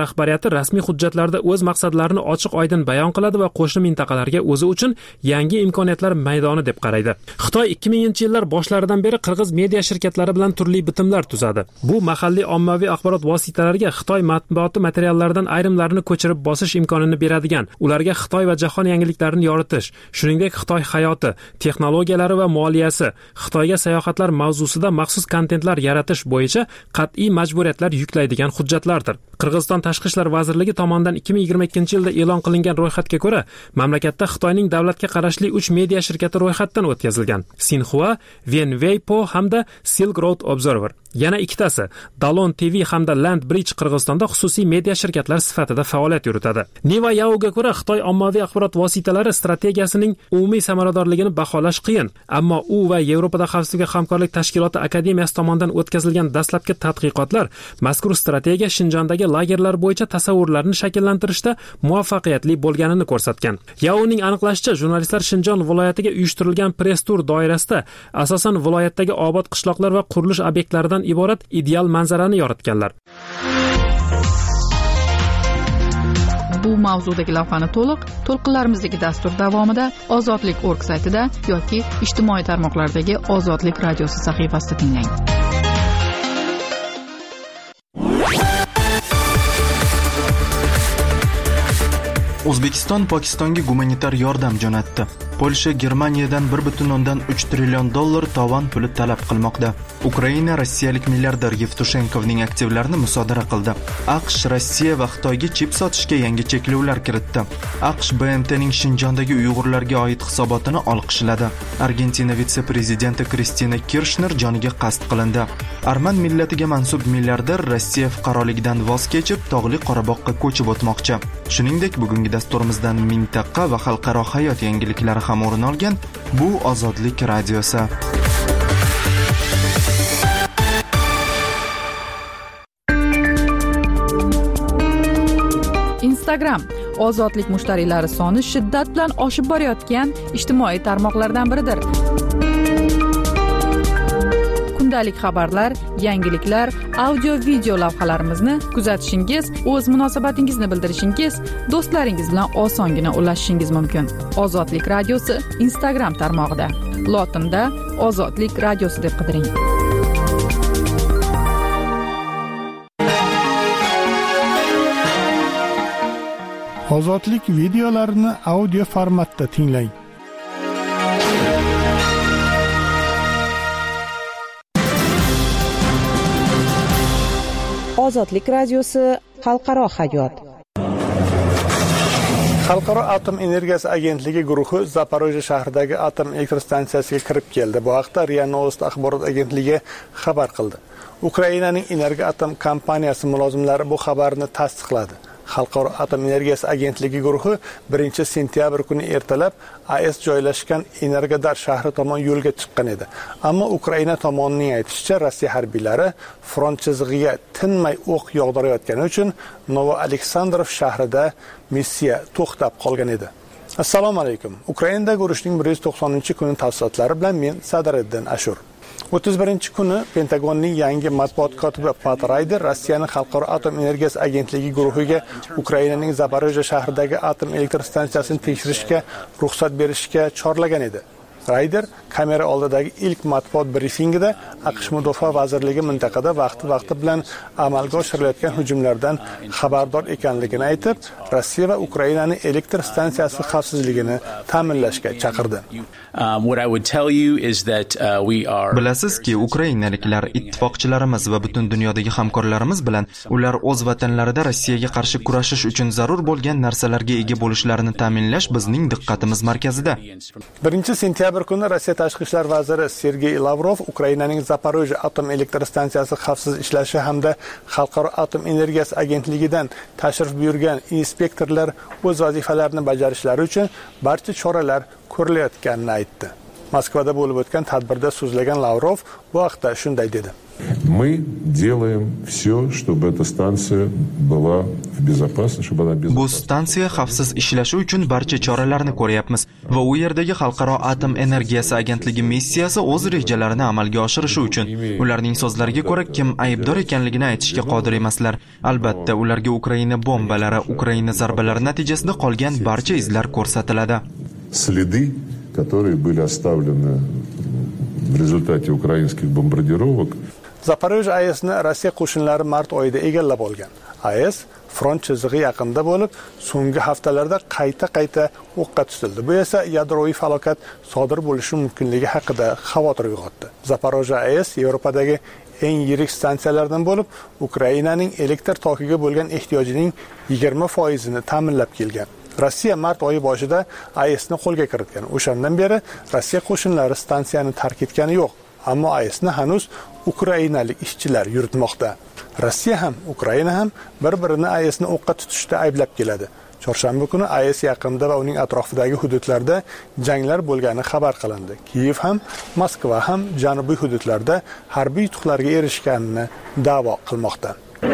rahbariyati rasmiy hujjatlarda o'z maqsadlarini ochiq-oydin bayon qiladi va qo'shni mintaqalarga o'zi uchun yangi imkoniyatlar maydoni deb qaraydi. Xitoy 2000-yillar boshlaridan beri qirg'iz media shirkatlari bilan turli bitimlar tuzadi. Bu mahalliy ommaviy axborot vositalariga Xitoy matbuoti materiallaridan ayrimlarini ko'chirib bosish imkonini beradigan, ularga Xitoy va jahon yangiliklarini yoritish, shuningdek Xitoy hayoti, texnologiyalari va moliyasi, Xitoyga sayohatlar mavzusida maxsus kontentlar yaratish bo'yicha qat'iy majburiyatlar yuklaydigan hujjatlardir. Qirg'iziston Tashqi ishlar vazirligi tomonidan 2022-yilda e'lon qilingan ro'yxatga ko'ra, mamlakatda Xitoyning davlatga qarashli 3 media shirkati ro'yxatdan o'tkazilgan: Xinhua, Wenweipo hamda Silk Road Observer. Yana ikkitasi, Dalon TV hamda Land Bridge Qirg'izistonda xususiy media shirkatlar sifatida faoliyat yuritadi. Niva Yaoga ko'ra, Xitoy ommaviy axborot vositalari strategiyasining umumiy samaradorligini baholash qiyin, ammo u va Yevropada xavfsizlik hamkorlik tashkiloti akademiyasi tomonidan o'tkazilgan dastlabki tadqiqotlar mazkur strategiya Shinjondagi lagerlar bo'yicha tasavvurlarni shakllantirishda muvaffaqiyatli bo'lganini ko'rsatgan. Yaoning aniqlashicha, jurnalistlar Shinjon viloyatiga uyushtirilgan press tur doirasida asosan viloyatdagi obod qishloqlar va qurilish obyektlaridan iborat ideal manzarani yoritganlar. Bu mavzudagi lavhani to'lqinlarimizdagi dastur davomida ozodlik.org saytida yoki ijtimoiy tarmoqlardagi Ozodlik radiosi sahifasida tinglang. O'zbekiston Pokistonga gumanitar yordam jo'natdi. Polsha Germaniyadan 1.3 trillion dollar tovon puli talab qilmoqda. Ukraina rossiyalik milliarder Yevtushenkovning aktivlarini musodara qildi. AQSh Rossiya va Xitoyga chip sotishga yangi cheklovlar kiritdi. AQSh BMTning Shinjondagi Uyg'urlarga oid hisobotini olqishladi. Argentina vitse-prezidenti Kristina Kirchner joniga qasd qilindi. Arman millatiga mansub milliarder Rossiya fuqaroligidan voz kechib, tog'li Qorabog'ga ko'chib o'tmoqchi. Shuningdek, bugungi dasturimizdan mintaqa va xalqaro hayot yangiliklari ham o'rin olgan. Bu Ozodlik radiosi. Instagram ozodlik mushtariylari soni shiddat bilan oshib borayotgan ijtimoiy tarmoqlardan biridir. Kundalik xabarlar, yangiliklar, audio-video lavhalarimizni kuzatishingiz, o'z munosabatingizni bildirishingiz, do'stlaringiz bilan osongina ulashishingiz mumkin. Ozodlik radiosi Instagram tarmog'ida. Lotinda Ozodlik radiosi deb qidiring. Ozodlik videolarini audio formatda tinglang. Ozodlik radiosi xalqaro hayot. Xalqaro atom energiyasi agentligi guruhi Zaporojye shahridagi atom elektr stansiyasiga kirib keldi. Bu haqda RIA Novosti axborot agentligi xabar qildi. Ukrainaning Energiya atom kompaniyasi mulozimlari bu xabarni tasdiqladi. Xalqaro atom energiyasi agentligi guruhi 1-sentyabr kuni ertalab AES joylashgan Energodar shahri tomon yo'lga chiqqan edi. Ammo Ukraina tomonining aytishicha, Rossiya harbiylari front chizig'iga tinmay o'q yog'dirayotgani uchun Novo-Aleksandrov shahrida missiya to'xtab qolgan edi. Assalomu alaykum. Ukrainadagi urushning 190-kuni tafsilotlari bilan men Sadariddin Ashur. 31-kuni Pentagonning yangi matbuot kotibi Pat Ryder Rossiyaning Xalqaro atom energiyasi agentligi guruhiga Ukrainaning Zaporojye shahridagi atom elektr stansiyasini tekshirishga ruxsat berishga chorlagan edi. Ryder kamera oldidagi ilk matbuot brifingida AQSh Mudofaa vazirligi mintaqada vaqti bilan amalga oshirilayotgan hujumlardan xabardor ekanligini aytib, Rossiya va Ukrainaning elektr stansiyasi xavfsizligini ta'minlashga chaqirdi. Bilasizki, ukrainaliklar ittifoqchilarimiz va butun dunyodagi hamkorlarimiz bilan ular o'z vatanlarida Rossiyaga qarshi kurashish uchun zarur bo'lgan narsalarga ega bo'lishlarini ta'minlash bizning diqqatimiz markazida. 1-sentyabr kuni Rossiya tashqi ishlar vaziri Sergey Lavrov Ukrainaning Zaporojye atom elektr stansiyasi xavfsiz ishlashi hamda Xalqaro atom energiyasi agentligidan tashrif buyurgan inspektorlar o'z vazifalarini bajarishlari uchun barcha choralar ko'rilayotganini aytdi. Moskvada bo'lib o'tgan tadbirda so'zlagan Lavrov bu haqda shunday dedi. Мы делаем все, чтобы эта станция была в безопасности, чтобы она безопасна. Bu stansiya xavfsiz ishlashi uchun barcha choralarni ko'ryapmiz va u yerdagi Xalqaro atom energiyasi agentligi missiyasi o'z rejalarini amalga oshirishi uchun ularning so'zlariga ko'ra kim aybdor ekanligini aytishga qodir emaslar. Albatta, ularga Ukraina bombalari, Ukraina zarbalari natijasida qolgan barcha izlar ko'rsatiladi. Следы, которые были оставлены в результате украинских бомбардировок. Zaporojye AESni Rossiya qo'shinlari mart oyida egallab olgan. AES front chizig'i yaqinida bo'lib, so'nggi haftalarda qayta o'qqa tutildi. Bu esa yadroviy falokat sodir bo'lishi mumkinligi haqida xavotir uyg'otdi. Zaporojye AES Yevropadagi eng yirik stansiyalardan bo'lib, Ukrainaning elektr tokiga bo'lgan ehtiyojining 20%ni ta'minlab kelgan. Rossiya mart oyi boshida AESni qo'lga kiritgan. O'shandan beri Rossiya qo'shinlari stansiyani tark etgani yo'q. Ammo AESni hanuz ukrainalik ishchilar yuritmoqda. Rossiya ham, Ukraina ham bir-birini AESni o'qqa tutishda ayblab keladi. Chorshanba kuni AES yaqinida va uning atrofidagi hududlarda janglar bo'lgani xabar qilindi. Kiyev ham, Moskva ham janubiy hududlarda harbiy yutuqlarga erishganini da'vo qilmoqda.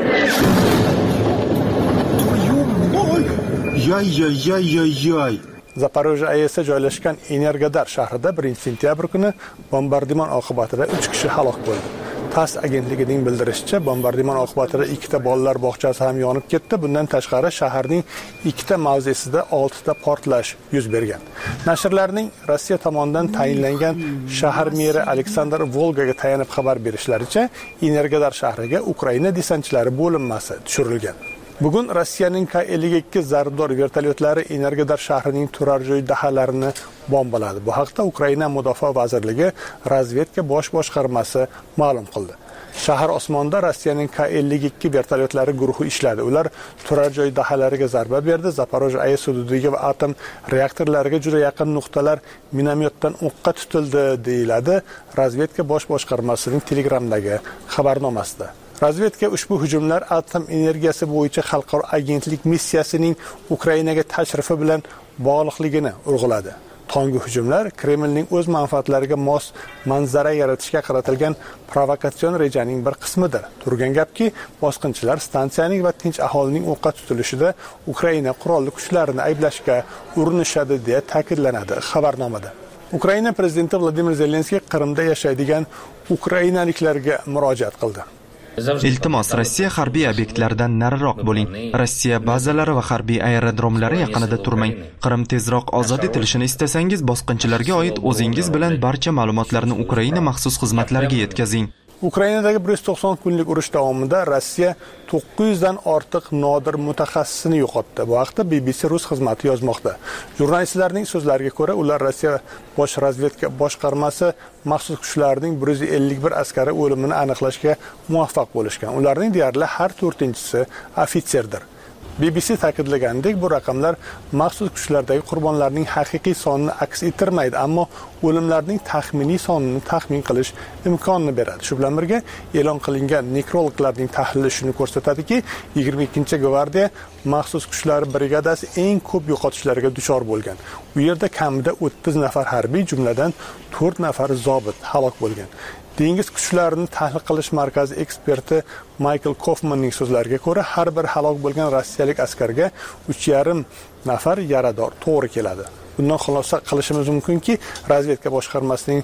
Yay. Zaporojye AESda joylashgan Energodar shahrida 1-sentyabr kuni bombardimon oqibatida 3 kishi halok bo'ldi. TASS agentligining bildirishicha, bombardimon oqibatida 2 ta bolalar bog'chasi ham yonib ketdi. Bundan tashqari shaharning 2 ta mavzesida 6 ta portlash yuz bergan. Nashrlarning Rossiya tomonidan tayinlangan shahar meri Aleksandr Volgaga tayanib xabar berishlaricha, Energodar shahriga Ukraina desantchilari bo'linmasi tushirilgan. Bugun Rossiyaning K-52 zarbdor vertolyotlari Energodar shahrining turar joy dahalarini bombaladi. Bu haqda Ukraina Mudofaa vazirligi razvedka bosh boshqarmasi ma'lum qildi. Shahar osmonida Rossiyaning K-52 vertolyotlari guruhi ishladi. Ular turar joy dahalariga zarba berdi. Zaporojye AES hududiga va atom reaktorlariga juda yaqin nuqtalar minomyotdan o'qqa tutildi, deyiladi razvedka bosh boshqarmasining Telegramdagi xabarnomasida. Razvedka ushbu hujumlar atom energiyasi bo'yicha xalqaro agentlik missiyasining Ukrainaga tashrifi bilan bog'liqligini urg'uladi. Tonggi hujumlar Kremlning o'z manfaatlariga mos manzara yaratishga qaratilgan provokatsion rejaning bir qismidir. Turgan gapki, bosqinchilar stansiyaning va tinch aholining o'qqa tutilishida Ukraina qurolli kuchlarini ayblashga urinishadi deya ta'kidlanadi xabarnomada. Ukraina prezidenti Vladimir Zelenskiy Qrimda yashaydigan ukrainaliklarga murojaat qildi. Iltimos, Rossiya harbiy obyektlaridan nariroq bo'ling. Rossiya bazalari va harbiy aerodromlari yaqinida turmang. Qrim tezroq ozod etilishini istasangiz, bosqinchilarga oid o'zingiz bilan barcha ma'lumotlarni Ukraina maxsus xizmatlariga yetkazing. Ukrainadagi 190 kunlik urush davomida Rossiya 900 dan ortiq nodir mutaxassisini yo'qotdi. Bu haqda BBC rus xizmati yozmoqda. Jurnalistlarning so'zlariga ko'ra, ular Rossiya bosh razvedka boshqarmasi maxsus kuchlarining 151 askari o'limini aniqlashga muvaffaq bo'lishgan. Ularning deyarli har 4-chisi ofitserdir. BBC ta'kidlagandek, bu raqamlar maxsus kuchlardagi qurbonlarning haqiqiy sonini aks ettirmaydi, ammo o'limlarning taxminiy sonini taxmin qilish imkonini beradi. Shu bilan birga e'lon qilingan nekrologlarning tahlili shuni ko'rsatadiki, 22-gvardiya maxsus kuchlar brigadasi eng ko'p yo'qotishlarga duchor bo'lgan. U yerda kamida 30 nafar harbiy, jumladan 4 nafar zobit halok bo'lgan. Dengiz kuchlarini tahlil qilish markazi eksperti Michael Kaufmanning so'zlariga ko'ra, har bir halok bo'lgan rossiyalik askarga 3,5 nafar yarador to'g'ri keladi. Bundan xulosa qilishimiz mumkinki, razvedka boshqarmasining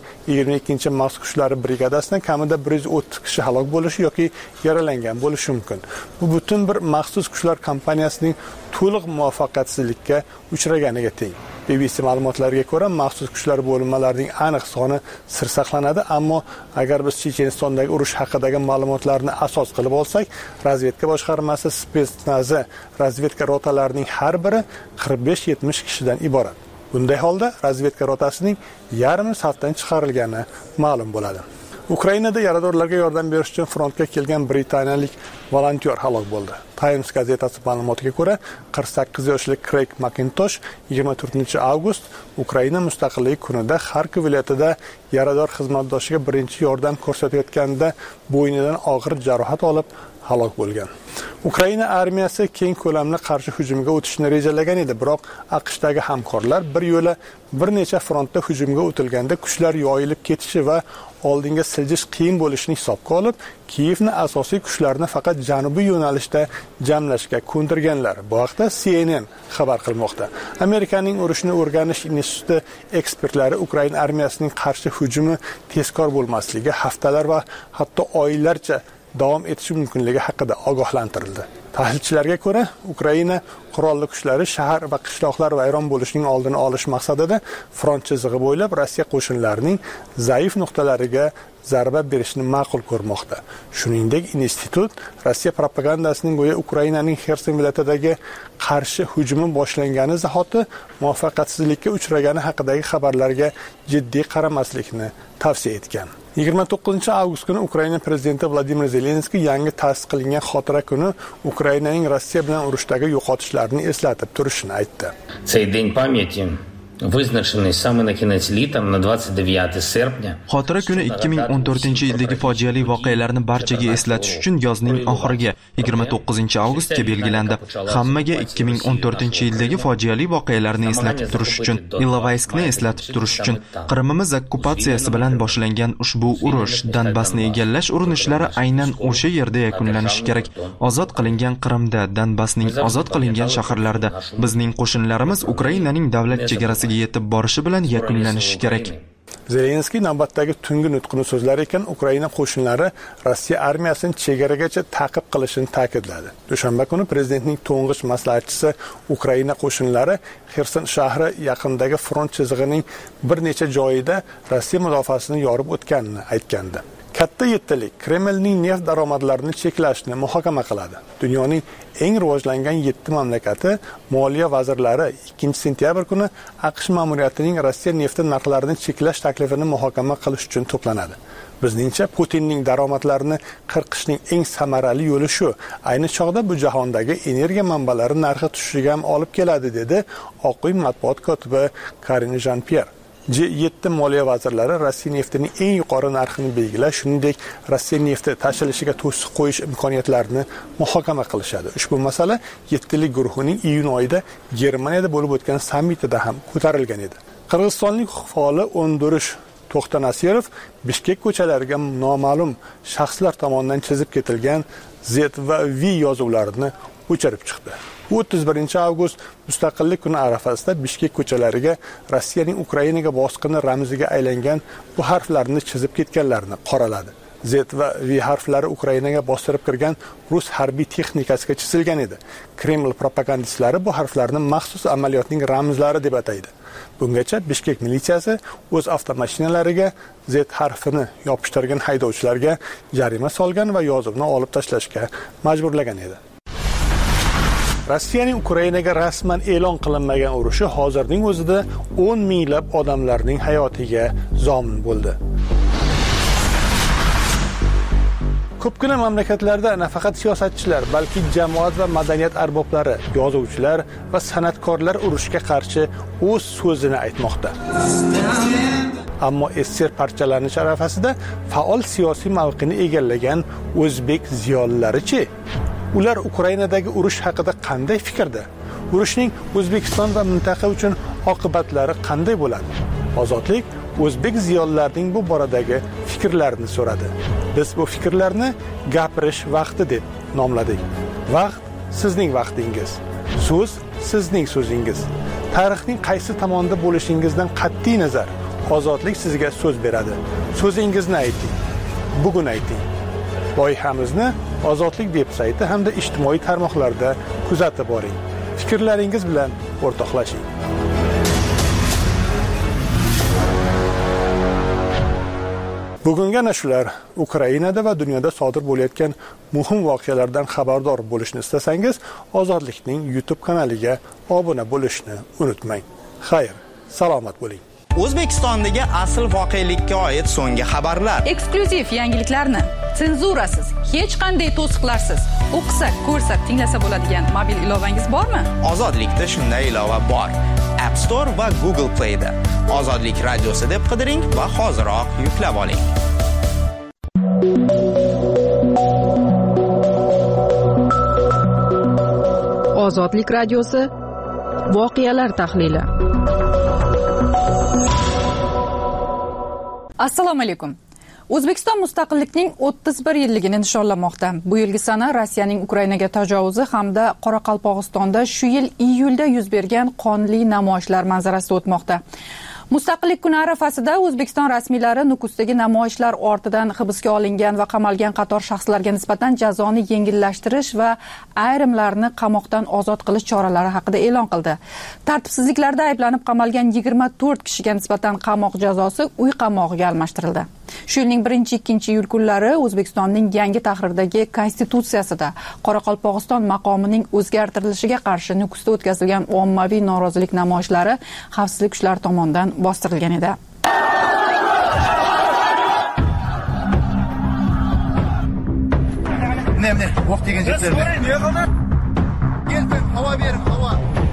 22 maxsus kuchlari brigadasidan kamida 130 kishi halok bo'lishi yoki yaralangan bo'lishi mumkin. Bu butun bir maxsus kuchlar kompaniyasining to'liq muvaffaqiyatsizlikka uchraganiga teng. BBC ma'lumotlariga ko'ra, maxsus kuchlar bo'linmalarining aniq soni sir saqlanadi, ammo agar biz Chechenistondagi urush haqidagi ma'lumotlarni asos qilib olsak, razvedka boshqarmasi spetsnazi razvedka rotalarining har biri 45-70 kishidan iborat. Bunday holda razvedka rotasining yarmi safdan chiqarilgani ma'lum bo'ladi. Ukrainada yaradorlarga yordam berish uchun frontga kelgan britaniyalik volontyor halok bo'ldi. Times gazetasi ma'lumotiga ko'ra, 48 yoshli Craig Macintosh 24-avgust Ukraina mustaqilligi kunida Kharkiv viloyatida yarador xizmatdoshiga birinchi yordam ko'rsatayotganida bo'ynidan og'ir jarohat olib halok bo'lgan. Ukraina armiyasi keng ko'lamli qarshi hujumga o'tishni rejalagan edi, biroq AQShdagi hamkorlar bir yo'la bir necha frontda hujumga o'tilganda kuchlar yoyilib ketishi va oldinga siljish qiyin bo'lishini hisobga olib, Kiyevni asosiy kuchlarni faqat janubiy yo'nalishda jamlashga ko'ndirganlar. Bu haqda CNN xabar qilmoqda. Amerikaning urushni o'rganish instituti ekspertlari Ukraina armiyasining qarshi hujumi tezkor bo'lmasligi, haftalar va hatto oylarcha davom etishi mumkinligi haqida ogohlantirildi. Tahlilchilarga ko'ra, Ukraina qurolli kuchlari shahar va qishloqlar vayron bo'lishining oldini olish maqsadida front chizig'i bo'ylab Rossiya qo'shinlarining zaif nuqtalariga zarba berishni ma'qul ko'rmoqda. Shuningdek, institut Rossiya propagandasining go'yo Ukrainaning Xerson viloyatidagi qarshi hujumi boshlangani zahoti muvaffaqiyatsizlikka uchragani haqidagi xabarlarga jiddiy qaramaslikni tavsiya etgan. 29 avgust kuni Ukraina prezidenti Vladimir Zelenskiy yangi ta'sis qilingan xotira kuni Ukrainaning Rossiya bilan urushdagi yo'qotishlarini eslatib turishini aytdi. Цей день памяти вызначенный самый на кінець літом на 29 серпня. Xotira kuni 2014-yildagi fojiali voqealarni barchaga eslatish uchun yozning oxiriga 29-avgustga belgilandi. Hammaga 2014-yildagi fojiali voqealarni eslatib turish uchun, Ilovayskni eslatib turish uchun, Qrimimiz okkupatsiyasi bilan boshlangan ushbu urush, Donbassni egallash urinishlari aynan o'sha yerda yakunlanishi kerak. Ozod qilingan Qrimda, Donbassning ozod qilingan shaharlarida bizning qo'shinlarimiz Ukrainaning davlat chegarasiga yetib borishi bilan yakunlanishi kerak. Zelenskiy navbatdagi tungi nutqini so'zlar ekan, Ukraina qo'shinlari Rossiya armiyasini chegaragacha ta'qib qilishini ta'kidladi. Dushanba kuni prezidentning to'ng'ich maslahatchisi Ukraina qo'shinlari Xerson shahri yaqinidagi front chizig'ining bir necha joyida Rossiya mudofaasini yorib o'tganini aytgandi. Katta yettilik Kremlning neft daromadlarini cheklashni muhokama qiladi. Dunyoning eng rivojlangan 7 mamlakati moliya vazirlari 2-sentyabr kuni AQSh ma'muriyatining Rossiya nefti narxlarini cheklash taklifini muhokama qilish uchun to'planadi. Bizningcha Putinning daromadlarini qirqishning eng samarali yo'li shu. Ayni chog'da bu jahondagi energiya manbalari narxi tushishiga ham olib keladi, dedi Oq uy matbuot kotibi Karine Jean-Pierre. G7 moliya vazirlari Rossiya neftining eng yuqori narxini belgilash, shuningdek Rossiya nefti tashilishiga to'siq qo'yish imkoniyatlarini muhokama qilishadi. Ushbu masala 7lik guruhining iyun oyida Germaniyada bo'lib o'tgan sammitida ham ko'tarilgan edi. Qirg'izistonlik faoli O'ndirish To'xtanasirov Bishkek ko'chalariga noma'lum shaxslar tomonidan chizib ketilgan Z va V yozuvlarini o'chirib chiqdi. 31-avgust Mustaqillik kuni arafasida Bishkek ko'chalariga Rossiyaning Ukrainaga bosqini ramziga aylangan bu harflarni chizib ketganlarni qoraladi. Z va V harflari Ukrainaga bostirib kirgan rus harbiy texnikasiga chizilgan edi. Kreml propagandistlari bu harflarni maxsus amaliyotning ramzlari deb ataydi. Bungacha Bishkek militsiyasi o'z avtomashinalariga Z harfini yopishtirgan haydovchilarga jarima solgan va yozuvni olib tashlashga majburlagan edi. Rossiyaning Ukrainaga rasman e'lon qilinmagan urushi hozirning o'zida 10 minglab odamlarning hayotiga zomin bo'ldi. Ko'pgina mamlakatlarda nafaqat siyosatchilar, balki jamoat va madaniyat arboblari, yozuvchilar va san'atkorlar urushga qarshi o'z so'zini aytmoqda. Ammo SSR parchalanish arafasida faol siyosiy mavqeni egallagan o'zbek ziyolilari-chi? Ular Ukrainadagi urush haqida qanday fikrda? Urushning O'zbekiston va mintaqa uchun oqibatlari qanday bo'ladi? Ozodlik o'zbek ziyolilarining bu boradagi fikrlarini so'radi. Biz bu fikrlarni gapirish vaqti deb nomladik. Vaqt sizning vaqtingiz. So'z sizning so'zingiz. Tarixning qaysi tomonda bo'lishingizdan qat'iy nazar, ozodlik sizga so'z beradi. So'zingizni ayting. Bugun ayting. Loyihamizni Ozodlik veb-sayti hamda ijtimoiy tarmoqlarda kuzatib boring. Fikrlaringiz bilan o'rtoqlashing. Bugungi shular. Ukrainada va dunyoda sodir bo'layotgan muhim voqealardan xabardor bo'lishni istasangiz, Ozodlikning YouTube kanaliga obuna bo'lishni unutmang. Xayr, salomat bo'ling. O'zbekistondagi asl voqelikka oid so'nggi xabarlar, eksklyuziv yangiliklarni senzurasiz, hech qanday to'siqlarsiz o'qisa, ko'rsa, tinglasa bo'ladigan mobil ilovangiz bormi? Ozodlikda shunday ilova bor. App Store va Google Play da Ozodlik radiosi deb qidiring va hoziroq yuklab oling. Ozodlik radiosi voqealar tahlili. Assalomu alaykum. O'zbekiston mustaqillikning 31 yilligini nishonlamoqda. Bu yilgi sana Rossiyaning Ukrainaga tajovuzi hamda Qoraqalpog'istonda shu yil iyulda yuz bergan qonli namoyishlar manzarasida o'tmoqda. Mustaqillik kuni arafasida O'zbekiston rasmiylari Nukusdagi namoyishlar ortidan hibsga olingan va qamalgan qator shaxslarga nisbatan jazoni yengillashtirish va ayrimlarni qamoqdan ozod qilish choralari haqida e'lon qildi. Tartibsizliklarda ayblanib qamalgan 24 kishiga nisbatan qamoq jazosi uy qamog'iga almashtirildi. Shu yilning 1-2 iyul kunlari O'zbekistonning yangi tahrirdagi konstitutsiyasida Qoraqalpog'iston maqomining o'zgartirilishiga qarshi Nukusda o'tkazilgan ommaviy norozilik namoyishlari xavfsizlik kuchlari tomonidan bostirilgan edi. Ne, o'q degan jetlarni. Kelsin, havo berib, havo.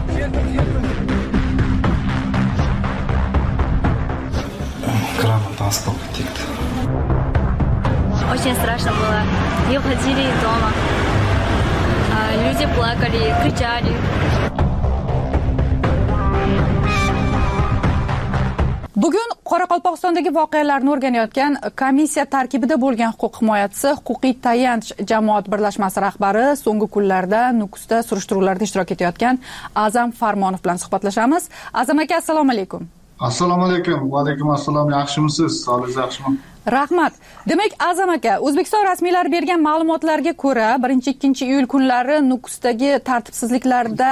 Грамота сколько тикт. Очень страшно было. Не уходили из дома. Люди плакали, кричали. Bugun Qoraqalpog'istondagi voqealarni o'rganayotgan komissiya tarkibida bo'lgan huquq himoyachisi, huquqiy tayanch jamoat birlashmasi rahbari, so'nggi kunlarda Nukusda surishtiruvlarda ishtirok etayotgan Azam Farmonov bilan suhbatlashamiz. Azam aka, assalomu alaykum. Assalomu alaykum. Va alaykum assalom. Yaxshimisiz? Sog'ligingiz yaxshimi? Rahmat. Demak, Azam aka, O'zbekiston rasmiylari bergan ma'lumotlarga ko'ra, 1-2 iyul kunlari Nukusdagi tartibsizliklarga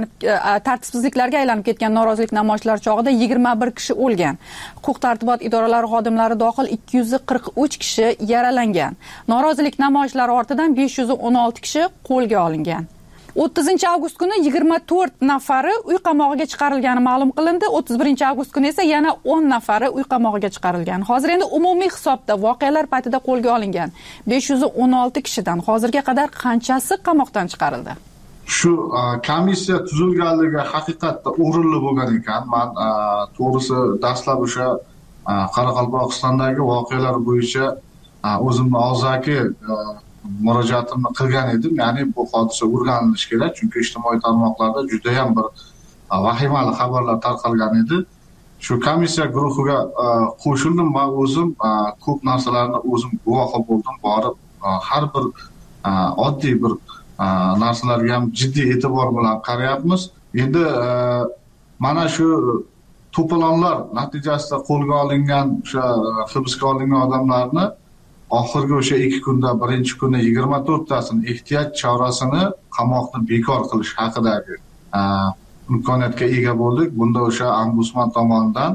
aylanib ketgan norozilik namoyishlari chog'ida 21 kishi o'lgan. Huquq-tartibot idoralari xodimlari dohil 243 kishi yaralangan. Norozilik namoyishlari ortidan 516 kishi qo'lga olingan. 30-avgust kuni 24 nafari uy qamog'iga chiqarilgani ma'lum qilindi. 31-avgust kuni esa yana 10 nafari uy qamog'iga chiqarilgan. Hozir endi umumiy hisobda voqealar paytida qo'lga olingan 516 kishidan hozirga qadar qanchasi qamoqdan chiqarildi? Shu komissiya tuzilganligi haqiqatda o'rinli bo'lgan ekan. Men to'g'risi dastlab o'sha Qoraqalpog'istondagi voqealar bo'yicha o'zimni og'zaki murojaatimni qilgan edim. Ya'ni bu hodisa o'rganilishi kerak, chunki ijtimoiy tarmoqlarda juda ham bir vahimali xabarlar tarqalgan edi. Shu komissiya guruhiga qo'shildim va o'zim ko'p narsalarni o'zim guvohi bo'ldim, borib har bir oddiy bir narsalarga ham jiddiy e'tibor bilan qarayapmiz. Endi mana shu to'polonlar natijasida qo'lga olingan, o'sha hibsga olingan odamlarni oxirgi o'sha 2 kunda, birinchi kuni 24 tasini ehtiyot chorasini qamoqni bekor qilish haqidagi imkoniyatga ega bo'ldik. Bunda o'sha ombudsman tomonidan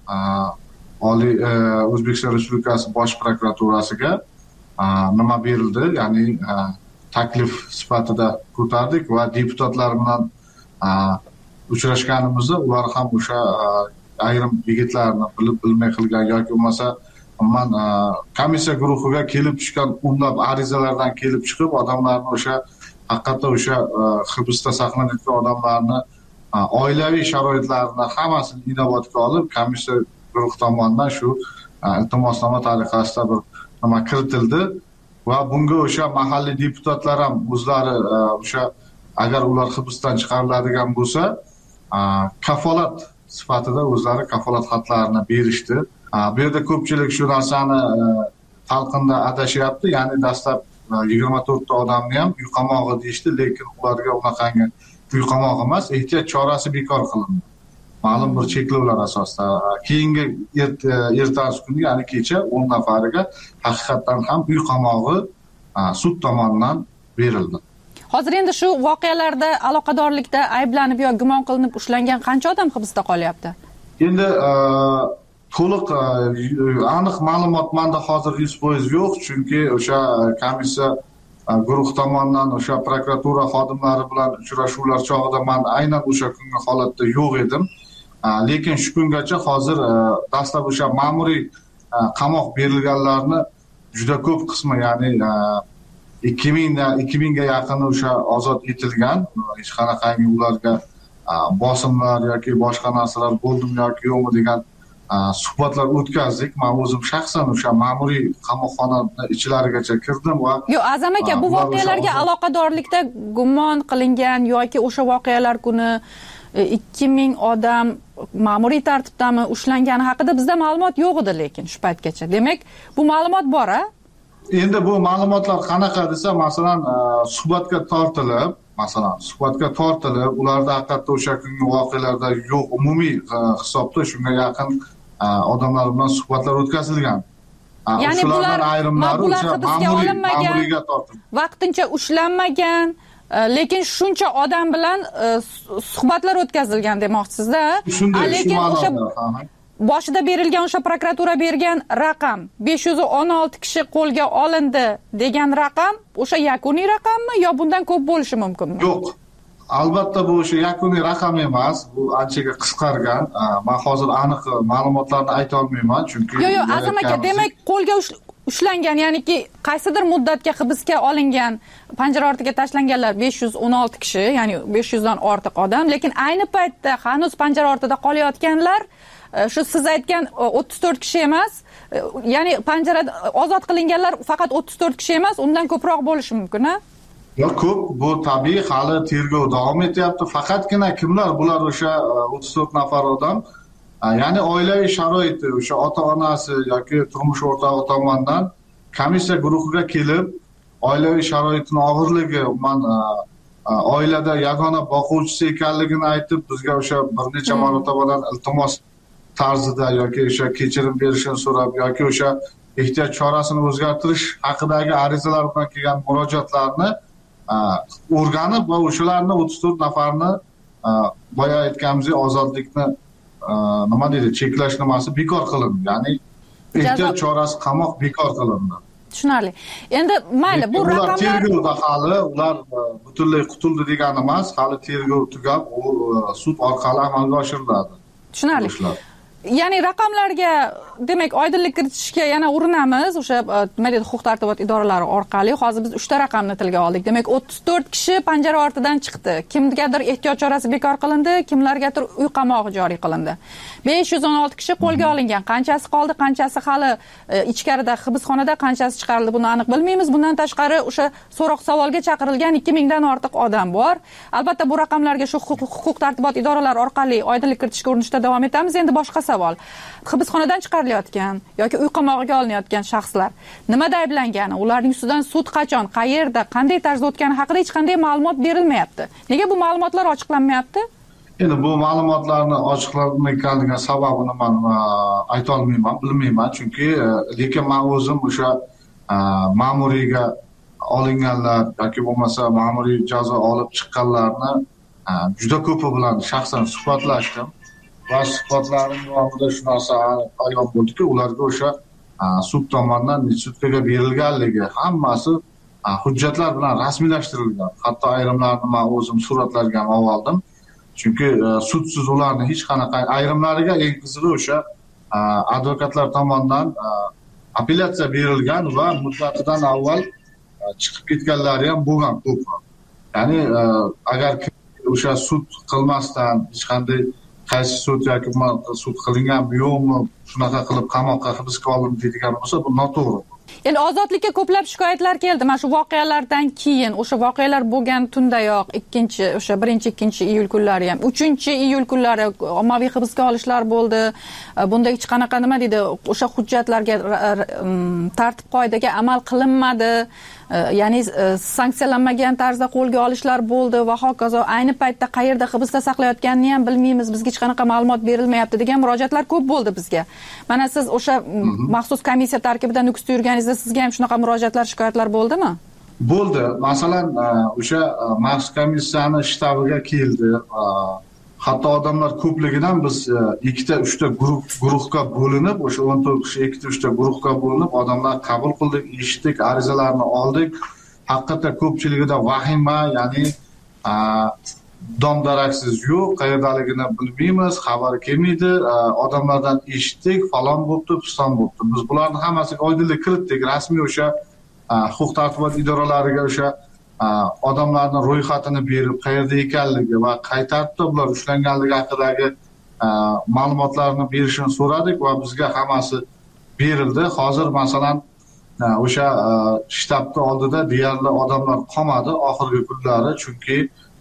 Oliy O'zbekiston Respublikasi Bosh prokuraturasiga nima berildi, ya'ni taklif sifatida ko'tardik va deputatlar bilan uchrashganimizda ular ham o'sha ayrim yigitlarni bilib bilmay qilgan yoki bo'lmasa man komissiya guruhiga kelib tushgan o'nlab arizalardan kelib chiqib odamlarni o'sha haqiqatda o'sha hibsda saqlanayotgan odamlarni oilaviy sharoitlarini hammasini inobatga olib komissiya guruhi tomonidan shu iltimosnoma tariqasida bir nima kiritildi va bunga o'sha mahalliy deputatlar ham o'zlari o'sha agar ular hibsdan chiqariladigan bo'lsa kafolat sifatida o'zlari kafolat xatlarini berishdi. Bu yerda ko'pchilik shu narsani talqinda adashyapti. Ya'ni dastlab 24 ta odamni ham uy qamog'i deyishdi, lekin ularga unaqangi uy qamog'i emas, ehtiyot chorasi bekor qilindi. Ma'lum bir cheklovlar asosida. Keyingi ertasi kuni, ya'ni kecha 10 nafariga haqiqatan ham uy qamog'i sud tomonidan berildi. Hozir endi shu voqealarda aloqadorlikda ayblanib yo gumon qilinib ushlangan qancha odam hibsda qolyapti? Endi to'liq aniq ma'lumot menda hozir 100% yo'q, chunki o'sha komissiya guruh tomonidan o'sha prokuratura xodimlari bilan uchrashuvlar chog'ida men aynan o'sha kungi holatda yo'q edim. Lekin shu kungacha hozir dastlab o'sha ma'muriy qamoq berilganlarni juda ko'p qismi, ya'ni 2000 ga yaqini o'sha ozod etilgan. Hech qanaqangi ularga bosimlar yoki boshqa narsalar bo'ldimi yoki yo'qmi degan suhbatlar o'tkazdik. Men o'zim shaxsan o'sha ma'muriy qamoqxona ichlarigacha kirdim va yo'q, Azam aka, bu voqealarga aloqadorlikda gumon qilingan yoki o'sha voqealar kuni 2000 odam ma'muriy tartibdami ushlangani haqida bizda ma'lumot yo'q edi, lekin shu paytgacha. Demak, bu ma'lumot bor-a? Endi bu ma'lumotlar qanaqa desa, masalan, suhbatga tortilib, ularda haqiqatda o'sha kungi voqealarda yo'q, umumiy hisobda shunga yaqin odamlar bilan suhbatlar o'tkazilgan. Ya'ni bular ayrimlari ma'muriyga tortilgan. Vaqtincha ushlanmagan, lekin shuncha odam bilan suhbatlar o'tkazilgan demoqchisizda. Lekin o'sha boshida berilgan o'sha prokuratura bergan raqam 516 kishi qo'lga olindi degan raqam o'sha yakuniy raqammi yo bundan ko'p bo'lishi mumkinmi? Yo'q. Albatta bu o'sha yakuniy raqam emas, bu anchaga qisqargan. Men hozir aniq ma'lumotlarni ayta olmayman, chunki yo'q, Azam aka, demak qo'lga ushlangan, ya'niki qaysidir muddatga hibsga olingan, panjara ortiga tashlanganlar 516 kishi, ya'ni 500 dan ortiq odam, lekin ayni paytda hanuz panjara ortida qolayotganlar shu siz aytgan 34 kishi emas, ya'ni panjarada ozod qilinganlar faqat 34 kishi emas, undan ko'proq bo'lishi mumkin-a? Yo'q, ko'p. Bu tabiiy, hali tergov davom etyapti. Faqatgina kimlar bular o'sha 34 nafar odam, ya'ni oilaviy sharoiti, o'sha ota-onasi yoki turmush o'rtog'i tomonidan komissiya guruhiga kelib, oilaviy sharoitini og'irligi, oilada yagona boquvchisi ekanligini aytib, bizga o'sha bir necha marotabadan iltimos tarzida yoki o'sha kechirim berishini so'rab yoki o'sha ehtiyot chorasini o'zgartirish haqidagi arizalar bilan kelgan murojaatlarni o'rganib va o'shalarni 34 nafarni boya aytganimizdek ozodlikni nima deydi, cheklash nimasi bekor qilindi. Ya'ni ehtiyot chorasi, qamoq bekor qilindi. Tushunarli. Endi mayli, bu raqamlar tergovda hali ular butunlay qutuldi degani emas, hali tergov tugab, u sud orqali amalga oshiriladi. Tushunarli. Ya'ni raqamlarga demak oydinlik kiritishga yana urinamiz o'sha nima deydi, huquq tartibot idoralari orqali. Hozir biz 3 ta raqamni tilga oldik. Demak 34 kishi panjara ortidan chiqdi. Kimgadir ehtiyot chorasi bekor qilindi, kimlargadir uy qamog'i joriy qilindi. 516 kishi qo'lga olingan. Qanchasi qoldi, qanchasi hali ichkarida hibsxonada, qanchasi chiqarildi, buni aniq bilmaymiz. Bundan tashqari o'sha so'roq savolga chaqirilgan 2000 dan ortiq odam bor. Albatta bu raqamlarga shu huquq tartibot idoralari orqali oydinlik kiritishga urinishda davom etamiz. Endi boshqa savol. Hibsxonadan chiqarilayotgan yoki uy qamog'iga olinayotgan shaxslar nimada ayblangani, ularning ustidan sud qachon, qayerda, qanday tarzda o'tgani haqida hech qanday ma'lumot berilmayapti. Nega bu ma'lumotlar ochiqlanmayapti? Endi bu ma'lumotlarni ochiqlanmaganligi sababini men ayta olmayman, bilmayman, chunki lekin men o'zim o'sha ma'muriyga olinganlar yoki bo'lmasa ma'muriy jazo olib chiqqanlarni juda ko'pi bilan shaxsan suhbatlashdim. Va suhbatlarim davomida shu narsa ayon bo'ldiki, ularga o'sha sud tomonidan sudga berilganligi hammasi hujjatlar bilan rasmiylashtirilgan. Hatto ayrimlarini men o'zim suratlarga ham oldim. Chunki sudsiz ularni hech qanaqa, ayrimlariga eng qizig'i o'sha advokatlar tomonidan apellyatsiya berilgan va muddatidan avval chiqib ketganlari ham bo'lgan ko'p. Ya'ni agar o'sha sud qilmasdan hech qanday qaysi sud yoki sud qilinganmi yo'qmi, shunaqa qilib qamoqqa hibsga olindi deydigan bo'lsa, bu noto'g'ri. Endi ozodlikka ko'plab shikoyatlar keldi. Mana shu voqealardan keyin, o'sha voqealar bo'lgan tundayoq, 1-2 iyul kunlari ham, 3-iyul kunlari ommaviy hibsga olishlar bo'ldi. Bunda hech qanaqa nima deydi, o'sha hujjatlarga, tartib qoidaga amal qilinmadi. Ya'ni sanksiyalanmagan tarzda qo'lga olishlar bo'ldi va hokazo. Ayni paytda qayerda hibsda saqlayotganini ham bilmaymiz, bizga hech qanaqa ma'lumot berilmayapti degan murojaatlar ko'p bo'ldi bizga. Mana siz o'sha maxsus komissiya tarkibida nukusda yurganingizda sizga ham shunaqa murojaatlar, shikoyatlar bo'ldimi? Bo'ldi. Masalan, o'sha maxsus komissiyani shtabiga keldi. Hatto odamlar ko'pligidan biz 2-3 ta guruhga bo'linib, o'sha 14 kishi 2-3 ta guruhga bo'linib odamlar qabul qildik, eshitdik, arizalarni oldik. Haqiqatda ko'pchiligida vahima, ya'ni dom-daraksiz yo'q, qayerdaligini bilmaymiz, xabar kelmaydi, odamlardan eshitdik, falon bo'pti, piston bo'pti. Biz bularni hammasiga oydinlik kiritdik, rasmiy o'sha huquq tartibot idoralariga o'sha odamlarning ro'yxatini berib, qayerda ekanligi va qay tartibda ular ushlanganligi haqidagi ma'lumotlarni berishini so'radik va bizga hammasi berildi. Hozir masalan o'sha shtabni oldida deyarli odamlar qolmadi oxirgi kunlari, chunki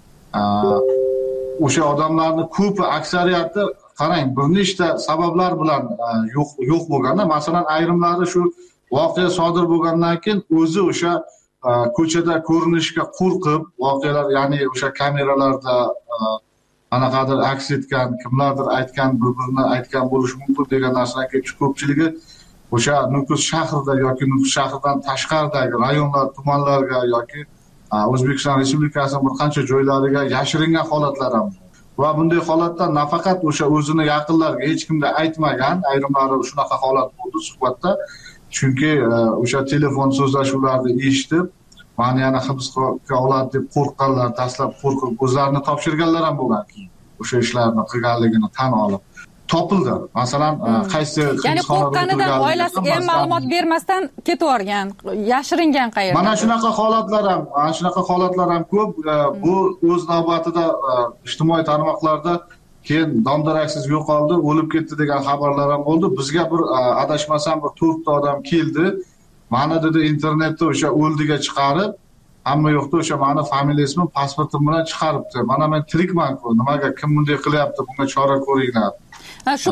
o'sha odamlarning ko'pi, aksariyati qarang, bir nechta sabablar bilan yo'q bo'lganda, masalan ayrimlari shu voqea sodir bo'lgandan keyin o'zi o'sha ko'chada ko'rinishga qo'rqib, voqealar ya'ni o'sha kameralarda anaqadir aks etgan, kimlardir aytgan, bir-birini aytgan bo'lishi mumkin degan narsadan kelib ko'pchiligi o'sha Nukus shahrida yoki Nukus shahridan tashqaridagi rayonlar, tumanlarga yoki O'zbekiston Respublikasining bir qancha joylariga yashiringan holatlar ham. Va bunday holatda nafaqat o'sha o'zini yaqinlariga hech kimga aytmagan, ayrimlari shunaqa holat bo'ldi suhbatda. Chunki o'sha telefon so'zlashuvlarni eshitib, mani yana hibsga oladi deb qo'rqqanlar, dastlab qo'rqib o'zlarini topshirganlar ham bo'lgan, keyin o'sha ishlarni qilganligini tan olib topildi. Masalan, qaysi ya'ni qo'rqqanidan oilasiga ham ma'lumot bermasdan ketib yuborgan, yashiringan qayerda. Mana shunaqa holatlar ham ko'p. Bu o'z navbatida ijtimoiy tarmoqlarda keyin dom-daraksiz yo'qoldi, o'lib ketdi degan xabarlar ham bo'ldi. Bizga bir adashmasam bir 4 ta odam keldi. Mani dedi internetda o'sha o'ldiga chiqarib, hamma yo'qda o'sha mani familiyasini, pasportim bilan chiqaribdi. Mana men tirikman-ku, nimaga kim bunday qilyapti, bunga chora ko'ringlar. Shu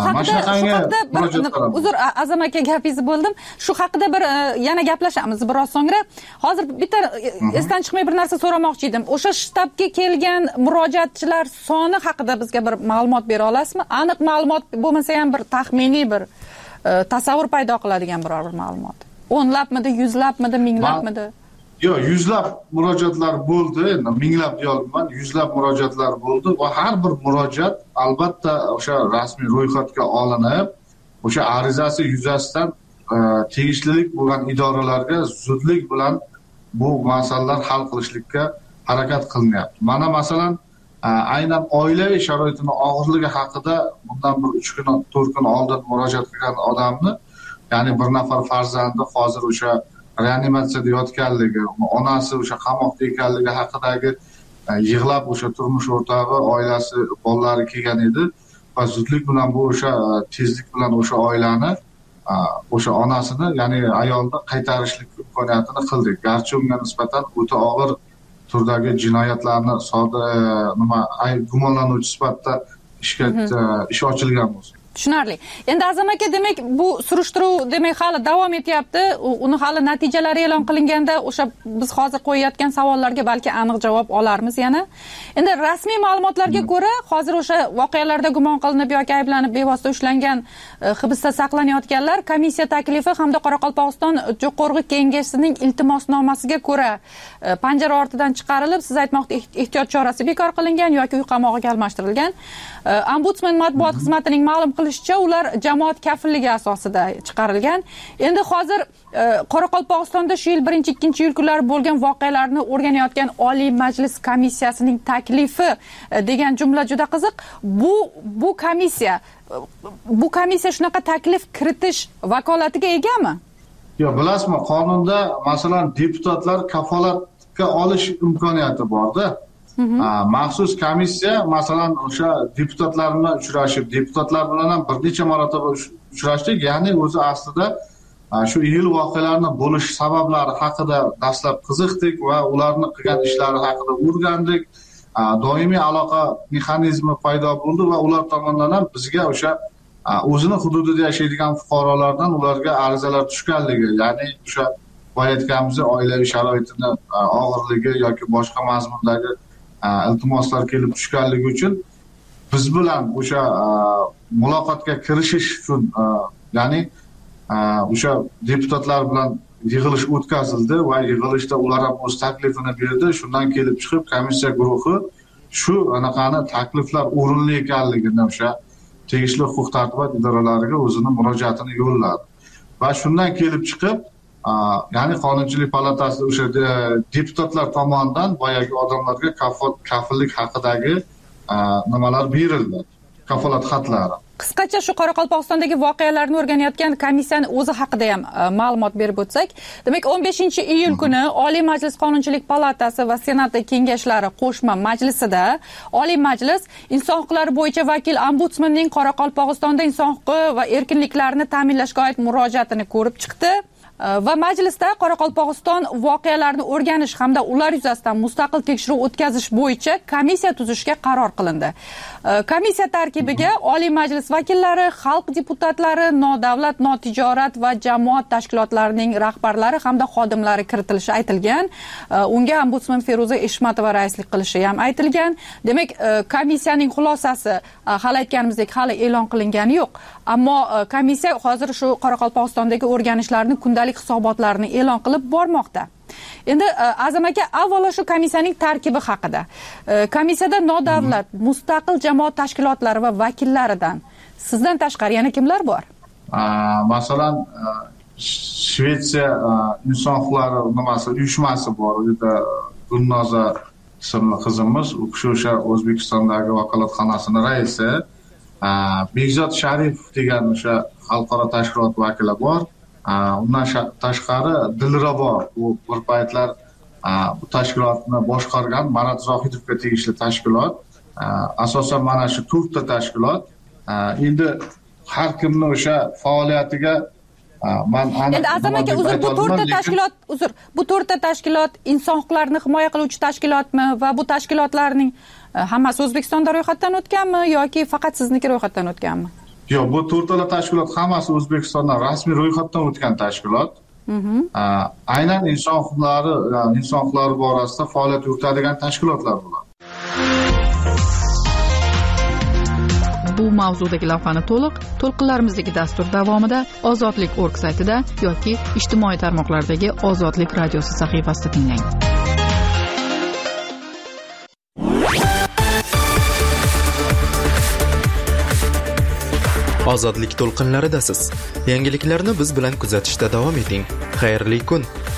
haqida uzr Azam aka gapingizni bo'ldim. Shu haqida bir yana gaplashamiz biroz so'ngra. Hozir bitta esdan chiqmay bir narsa so'ramoqchi edim. O'sha shtabga kelgan murojaatchilar soni haqida bizga bir ma'lumot bera olasizmi? Aniq ma'lumot bo'lmasa ham bir taxminiy bir tasavvur paydo qiladigan biror bir ma'lumot. 10labmidi, 100labmidi, 1000labmidi? Yo'q, 100lab murojaatlar bo'ldi. Endi 1000lab deyolmayman, 100lab murojaatlar bo'ldi va har bir murojaat albatta o'sha rasmiy ro'yxatga olinib, o'sha arizasi yuzasidan tegishlilik bo'lgan idoralarga zudlik bilan bu masalalar hal qilishlikka harakat qilinyapti. Mana masalan, aynan oilaviy sharoitining og'irligi haqida bundan bir 3 kun, 4 kun oldin murojaat qilgan odamni, ya'ni bir nafar farzandi hozir o'sha reanimatsiyada yotganligi, onasi o'sha qamoqda ekanligi haqidagi yig'lab o'sha turmush o'rtog'i, oilasi, bolalari kelgan edi va zudlik bilan bu o'sha tezlik bilan o'sha oilani, o'sha onasini, ya'ni ayolni qaytarishlik imkoniyatini qildik. Garchi unga nisbatan o'ta og'ir turdagi jinoyatlarni gumonlanuvchi sifatida ish ochilgan bo'lsa. Tushunarli. Endi Azam aka, demak bu surishtiruv demak hali davom etyapti. Uni hali natijalari e'lon qilinganda o'sha biz hozir qo'yayotgan savollarga balki aniq javob olarmiz yana. Endi rasmiy ma'lumotlarga ko'ra, hozir o'sha voqealarda gumon qilinib yoki ayblanib bevosita ushlangan, hibsda saqlanayotganlar komissiya taklifi hamda Qoraqalpog'iston Jo'qorg'i Kengashining iltimosnomasiga ko'ra panjara ortidan chiqarilib, siz aytmoqda ehtiyot chorasi bekor qilingan yoki uy qamog'iga almashtirilgan. Ombudsman matbuot xizmatining ma'lum qilishicha, ular jamoat kafilligi asosida chiqarilgan. Endi hozir Qoraqalpog'istonda shu yil 1-2 kunlari bo'lgan voqealarni o'rganayotgan Oliy Majlis komissiyasining taklifi degan jumla juda qiziq. Bu komissiya shunaqa taklif kiritish vakolatiga egami? Yo'q, bilasizmi, qonunda masalan deputatlar kafolatga olish imkoniyati bor-da. Maxsus komissiya masalan o'sha deputatlar bilan uchrashib, deputatlar bilan ham bir necha marotaba uchrashdik. Ya'ni o'zi aslida shu yil voqealarning bo'lish sabablari haqida dastlab qiziqdik va ularni qilgan ishlari haqida o'rgandik. Doimiy aloqa mexanizmi paydo bo'ldi va ular tomonidan ham bizga o'sha o'zini hududida yashaydigan fuqarolardan ularga arizalar tushganligi, ya'ni o'sha aytganimiz oilaviy sharoitini og'irligi yoki boshqa mazmundagi iltimoslar kelib tushganligi uchun biz bilan o'sha muloqotga kirishish uchun, ya'ni o'sha deputatlar bilan yig'ilish o'tkazildi va yig'ilishda ular ham o'z taklifini berdi. Shundan kelib chiqib komissiya guruhi shu anaqani takliflar o'rinli ekanligini o'sha tegishli huquq-tartibot idoralariga o'zini murojaatini yo'lladi. Va shundan kelib chiqib, ya'ni Qonunchilik palatasi o'sha deputatlar tomonidan boyagi odamlarga kafillik haqidagi nimalar berildi, kafolat xatlari. qisqacha shu Qoraqalpog'istondagi voqealarni o'rganayotgan komissiyani o'zi haqida ham ma'lumot berib o'tsak, demak 15-iyul kuni Oliy Majlis Qonunchilik palatasi va Senat kengashlari qo'shma majlisida Oliy Majlis inson huquqlari bo'yicha vakil ombudsmanning Qoraqalpog'istonda inson huquqi va erkinliklarini ta'minlashga oid murojaatini ko'rib chiqdi. Va majlisda Qoraqalpog'iston voqealarini o'rganish hamda ular yuzasidan mustaqil tekshiruv o'tkazish bo'yicha komissiya tuzishga qaror qilindi. Komissiya tarkibiga Oliy Majlis vakillari, xalq deputatlari, nodavlat, notijorat va jamoat tashkilotlarining rahbarlari hamda xodimlari kiritilishi aytilgan. Unga ombudsman Feruza Eshmatova raislik qilishi ham aytilgan. Demak, komissiyaning xulosasi hali aytganimizdek hali e'lon qilingani yo'q. Ammo komissiya hozir shu Qoraqalpog'istondagi o'rganishlarni kundalik hisobotlarini e'lon qilib bormoqda. Endi Azam aka, avvalo shu komissiyaning tarkibi haqida. Komissiyada nodavlat, mustaqil jamoat tashkilotlari va vakillaridan sizdan tashqari yana kimlar bor? Masalan, Shvetsiya inson huquqlari uyushmasi bor. U yerda Gulnoza ismli qizimiz, u kishi o'sha O'zbekistondagi vakolatxonasining raisi. Bekzod Sharipov degan o'sha xalqaro tashkilot vakili bor. Undan tashqari Dilrabo, u bir paytlar bu tashkilotni boshqargan Marat Zohidovga tegishli tashkilot. Asosan mana shu 4 ta tashkilot. Endi har kimni o'sha faoliyatiga endi Azam aka, bu 4 ta tashkilot inson huquqlarini himoya qiluvchi tashkilotmi va bu tashkilotlarning hammasi O'zbekistonda ro'yxatdan o'tganmi yoki faqat sizniki ro'yxatdan o'tganmi? Yo'q, bu 4 ta tashkilot hammasi O'zbekistondan rasmiy ro'yxatdan o'tgan tashkilot. Aynan inson huquqlari borasida faoliyat yuritadigan tashkilotlar bular. Bu mavzudagi lavhani to'lqinlarimizdagi dastur davomida ozodlik.org saytida yoki ijtimoiy tarmoqlardagi Ozodlik radiosi sahifasida tinglang. Ozodlik to'lqinlaridasiz. Yangiliklarni biz bilan kuzatishda davom eting. Xayrli kun.